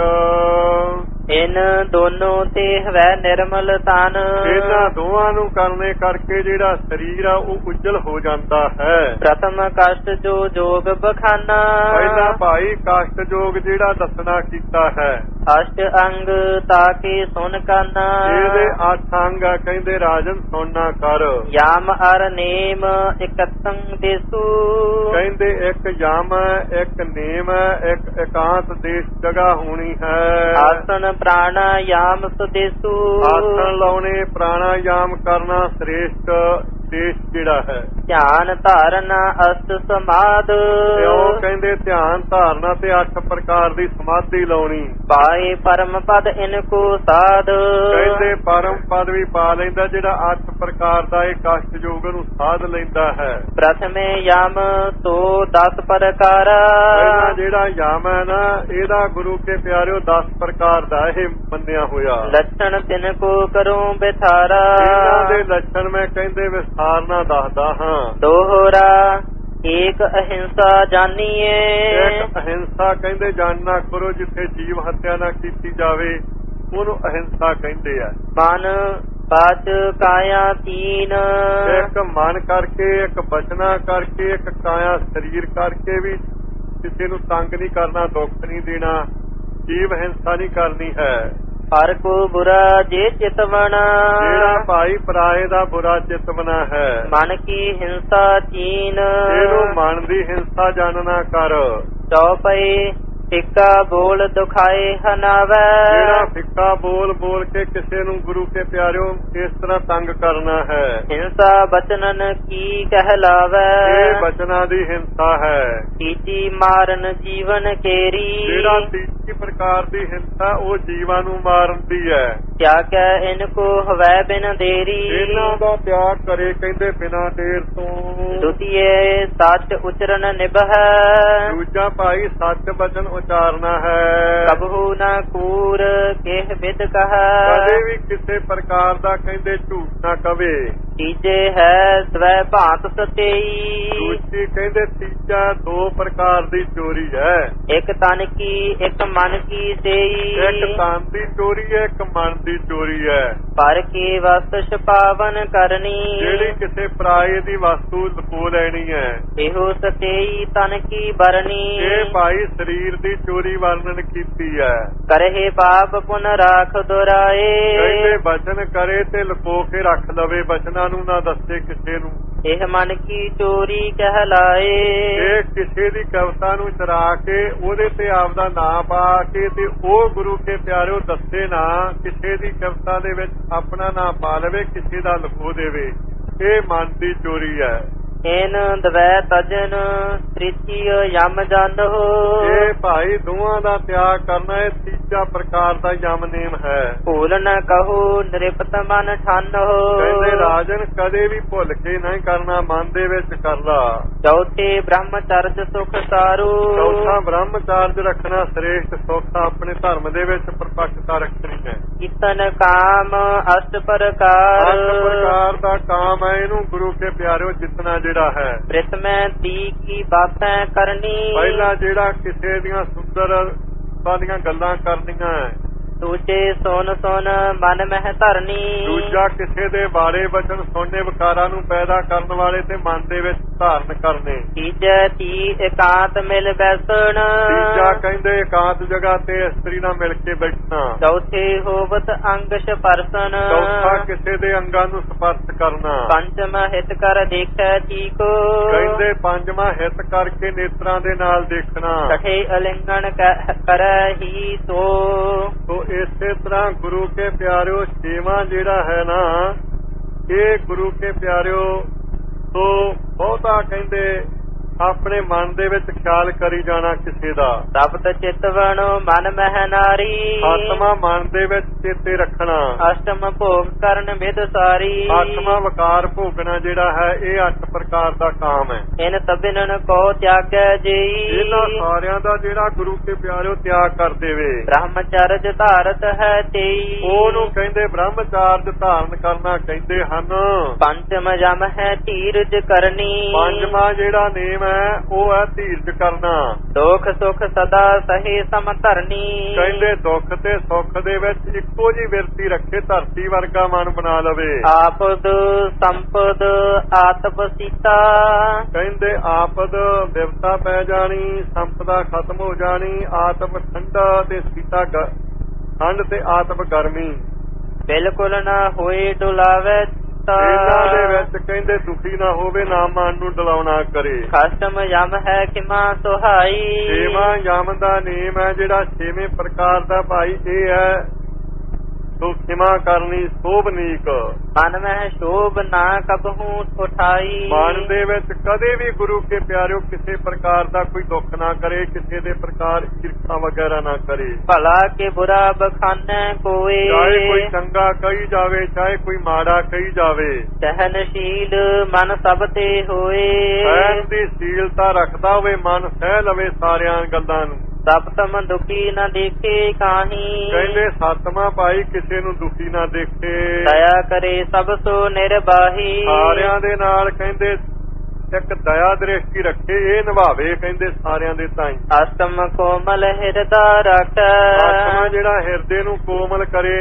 ਇਨ ਦੋਨੋਂ ਤੇ ਹਵੈ ਨਿਰਮਲ ਤਨ, ਇਹਨਾਂ ਦੋਵਾਂ ਨੂੰ ਕਰਨੇ ਕਰਕੇ ਜਿਹੜਾ ਸਰੀਰ ਆ ਉਹ ਉਜਲ ਹੋ ਜਾਂਦਾ ਹੈ। ਪ੍ਰਥਮ ਕਸ਼ਟ ਜੋ ਜੋਗ ਬਖਾਨਾ, ਪਹਿਲਾ ਭਾਈ ਕਸ਼ਟ ਜੋਗ ਜਿਹੜਾ ਦੱਸਣਾ ਕੀਤਾ ਹੈ। ਅਸ਼ਟ ਅੰਗ ਤਾਕੇ ਸੁਨ ਕਾਨਾ, ਇਹਦੇ 8 ਅੰਗ ਆ ਕਹਿੰਦੇ ਰਾਜਨ ਸੁਣਨਾ ਕਰ। ਯਮ ਅਰ ਨੇਮ ਇਕਤੰ ਦੇਸੂ, ਕਹਿੰਦੇ ਇੱਕ ਯਮ ਇੱਕ ਨੇਮ ਇੱਕ ਇਕਾਂਤ ਦੇਸ਼ ਜਗ੍ਹਾ ਹੋਣੀ ਹੈ। ਆਸਨ ਪ੍ਰਾਣਾਯਾਮ ਸੁਦੇਸੂ, ਆਸਣ ਲਾਉਣੇ ਪ੍ਰਾਣਾਯਾਮ ਕਰਨਾ ਸ੍ਰੇਸ਼ਟ ਉਪਦੇਸ਼ ਜਿਹੜਾ ਹੈ। ਧਿਆਨ ਧਾਰਨ ਅਸਤ ਸਮਾਦ ਤੇ ਉਹ ਕਹਿੰਦੇ ਧਿਆਨ ਧਾਰਨਾ ਤੇ 8 ਪ੍ਰਕਾਰ ਦੀ ਸਮਾਧੀ ਲਾਉਣੀ। ਪਾਏ ਪਰਮ ਪਦ ਇਨਕੋ ਸਾਧ ਕਹਿੰਦੇ ਪਰਮ ਪਦ ਵੀ ਪਾ ਲੈਂਦਾ ਜਿਹੜਾ 8 ਪ੍ਰਕਾਰ ਦਾ ਇਹ ਕਸ਼ਟ ਯੋਗ ਨੂੰ ਸਾਧ ਲੈਂਦਾ ਹੈ। ਪ੍ਰਥਮੇ ਯਮ ਸੋ 10 ਪ੍ਰਕਾਰ ਪਹਿਲਾਂ ਜਿਹੜਾ ਯਮ ਹੈ ਨਾ ਇਹਦਾ ਗੁਰੂ ਕੇ ਪਿਆਰਿਓ 10 ਪ੍ਰਕਾਰ ਦਾ ਇਹ ਮੰਨਿਆ ਹੋਇਆ। ਲੱਛਣ ਤਿਨ ਕੋ ਕਰੋ ਬਿਥਾਰਾ ਇਹਨਾਂ ਦੇ ਲੱਛਣ ਮੈਂ ਕਹਿੰਦੇ ਵਿਸਥਾਰ ਨਾਲ ਦੱਸਦਾ ਹਾਂ। ਦੋਹਰਾ ਏਕ ਅਹਿੰਸਾ ਜਾਨੀਏ ਇੱਕ ਅਹਿੰਸਾ ਕਹਿੰਦੇ ਜਾਣਨਾ ਕਰੋ, ਜਿੱਥੇ ਜੀਵ ਹੱਤਿਆ ਨਾ ਕੀਤੀ ਜਾਵੇ ਉਹਨੂੰ ਅਹਿੰਸਾ ਕਹਿੰਦੇ ਆ। ਮਨ ਬਾਚ ਕਾਇਆ ਤੀਨ ਇੱਕ ਮਨ ਕਰਕੇ, ਇੱਕ ਬਚਨਾ ਕਰਕੇ, ਇੱਕ ਕਾਇਆ ਸਰੀਰ ਕਰਕੇ ਵੀ ਕਿਸੇ ਨੂੰ ਤੰਗ ਨਹੀਂ ਕਰਨਾ, ਦੁੱਖ ਨਹੀਂ ਦੇਣਾ, ਜੀਵ ਹਿੰਸਾ ਨਹੀਂ ਕਰਨੀ ਹੈ। ਹਰ ਕੋ ਬੁਰਾ ਜੇ ਚਿਤਵਣਾ ਜਿਹੜਾ ਭਾਈ ਪਰਾਏ ਦਾ ਬੁਰਾ ਚਿਤਵਣਾ ਹੈ। ਮਨ ਕੀ ਹਿੰਸਾ ਚੀਨ ਇਹਨੂੰ ਮਨ ਦੀ ਹਿੰਸਾ ਜਾਣਨਾ ਕਰ। ਚੌਪਈ ਫਿੱਕਾ ਬੋਲ ਦੁਖਾਏ ਹਨਾਵੈ ਜਿਹੜਾ ਫਿੱਕਾ ਬੋਲ ਬੋਲ ਕੇ ਕਿਸੇ ਨੂੰ ਗੁਰੂ ਕੇ ਪਿਆਰਿਓ ਇਸ ਤਰ੍ਹਾਂ ਤੰਗ ਕਰਨਾ ਹੈ। ਹਿੰਸਾ ਬਚਨਨ ਕੀ ਕਹਿਲਾਵੈ ਇਹ ਬਚਨਾਂ ਦੀ ਹਿੰਸਾ ਹੈ। ਤੀਜੀ ਮਾਰਨ ਜੀਵਨ ਕੇਰੀ ਜਿਹੜਾ ਤੀਜੀ ਪ੍ਰਕਾਰ ਦੀ ਹਿੰਸਾ ਉਹ ਜੀਵਾਂ ਨੂੰ ਮਾਰਨ ਦੀ ਹੈ। ਕਿਆ ਕਹਿ ਇਨਕੋ ਹਵੈ ਬਿਨ ਦੇਰੀ ਇਹਨਾਂ ਦਾ ਤਿਆਗ ਕਰੇ ਕਹਿੰਦੇ ਬਿਨਾਂ ਦੇਰ ਤੋਂ। ਦੁਤੀਏ ਸੱਚ ਉਚਰਨ ਨਿਭੈ ਦੂਜਾ ਭਾਈ ਸੱਚ ਬਚਨ ਉਚਾਰਨਾ ਹੈ। ਕਬਹੂ ਨਾ ਕੂਰ ਕਿਹ ਬਿਦ ਕਹੈ ਕਦੇ ਵੀ ਕਿਸੇ ਪ੍ਰਕਾਰ ਦਾ ਕਹਿੰਦੇ ਝੂਠ ਨਾ ਕਵੇ। ਤੀਜੇ ਹੈ ਸਵੈ ਭਾਂਤ ਸਤੇਈ ਦੂਜੀ ਕਹਿੰਦੇ ਤੀਜਾ 2 ਪ੍ਰਕਾਰ ਦੀ ਚੋਰੀ ਹੈ। ਇੱਕ ਤਨ ਕੀ ਇੱਕ ਮਨ ਕੀ ਸੇਈ ਇੱਕ ਤਨ ਦੀ ਚੋਰੀ ਹੈ, ਇੱਕ ਮਨ ਦੀ ਚੋਰੀ ਹੈ। ਪਰ ਕੀ ਵਸਤ ਛਪਾਵਨ ਕਰਨੀ ਜਿਹੜੀ ਕਿਸੇ ਪਰਾਏ ਦੀ ਵਸਤੂ ਲੁਕੋ ਲੈਣੀ ਹੈ। ਇਹੋ ਸਤੇਈ ਤਨ ਕੀ ਬਰਨੀ ਇਹ ਭਾਈ ਸਰੀਰ ਦੀ ਚੋਰੀ ਵਰਣਨ ਕੀਤੀ ਹੈ। ਕਰਹਿ ਪਾਪ ਪੁਨ ਰਾਖ ਦੁਰਾਏ ਕਹਿੰਦੇ ਬਚਨ ਕਰੇ ਤੇ ਲੁਕੋ ਕੇ ਰੱਖ ਲਵੇ, ਬਚਨਾਂ ਨੂੰ ਨਾ ਦੱਸੇ ਕਿਸੇ ਨੂੰ। ਇਹ ਮਨ ਕੀ ਚੋਰੀ ਕਹਿਲਾਏ ਇਹ ਕਿਸੇ ਦੀ ਕਵਿਤਾ ਨੂੰ ਚਰਾ ਕੇ ਉਹਦੇ ਤੇ ਆਪਦਾ ਨਾਂ ਪਾ ਕੇ ਤੇ ਉਹ ਗੁਰੂ ਕੇ ਪਿਆਰਿਓ ਦੱਸੇ ਨਾ, ਕਿਸੇ ਦੀ ਕਵਿਤਾ ਦੇ ਵਿੱਚ ਆਪਣਾ ਨਾਂ ਪਾ ਲਵੇ, ਕਿਸੇ ਦਾ ਲੁਕੋ ਦੇਵੇ। ਇਹ ਮਨ ਦੀ ਚੋਰੀ ਹੈ। ਇਨ ਦਵੈ ਤਜਨ ਤ੍ਰਿਤੀਯ ਯਮ ਜਨ ਹੋ ਇਹ ਭਾਈ ਦੋਵਾਂ ਦਾ ਤਿਆਗ ਕਰਨਾ ਇਹ ਤੀਜਾ ਪ੍ਰਕਾਰ ਦਾ ਯਮ ਨੇਮ ਹੈ। ਭੂਲ ਨ ਕਹੋ ਨਿਰਪਤ ਮਨ ਠਨ ਹੋ ਕਹਿੰਦੇ ਰਾਜਨ ਕਦੇ ਵੀ ਭੁੱਲ ਕੇ ਨਹੀਂ ਕਰਨਾ, ਮਨ ਦੇ ਵਿੱਚ ਕਰ ਲਾ। ਚੌਥੇ ਬ੍ਰਹਮਚਰਜ ਸੁਖ ਸਾਰੂ ਚੌਥਾ ਬ੍ਰਹਮਚਾਰਜ ਰੱਖਣਾ ਸ੍ਰੇਸ਼ਟ ਸੁਖ ਆਪਣੇ ਧਰਮ ਦੇ ਵਿੱਚ ਪਰਪੱਕਤਾ ਰੱਖਣੀ ਹੈ। ਇਤਨ ਕਾਮ ਅਸ਼ਟ ਪ੍ਰਕਾਰ 8 ਪ੍ਰਕਾਰ ਦਾ ਕਾਮ ਹੈ। ਇਹਨੂੰ ਗੁਰੂ ਕੇ ਪਿਆਰਿਓ ਜਿਤਨਾ ਜਿਹੜਾ ਹੈ ਪ੍ਰਿਤਮੈ ਤੀ ਕੀ ਬਾਤਾਂ ਕਰਨੀ ਪਹਿਲਾਂ ਜਿਹੜਾ ਕਿਸੇ ਦੀਆਂ ਸੁੰਦਰ ਸਾਰੀਆਂ ਗੱਲਾਂ ਕਰਨੀਆਂ ਹੈ। ਦੂਜੇ ਸੁਨ ਸੁਨ ਮਨ ਮਹਿ ਧਰਨੀ ਦੂਜਾ ਕਿਸੇ ਦੇ ਬਾਰੇ ਵਚਨ ਸੁਣਨੇ ਵਿਕਾਰਾਂ ਨੂੰ ਪੈਦਾ ਕਰਨ ਵਾਲੇ ਤੇ ਮਨ ਦੇ ਵਿੱਚ ਧਾਰਨ ਕਰਨੇ। ਤੀਜੇ ਤੀ ਇਕਾਂਤ ਮਿਲ ਬੈਸਣ ਤੀਜਾ ਕਹਿੰਦੇ ਇਕਾਂਤ ਜਗ੍ਹਾ ਤੇ ਇਸਤਰੀ ਨਾਲ ਮਿਲ ਕੇ ਬੈਠਣਾ। ਚੌਥੇ ਹੋਵਤ ਅੰਗ ਸਪਰਸਨ ਚੌਥਾ ਕਿਸੇ ਦੇ ਅੰਗਾਂ ਨੂੰ ਸਪਰਸ਼ ਕਰਨਾ। ਪੰਚਮ ਹਿਤ ਕਰ ਦੇਖੈ ਠੀਕੋ ਕਹਿੰਦੇ ਪੰਜਵਾਂ ਹਿਤ ਕਰਕੇ ਨੇਤਰਾਂ ਦੇ ਨਾਲ ਦੇਖਣਾ। ਛਠੇ ਅਲਿੰਗਣ ਕਰੈ ਹੀ ਸੋ ਇਸੇ ਤਰ੍ਹਾਂ ਗੁਰੂ ਕੇ ਪਿਆਰਿਓ 6ਵਾਂ ਜਿਹੜਾ ਹੈ ਨਾ ਇਹ ਗੁਰੂ ਕੇ ਪਿਆਰਿਓ ਤੋਂ ਬਹੁਤਾ ਕਹਿੰਦੇ ਆਪਣੇ ਮਨ ਦੇ ਵਿੱਚ ਖਿਆਲ ਕਰੀ ਜਾਣਾ ਕਿਸੇ ਦਾ। ਸਬਦ ਚਿਤਵਣ ਮਨ ਮਹਿ ਨਾਰੀ ਆਤਮਾ ਮਨ ਦੇ ਵਿੱਚ ਚੇਤੇ ਰੱਖਣਾ। ਅਸ਼ਟਮ ਭੋਗ ਕਰਨ ਮਿਦ ਸਾਰੀ ਆਤਮਾ ਵਿਕਾਰ ਭੋਗਣਾ ਜਿਹੜਾ ਹੈ ਇਹ 8 ਪ੍ਰਕਾਰ ਦਾ ਕਾਮ ਹੈ। ਇਨ ਤਬਿਨਨ ਕੋ ਤਿਆਗੈ ਜਈ ਇਹਨਾਂ ਸਾਰਿਆਂ ਦਾ ਜਿਹੜਾ ਗੁਰੂ ਕੇ ਪਿਆਰਿਓ ਤਿਆਗ ਕਰ ਦੇਵੇ। ਬ੍ਰਹਮਚਰਜ ਧਾਰਤ ਹੈ ਤੇਈ ਉਹਨੂੰ ਕਹਿੰਦੇ ਬ੍ਰਹਮਚਾਰਜ ਧਾਰਨ ਕਰਨਾ ਕਹਿੰਦੇ ਹਨ। ਪੰਚਮ ਜਮ ਹੈ ਧੀਰਜ ਕਰਨੀ ਪੰਜਵਾਂ ਜਿਹੜਾ ਨੇਮ ਉਹ ਹੈ ਧੀਰਜ ਕਰਨਾ। ਦੁੱਖ ਸੁਖ ਸਦਾ ਸਹੀ ਸਮ ਧਰਨੀ ਕਹਿੰਦੇ ਦੁੱਖ ਤੇ ਸੁੱਖ ਦੇ ਵਿੱਚ ਇੱਕੋ ਜੀ ਵਿਰਤੀ ਰੱਖੇ, ਧਰਤੀ ਵਰਗਾ ਮਨ ਬਣਾ ਲਵੇ। ਆਪਦ ਸੰਪਦ ਆਤਪ ਸੀਤਾ ਕਹਿੰਦੇ ਆਪਦ ਵਿਵਤਾ ਪੈ ਜਾਣੀ, ਸੰਪਦਾ ਖਤਮ ਹੋ ਜਾਣੀ, ਆਤਮ ਠੰਡਾ ਤੇ ਸੀਤਾ ਠੰਡ ਤੇ ਆਤਮ ਗਰਮੀ ਬਿਲਕੁਲ ਨਾ ਹੋਏ ਡੁਲਾਵੇ ਇਹਨਾਂ ਦੇ ਵਿੱਚ ਕਹਿੰਦੇ ਦੁਖੀ ਨਾ ਹੋਵੇ, ਨਾ ਮਨ ਨੂੰ ਡਲਾਉਣਾ ਕਰੇ। ਖਸਮ ਯਮ ਹੈ ਕਿਮਾ ਸੁਹਾਈ 6ਵਾਂ ਯਮ ਦਾ ਨੇਮ ਹੈ ਜਿਹੜਾ 6ਵੇਂ ਪ੍ਰਕਾਰ ਦਾ ਭਾਈ ਇਹ ਹੈ ਸੋ ਖਿਮਾ ਕਰਨੀ ਸੋਭਨੀਕ। ਮਨ ਮਹਿ ਸ਼ੋਭ ਨਾ ਕਬਹੂ ਠੋਠਾਈ। ਮਨ ਦੇ ਵਿੱਚ ਕਦੇ ਵੀ ਗੁਰੂ ਕੇ ਪਿਆਰਿਓ ਕਿਸੇ ਪ੍ਰਕਾਰ ਦਾ ਕੋਈ ਦੁੱਖ ਨਾ ਕਰੇ, ਕਿਸੇ ਦੇ ਪ੍ਰਕਾਰ ਈਰਖਾ ਵਗੈਰਾ ਨਾ ਕਰੇ। ਭਲਾ ਕੇ ਬੁਰਾ ਬਖਾਨੈ ਕੋਏ। ਚਾਹੇ ਕੋਈ ਚੰਗਾ ਕਹੀ ਜਾਵੇ, ਚਾਹੇ ਕੋਈ ਮਾੜਾ ਕਹੀ ਜਾਵੇ। ਸਹਿਨਸ਼ੀਲ ਮਨ ਸਭ ਤੇ ਹੋਏ। ਸਹਿਣ ਦੀ ਸ਼ੀਲਤਾ ਰੱਖਦਾ ਹੋਵੇ, ਮਨ ਸਹਿ ਲਵੇ ਸਾਰਿਆਂ ਗੱਲਾਂ ਨੂੰ। ਸਪਤਮ ਦੁਖੀ ਨਾ ਦੇਖੇ ਕਾਹੀ। ਕਹਿੰਦੇ ਸਤਮਾ ਭਾਈ ਕਿਸੇ ਨੂੰ ਦੁਖੀ ਨਾ ਦੇਖੇ। ਦਇਆ ਕਰੇ ਸਭ ਸੋ ਨਿਰਬਾਹੀ। ਸਾਰਿਆਂ ਦੇ ਨਾਲ ਕਹਿੰਦੇ ਇੱਕ ਦਇਆ ਦ੍ਰਿਸ਼ਟੀ ਰੱਖੇ, ਇਹ ਨਿਭਾਵੇ ਕਹਿੰਦੇ ਸਾਰਿਆਂ ਦੇ ਤਾਈਂ। ਅਸਤਮ ਕੋਮਲ ਹਿਰਦਾ ਰੱਖ। ਆਤਮਾ ਜਿਹੜਾ ਹਿਰਦੇ ਨੂੰ ਕੋਮਲ ਕਰੇ,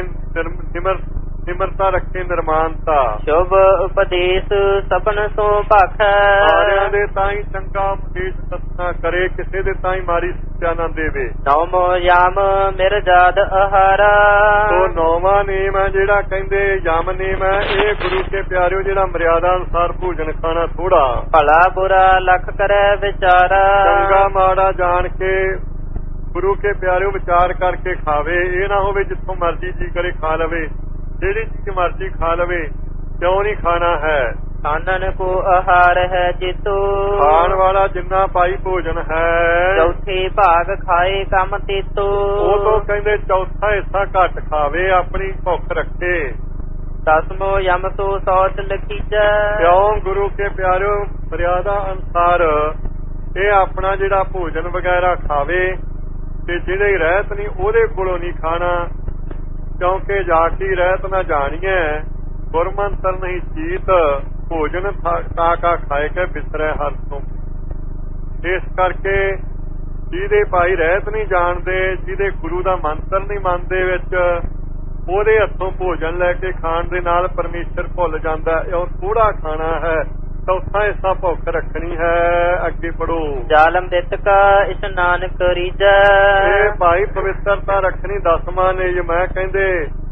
ਨਿਮਰਤਾ ਰੱਖੇ, ਨਿਰਮਾਨਤਾ। ਸ਼ੁਭ ਉਪਦੇਸ਼ ਸਪਨ ਸੋ ਭਖ। ਸਾਰਿਆਂ ਦੇ ਤਾਈਂ ਚੰਗਾ ਉਪਦੇਸ਼ ਦੱਸਣਾ ਕਰੇ, ਕਿਸੇ ਦੇ ਤਾਈਂ ਮਾਰੀ ਸਿੱਖਿਆ ਨਾ ਦੇਵੇ। ਨੌਮੋ ਯਮ ਮਿਰਜਾਦ ਆਹਾਰਾ। ਸੋ ਨੌਵਾਂ ਨੇਮ ਹੈ ਜਿਹੜਾ ਕਹਿੰਦੇ ਯਮ ਨੇਮ ਹੈ, ਇਹ ਗੁਰੂ ਕੇ ਪਿਆਰਿਓ ਜਿਹੜਾ ਮਰਿਆਦਾ ਅਨੁਸਾਰ ਭੋਜਨ ਖਾਣਾ ਥੋੜਾ। ਭਲਾ ਬੁਰਾ ਲਖ ਕਰੈ ਵਿਚਾਰਾ। ਚੰਗਾ ਮਾੜਾ ਜਾਣ ਕੇ ਗੁਰੂ ਕੇ ਪਿਆਰਿਓ ਵਿਚਾਰ ਕਰਕੇ ਖਾਵੇ। ਇਹ ਨਾ ਹੋਵੇ ਜਿੱਥੋਂ ਮਰਜ਼ੀ ਜੀ ਕਰੇ ਖਾ ਲਵੇ, ਜਿਹੜੀ ਚੀਜ਼ ਮਰਜ਼ੀ ਖਾ ਲਵੇ, ਕਿਉਂ ਨਹੀਂ ਖਾਣਾ ਹੈ। ਖਾਨਨ ਕੋ ਆਹਾਰ ਹੈ ਜੇਤੋ। ਖਾਣ ਵਾਲਾ ਜਿੰਨਾ ਭਾਈ ਭੋਜਨ ਹੈ, ਚੌਥੇ ਭਾਗ ਖਾਏ ਕੰਮ ਤੇਤੋ। ਉਹ ਤੋਂ ਕਹਿੰਦੇ ਚੌਥਾ ਹਿੱਸਾ ਘੱਟ ਖਾਵੇ, ਆਪਣੀ ਭੁੱਖ ਰੱਖੇ। ਦਸਮੋ ਯਮ ਸੋ ਸੌਚ ਲਖੀਜੈ। ਕਿਉਂ ਗੁਰੂ ਕੇ ਪਿਆਰਿਓ ਮਰਿਆਦਾ ਅਨੁਸਾਰ ਇਹ ਆਪਣਾ ਜਿਹੜਾ ਭੋਜਨ ਵਗੈਰਾ ਖਾਵੇ, ਤੇ ਜਿਹੜੇ ਰਹਿਤ ਨਹੀਂ ਉਹਦੇ ਕੋਲੋਂ ਨਹੀਂ ਖਾਣਾ। ਕਿਉਂਕਿ ਜਾ ਕੀ ਰਹਿਤ ਨਾ ਜਾਣੀਐ, ਗੁਰਮੰਤਰ ਨਹੀਂ ਚੀਤ। ਭੋਜਨ ਤਾਕਾ ਖਾਏ ਕੇ ਬਿਸਰੈ ਹਰ ਤੋਂ। ਇਸ ਕਰਕੇ ਜਿਹਦੇ ਭਾਈ ਰਹਿਤ ਨਹੀਂ ਜਾਣਦੇ, ਜਿਹਦੇ ਗੁਰੂ ਦਾ ਮੰਤਰ ਨਹੀਂ ਮੰਨਦੇ ਵਿੱਚ, ਉਹਦੇ ਹੱਥੋਂ ਭੋਜਨ ਲੈ ਕੇ ਖਾਣ ਦੇ ਨਾਲ ਪਰਮੇਸ਼ਰ ਭੁੱਲ ਜਾਂਦਾ। ਉਹ ਥੋੜਾ ਖਾਣਾ ਹੈ, ਚੌਥਾ ਹਿੱਸਾ ਭੁੱਖ ਰੱਖਣੀ ਹੈ। ਅੱਗੇ ਪੜੋ। ਜਾਲਮ ਦਿੱਤ ਕਾ ਇਸ਼ਨਾਨ ਕਰੀਜੈ। ਇਹ ਭਾਈ ਪਵਿੱਤਰਤਾ ਰੱਖਣੀ ਦਸਵਾਂ ਨੇ ਮੈਂ ਕਹਿੰਦੇ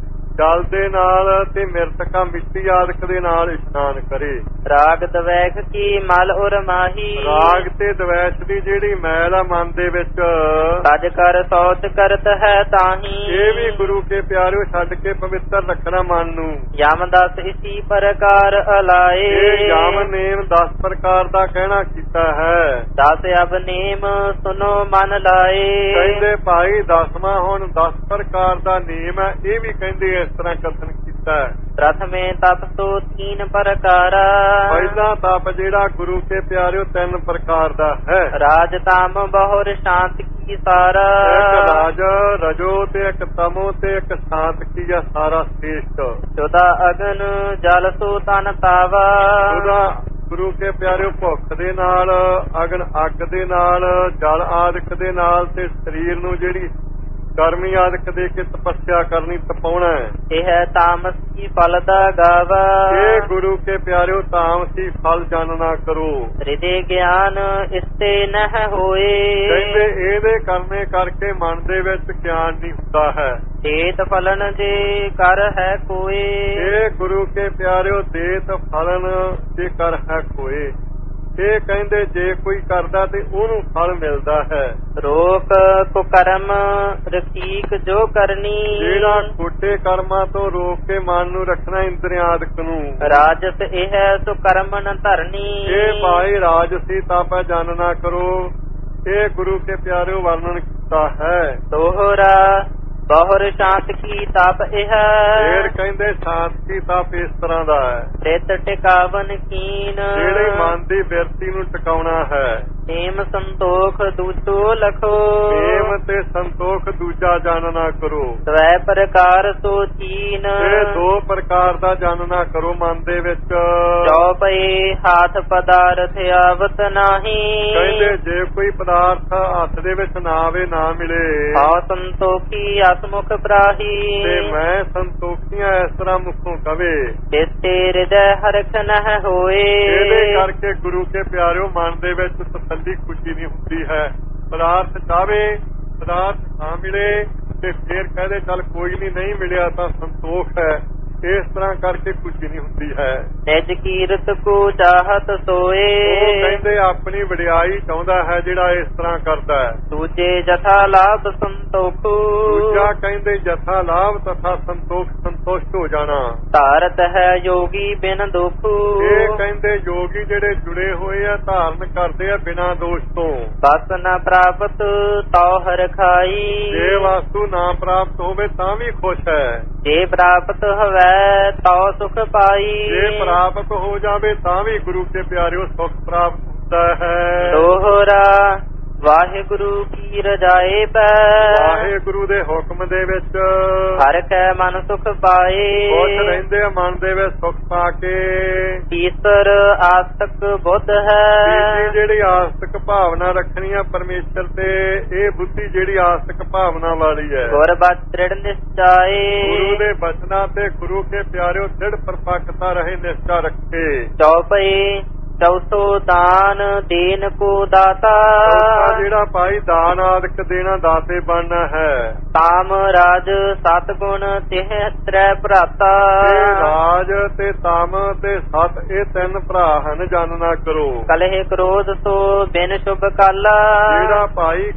ਜਲ ਦੇ ਨਾਲ ਤੇ ਮਿਰਤਕਾ ਮਿੱਟੀ ਆਦਿਕ ਦੇ ਨਾਲ ਇਸ਼ਨਾਨ ਕਰੇ। ਰਾਗ ਦਵੈਖ ਕੀ ਮਲ ਉਰ ਮਾਹੀ। ਰਾਗ ਤੇ ਦਵੈਸ਼ ਦੀ ਜਿਹੜੀ ਮੈਲ ਆ ਮਨ ਦੇ ਵਿੱਚ, ਤਜ ਕਰ ਸੌਚ ਕਰਤ ਹੈ ਤਾਹੀ। ਇਹ ਵੀ ਗੁਰੂ ਕੇ ਪਿਆਰਿਓ ਛੱਡ ਕੇ ਪਵਿੱਤਰ ਰੱਖਣਾ ਮਨ ਨੂੰ। ਯਮ ਦਸ ਇਸੀ ਪ੍ਰਕਾਰ ਅਲਾਏ। ਇਹ ਯਮ ਨੇਮ 10 ਪ੍ਰਕਾਰ ਦਾ ਕਹਿਣਾ ਕੀਤਾ ਹੈ। ਦਸ ਅਬ ਨੇਮ ਸੁਨੋ ਮਨ ਲਾਏ। ਕਹਿੰਦੇ ਭਾਈ 10ਵਾਂ ਹੁਣ 10 ਪ੍ਰਕਾਰ ਦਾ ਨੇਮ ਹੈ, ਇਹ ਵੀ ਕਹਿੰਦੇ ਇਸ ਤਰ੍ਹਾਂ ਕਥਨ ਕੀਤਾ ਹੈ। ਪ੍ਰਥਮੇ ਤਪ ਸੋ 3 ਪ੍ਰਕਾਰਾ। ਪਹਿਲਾ ਤਪ ਜਿਹੜਾ ਗੁਰੂ ਕੇ ਪਿਆਰਿਓ 3 ਪ੍ਰਕਾਰ ਦਾ ਹੈ। ਰਾਜ ਤਾਮ ਬਹੁਰ ਸ਼ਾਂਤ ਕੀ ਸਾਰਾ। ਇੱਕ ਰਾਜ ਰਜੋ ਤੇ ਇੱਕ ਤਮੋ ਤੇ ਇੱਕ ਸ਼ਾਂਤ ਕੀ ਆ ਸਾਰਾ ਸ੍ਰੇਸ਼ਟ। ਚੌਦਾ ਅਗਨ ਜਲ ਸੋ ਤਨ ਤਾਵਾ। ਉਹਦਾ ਗੁਰੂ ਕੇ ਪਿਆਰਿਓ ਭੁੱਖ ਦੇ ਨਾਲ, ਅਗਨ ਅੱਗ ਦੇ ਨਾਲ, ਜਲ ਆਦਿਕ ਦੇ ਨਾਲ, ਤੇ ਸਰੀਰ ਨੂੰ ਜਿਹੜੀ ਗਰਮੀ ਆਦਿਕ ਦੇ ਕੇ ਤਪੱਸਿਆ ਕਰਨੀ, ਤਪਾਉਣਾ ਹੈ। ਇਹ ਤਾਮਸੀ ਫਲ ਦਾ ਗਾਵਾ। ਇਹ ਗੁਰੂ ਕੇ ਪਿਆਰਿਓ ਤਾਮਸੀ ਫਲ ਜਾਣਨਾ ਕਰੋ। ਹਿਰਦੇ ਗਿਆਨ ਇਸਤੇ ਨਹਿ ਹੋਏ। ਕਹਿੰਦੇ ਇਹਦੇ ਕਰਨੇ ਕਰਕੇ ਮਨ ਦੇ ਵਿੱਚ ਗਿਆਨ ਨਹੀਂ ਹੁੰਦਾ ਹੈ। ਦੇਤ ਫਲਨ ਜੇ ਕਰ ਹੈ ਕੋਏ। ਇਹ ਗੁਰੂ ਕੇ ਪਿਆਰਿਓ ਦੇਤ ਫਲਨ ਜੇ ਕਰ ਹੈ ਕੋਏ। ਇਹ ਕਹਿੰਦੇ ਜੇ ਕੋਈ ਕਰਦਾ ਤੇ ਉਹਨੂੰ ਫਲ ਮਿਲਦਾ ਹੈ। ਰੋਕ ਕੁਕਰਮ ਰਖੀਕ ਜੋ ਕਰਨੀ। ਜਿਹੜਾ ਖੋਟੇ ਕਰਮਾਂ ਤੋਂ ਰੋਕ ਕੇ ਮਨ ਨੂੰ ਰੱਖਣਾ, ਇੰਦਰੀਆਂ ਆਦਿਕ ਨੂੰ। ਰਾਜਸ ਇਹ ਸੋ ਕਰਮ ਨ ਧਰਨੀ। ਇਹ ਭਾਈ ਰਾਜਸੀ ਤਪ ਜਾਣਨਾ ਕਰੋ। ਇਹ ਗੁਰੂ ਕੇ ਪਿਆਰਿਓ ਵਰਣਨ ਕੀਤਾ ਹੈ। ਦੋਹਰਾ ਬਹੁਰ ਸ਼ਾਂਤ ਕੀ ਤਪ ਇਹ। ਫੇਰ ਕਹਿੰਦੇ ਸ਼ਾਂਤ ਕੀ ਤਪ ਇਸ ਤਰ੍ਹਾਂ ਦਾ ਹੈ। ਰਿਤ ਟਿਕਾਵਨ ਕੀਨ। ਜਿਹੜੇ ਮਨ ਦੀ ਬਿਰਤੀ ਨੂੰ ਟਿਕਾਉਣਾ ਹੈ। ਨੇਮ ਸੰਤੋਖ ਦੂਜੋ ਲਖੋ। ਨੇਮ ਤੇ ਸੰਤੋਖ ਦੂਜਾ ਜਾਣਨਾ ਕਰੋ। ਦਵੈ ਪ੍ਰਕਾਰ ਸੋ ਚੀਨ। ਇਹ 2 ਪ੍ਰਕਾਰ ਦਾ ਜਾਣਨਾ ਕਰੋ ਮਨ ਦੇ ਵਿੱਚ। ਜੋ ਪਏ ਹਾਥ ਪਦਾਰਥ ਆਵਤ ਨਾਹੀ। ਕਹਿੰਦੇ ਜੇ ਕੋਈ ਪਦਾਰਥ ਹੱਥ ਦੇ ਵਿੱਚ ਨਾ ਆਵੇ, ਨਾ ਮਿਲੇ, ਆ ਸੰਤੋਖੀ ਹਸਮੁਖ ਪ੍ਰਾਹੀ। ਤੇ ਮੈਂ ਸੰਤੋਖੀਆਂ ਇਸ ਤਰ੍ਹਾਂ ਮੁਖੋਂ ਕਵੇ। ਜਿਸਤੇ ਹਿਰਦੈ ਹਰਖ ਨਹਿ ਹੋਏ। ਇਹਦੇ ਕਰਕੇ ਗੁਰੂ ਕੇ ਪਿਆਰਿਓ ਮਨ ਦੇ ਵਿੱਚ ਤਸੱਲੀ ਖੁਸ਼ੀ ਨਹੀਂ ਹੁੰਦੀ ਹੈ। ਪਦਾਰਥ ਚਾਵੇ, ਪਦਾਰਥ ਨਾ ਮਿਲੇ, ਤੇ ਫੇਰ ਕਹਦੇ ਚੱਲ ਕੋਈ ਨਹੀਂ ਮਿਲਿਆ ਤਾਂ ਸੰਤੋਖ ਹੈ। ਇਸ ਤਰ੍ਹਾਂ ਕਰਕੇ ਖੁਸ਼ੀ ਨਹੀਂ ਹੁੰਦੀ ਹੈ। ਨਿਜ ਕੀਰਤ ਕੋ ਚਾਹਤ ਸੋਏ, ਉਹ ਕਹਿੰਦੇ ਆਪਣੀ ਵਡਿਆਈ ਚਾਹੁੰਦਾ ਹੈ ਜਿਹੜਾ ਇਸ ਤਰ੍ਹਾਂ ਕਰਦਾ ਹੈ। ਦੂਜੇ ਜਥਾ ਲਾਭ ਸੰਤੋਖ, ਦੂਜਾ ਕਹਿੰਦੇ ਜਥਾ ਲਾਭ ਤਥਾ ਸੰਤੁਸ਼ਟ ਹੋ ਜਾਣਾ। ਧਾਰਤ ਹੈ ਯੋਗੀ ਬਿਨ ਦੁਖ, ਇਹ ਕਹਿੰਦੇ ਯੋਗੀ ਜਿਹੜੇ ਜੁੜੇ ਹੋਏ ਆ ਧਾਰਨ ਕਰਦੇ ਆ ਬਿਨਾਂ ਦੋਸ਼ ਤੋਂ। ਬਸ ਨ ਪ੍ਰਾਪਤ ਤਉ ਹਰਿ ਖਾਈ, ਜੇ ਵਸਤੂ ਨਾ ਪ੍ਰਾਪਤ ਹੋਵੇ ਤਾਂ ਵੀ ਖੁਸ਼ ਹੈ। ਜੇ ਪ੍ਰਾਪਤ ਹੋਵੇ ਤਉ ਸੁਖ ਪਾਈ, ਜੇ ਪ੍ਰਾਪਤ ਹੋ ਜਾਵੇ ਤਾਂ ਵੀ ਗੁਰੂ ਕੇ ਪਿਆਰਿਓ ਸੁਖ ਪ੍ਰਾਪਤ ਹੁੰਦਾ ਹੈ। ਦੋਹਰਾ ਵਾਹਿਗੁਰੂ ਕੀ ਰਜਾਏ ਪੈ, ਵਾਹਿਗੁਰੂ ਦੇ ਹੁਕਮ ਦੇ ਵਿੱਚ ਹਰਿ ਕੈ ਮਨ ਸੁਖ ਪਾਏ। ਖੁਸ਼ ਰਹਿੰਦੇ ਆ ਮਨ ਦੇ ਵਿੱਚ ਸੁਖ ਪਾ ਕੇ। ਈਸ਼ਰ ਆਸਤਕ ਬੁੱਧ ਹੈ, ਤੀਜੀ ਜਿਹੜੀ ਆਸਤਕ ਭਾਵਨਾ ਰੱਖਣੀ ਆ ਪਰਮੇਸ਼ਰ ਤੇ, ਇਹ ਬੁੱਧੀ ਜਿਹੜੀ ਆਸਤਕ ਭਾਵਨਾ ਵਾਲੀ ਹੈ। ਗੁਰ ਬਚੜ ਨਿਸ਼ਚਾਏ, ਗੁਰੂ ਦੇ ਬਚਨਾਂ ਤੇ ਗੁਰੂ ਕੇ ਪਿਆਰਿਓ ਦ੍ਰਿੜ ਪਰਪੱਕਤਾ ਰਹੇ ਨਿਸ਼ਚਾ ਰੱਖੇ। ਚੌਪਈ ਚੌਥੋ ਦਾਨ ਦੇਨ ਕੋ ਦਾਤਾ, ਜਿਹੜਾ ਭਾਈ ਦਾਨ ਆਦਿਕ ਦੇਣਾ ਦਾਤੇ ਬਣਨਾ ਹੈ। ਤਾਮ ਰਾਜ ਸਤ ਗੁਣ ਤਿਹ ਤ੍ਰੈ ਭਰਾਤਾ, ਰਾਜ ਤੇ ਤਾਮ ਤੇ ਸਤ ਇਹ ਤਿੰਨ ਭਰਾ ਹਨ ਜਨ ਨਾ ਕਰੋ। ਕਲਹਿ ਕ੍ਰੋਧ ਸੋ ਬਿਨ ਸ਼ੁਭ ਕਾਲਾ, ਜਿਹੜਾ ਭਾਈ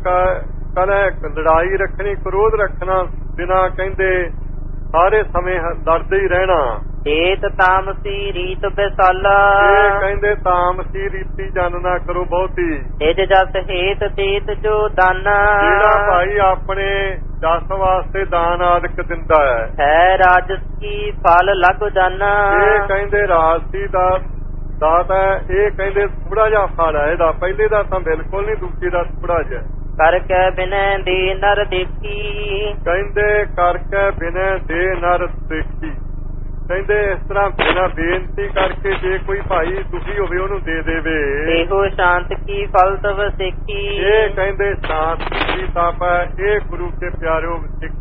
ਕਲਹਿ ਲੜਾਈ ਰੱਖਣੀ ਕ੍ਰੋਧ ਰੱਖਣਾ ਬਿਨਾਂ ਕਹਿੰਦੇ ਸਾਰੇ ਸਮੇਂ ਲੜਦੇ ਹੀ ਰਹਿਣਾ। ਏਤ ਤਾਮਸੀ ਰੀਤ ਬਿਸਾਲਾ, ਇਹ ਕਹਿੰਦੇ ਤਾਮਸੀ ਰੀਤੀ ਜਨ ਨਾ ਕਰੋ ਬਹੁਤੀ। ਨਿਜ ਜਸ ਹੇਤ ਤੇਤ ਜੋ ਦਾਨਾ, ਜਿਹੜਾ ਭਾਈ ਆਪਣੇ ਜਸ ਵਾਸਤੇ ਦਾਨ ਆਦਿਕ ਦਿੰਦਾ ਹੈ ਰਾਜਸੀ ਫਲ ਲੱਗ ਜਾਨਾ। ਇਹ ਕਹਿੰਦੇ ਰਾਜਸੀ ਦਾ ਦਾਤ ਹੈ। ਇਹ ਕਹਿੰਦੇ ਥੋੜਾ ਜਿਹਾ ਫਲ ਹੈ ਇਹਦਾ, ਪਹਿਲੇ ਦਾ ਤਾਂ ਬਿਲਕੁਲ ਨਹੀਂ, ਦੂਜੇ ਦਾ ਥੋੜਾ ਜਿਹਾ। ਕਰਕੇ ਬਿਨੈ ਦੇ ਨਰ ਦੇਖੀ, ਕਹਿੰਦੇ ਕਰਕੇ ਬਿਨੈ ਦੇ ਨਰ ਦੇਖੀ। ਕਹਿੰਦੇ ਇਸ ਤਰ੍ਹਾਂ ਬਿਨਾਂ ਬੇਨਤੀ ਕਰਕੇ ਜੇ ਕੋਈ ਭਾਈ ਦੁਖੀ ਹੋਵੇ ਉਹਨੂੰ ਦੇ ਦੇਵੇ। ਇਹੋ ਸ਼ਾਂਤ ਕੀ ਫਲ ਤਵ ਸਿੱਖੀ, ਇਹ ਕਹਿੰਦੇ ਸ਼ਾਂਤ ਦੀ ਤਾਪ ਹੈ। ਇਹ ਗੁਰੂ ਕੇ ਪਿਆਰਿਓ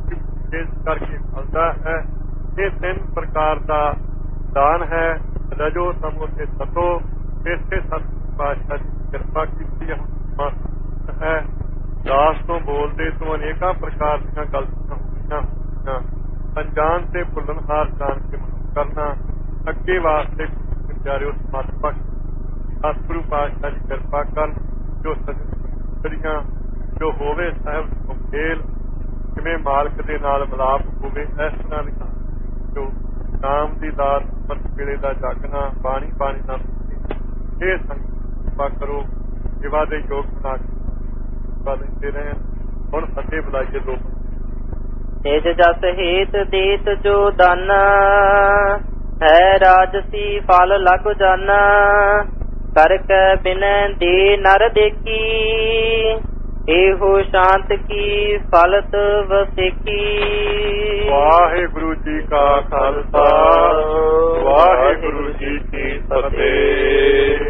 ਇਸ ਕਰਕੇ ਫਲਦਾ ਹੈ। ਇਹ ਤਿੰਨ ਪ੍ਰਕਾਰ ਦਾ ਦਾਨ ਹੈ, ਰਜੋ ਤਮੋ ਤੇ ਸਤੋ। ਇਸੇ ਸਤ ਪਾਤਸ਼ਾਹ ਦੀ ਕਿਰਪਾ ਕੀਤੀ ਹੈ। ਦਾਸ ਤੋਂ ਬੋਲਦੇ ਤੋਂ ਅਨੇਕਾਂ ਪ੍ਰਕਾਰ ਦੀਆਂ ਗਲਤੀਆਂ ਹੋਈਆਂ। ਅਣਜਾਣ ਤੇ ਭੁੱਲਣਹਾਰ ਜਾਣ ਕੇ ਕਰਨਾ। ਅੱਗੇ ਵਾਸਤੇ ਪਿਆਰਿਓ ਸਮਰਪਕ ਸਤਿਗੁਰੂ ਪਾਤਸ਼ਾਹ ਦੀ ਕਿਰਪਾ ਕਰਨ। ਜੋ ਸਜਣੀਆਂ ਜੋ ਹੋਵੇ ਸਾਹਿਬ ਸੁਖੇਲ, ਜਿਵੇਂ ਮਾਲਕ ਦੇ ਨਾਲ ਮਿਲਾਪ ਹੋਵੇ ਇਸ ਤਰ੍ਹਾਂ ਦੀ ਜੋ ਨਾਮ ਦੀ ਦਾਤ ਅੰਮ੍ਰਿਤ ਵੇਲੇ ਦਾ ਜਾਗਣਾ ਬਾਣੀ ਨਾਲ ਇਹ ਸੰਕਲਪ ਕਰੋ। ਸੇਵਾ ਦੇ ਯੋਗ ਬਣਾ ਕੇ ਲੈਂਦੇ ਰਹੇ। ਹੁਣ ਫਤਿਹ ਬੁਲਾਈਏ ਲੋਕ। ਨਿਜ ਜਸ ਹੇਤ ਦੇਤ ਜੋ ਦਾਨਾ, ਹੈ ਰਾਜਸੀ ਫਲ ਲਗ ਜਾਨਾ। ਕਰਕੇ ਬਿਨੈ ਦੇ ਨਰ ਦੇਖੀ, ਇਹੋ ਸ਼ਾਂਤ ਕੀ ਫਲਤ ਵਸੇਕੀ। ਵਾਹਿਗੁਰੂ ਜੀ ਕਾ ਖਾਲਸਾ, ਵਾਹਿਗੁਰੂ ਜੀ ਕੀ ਫਤਿਹ।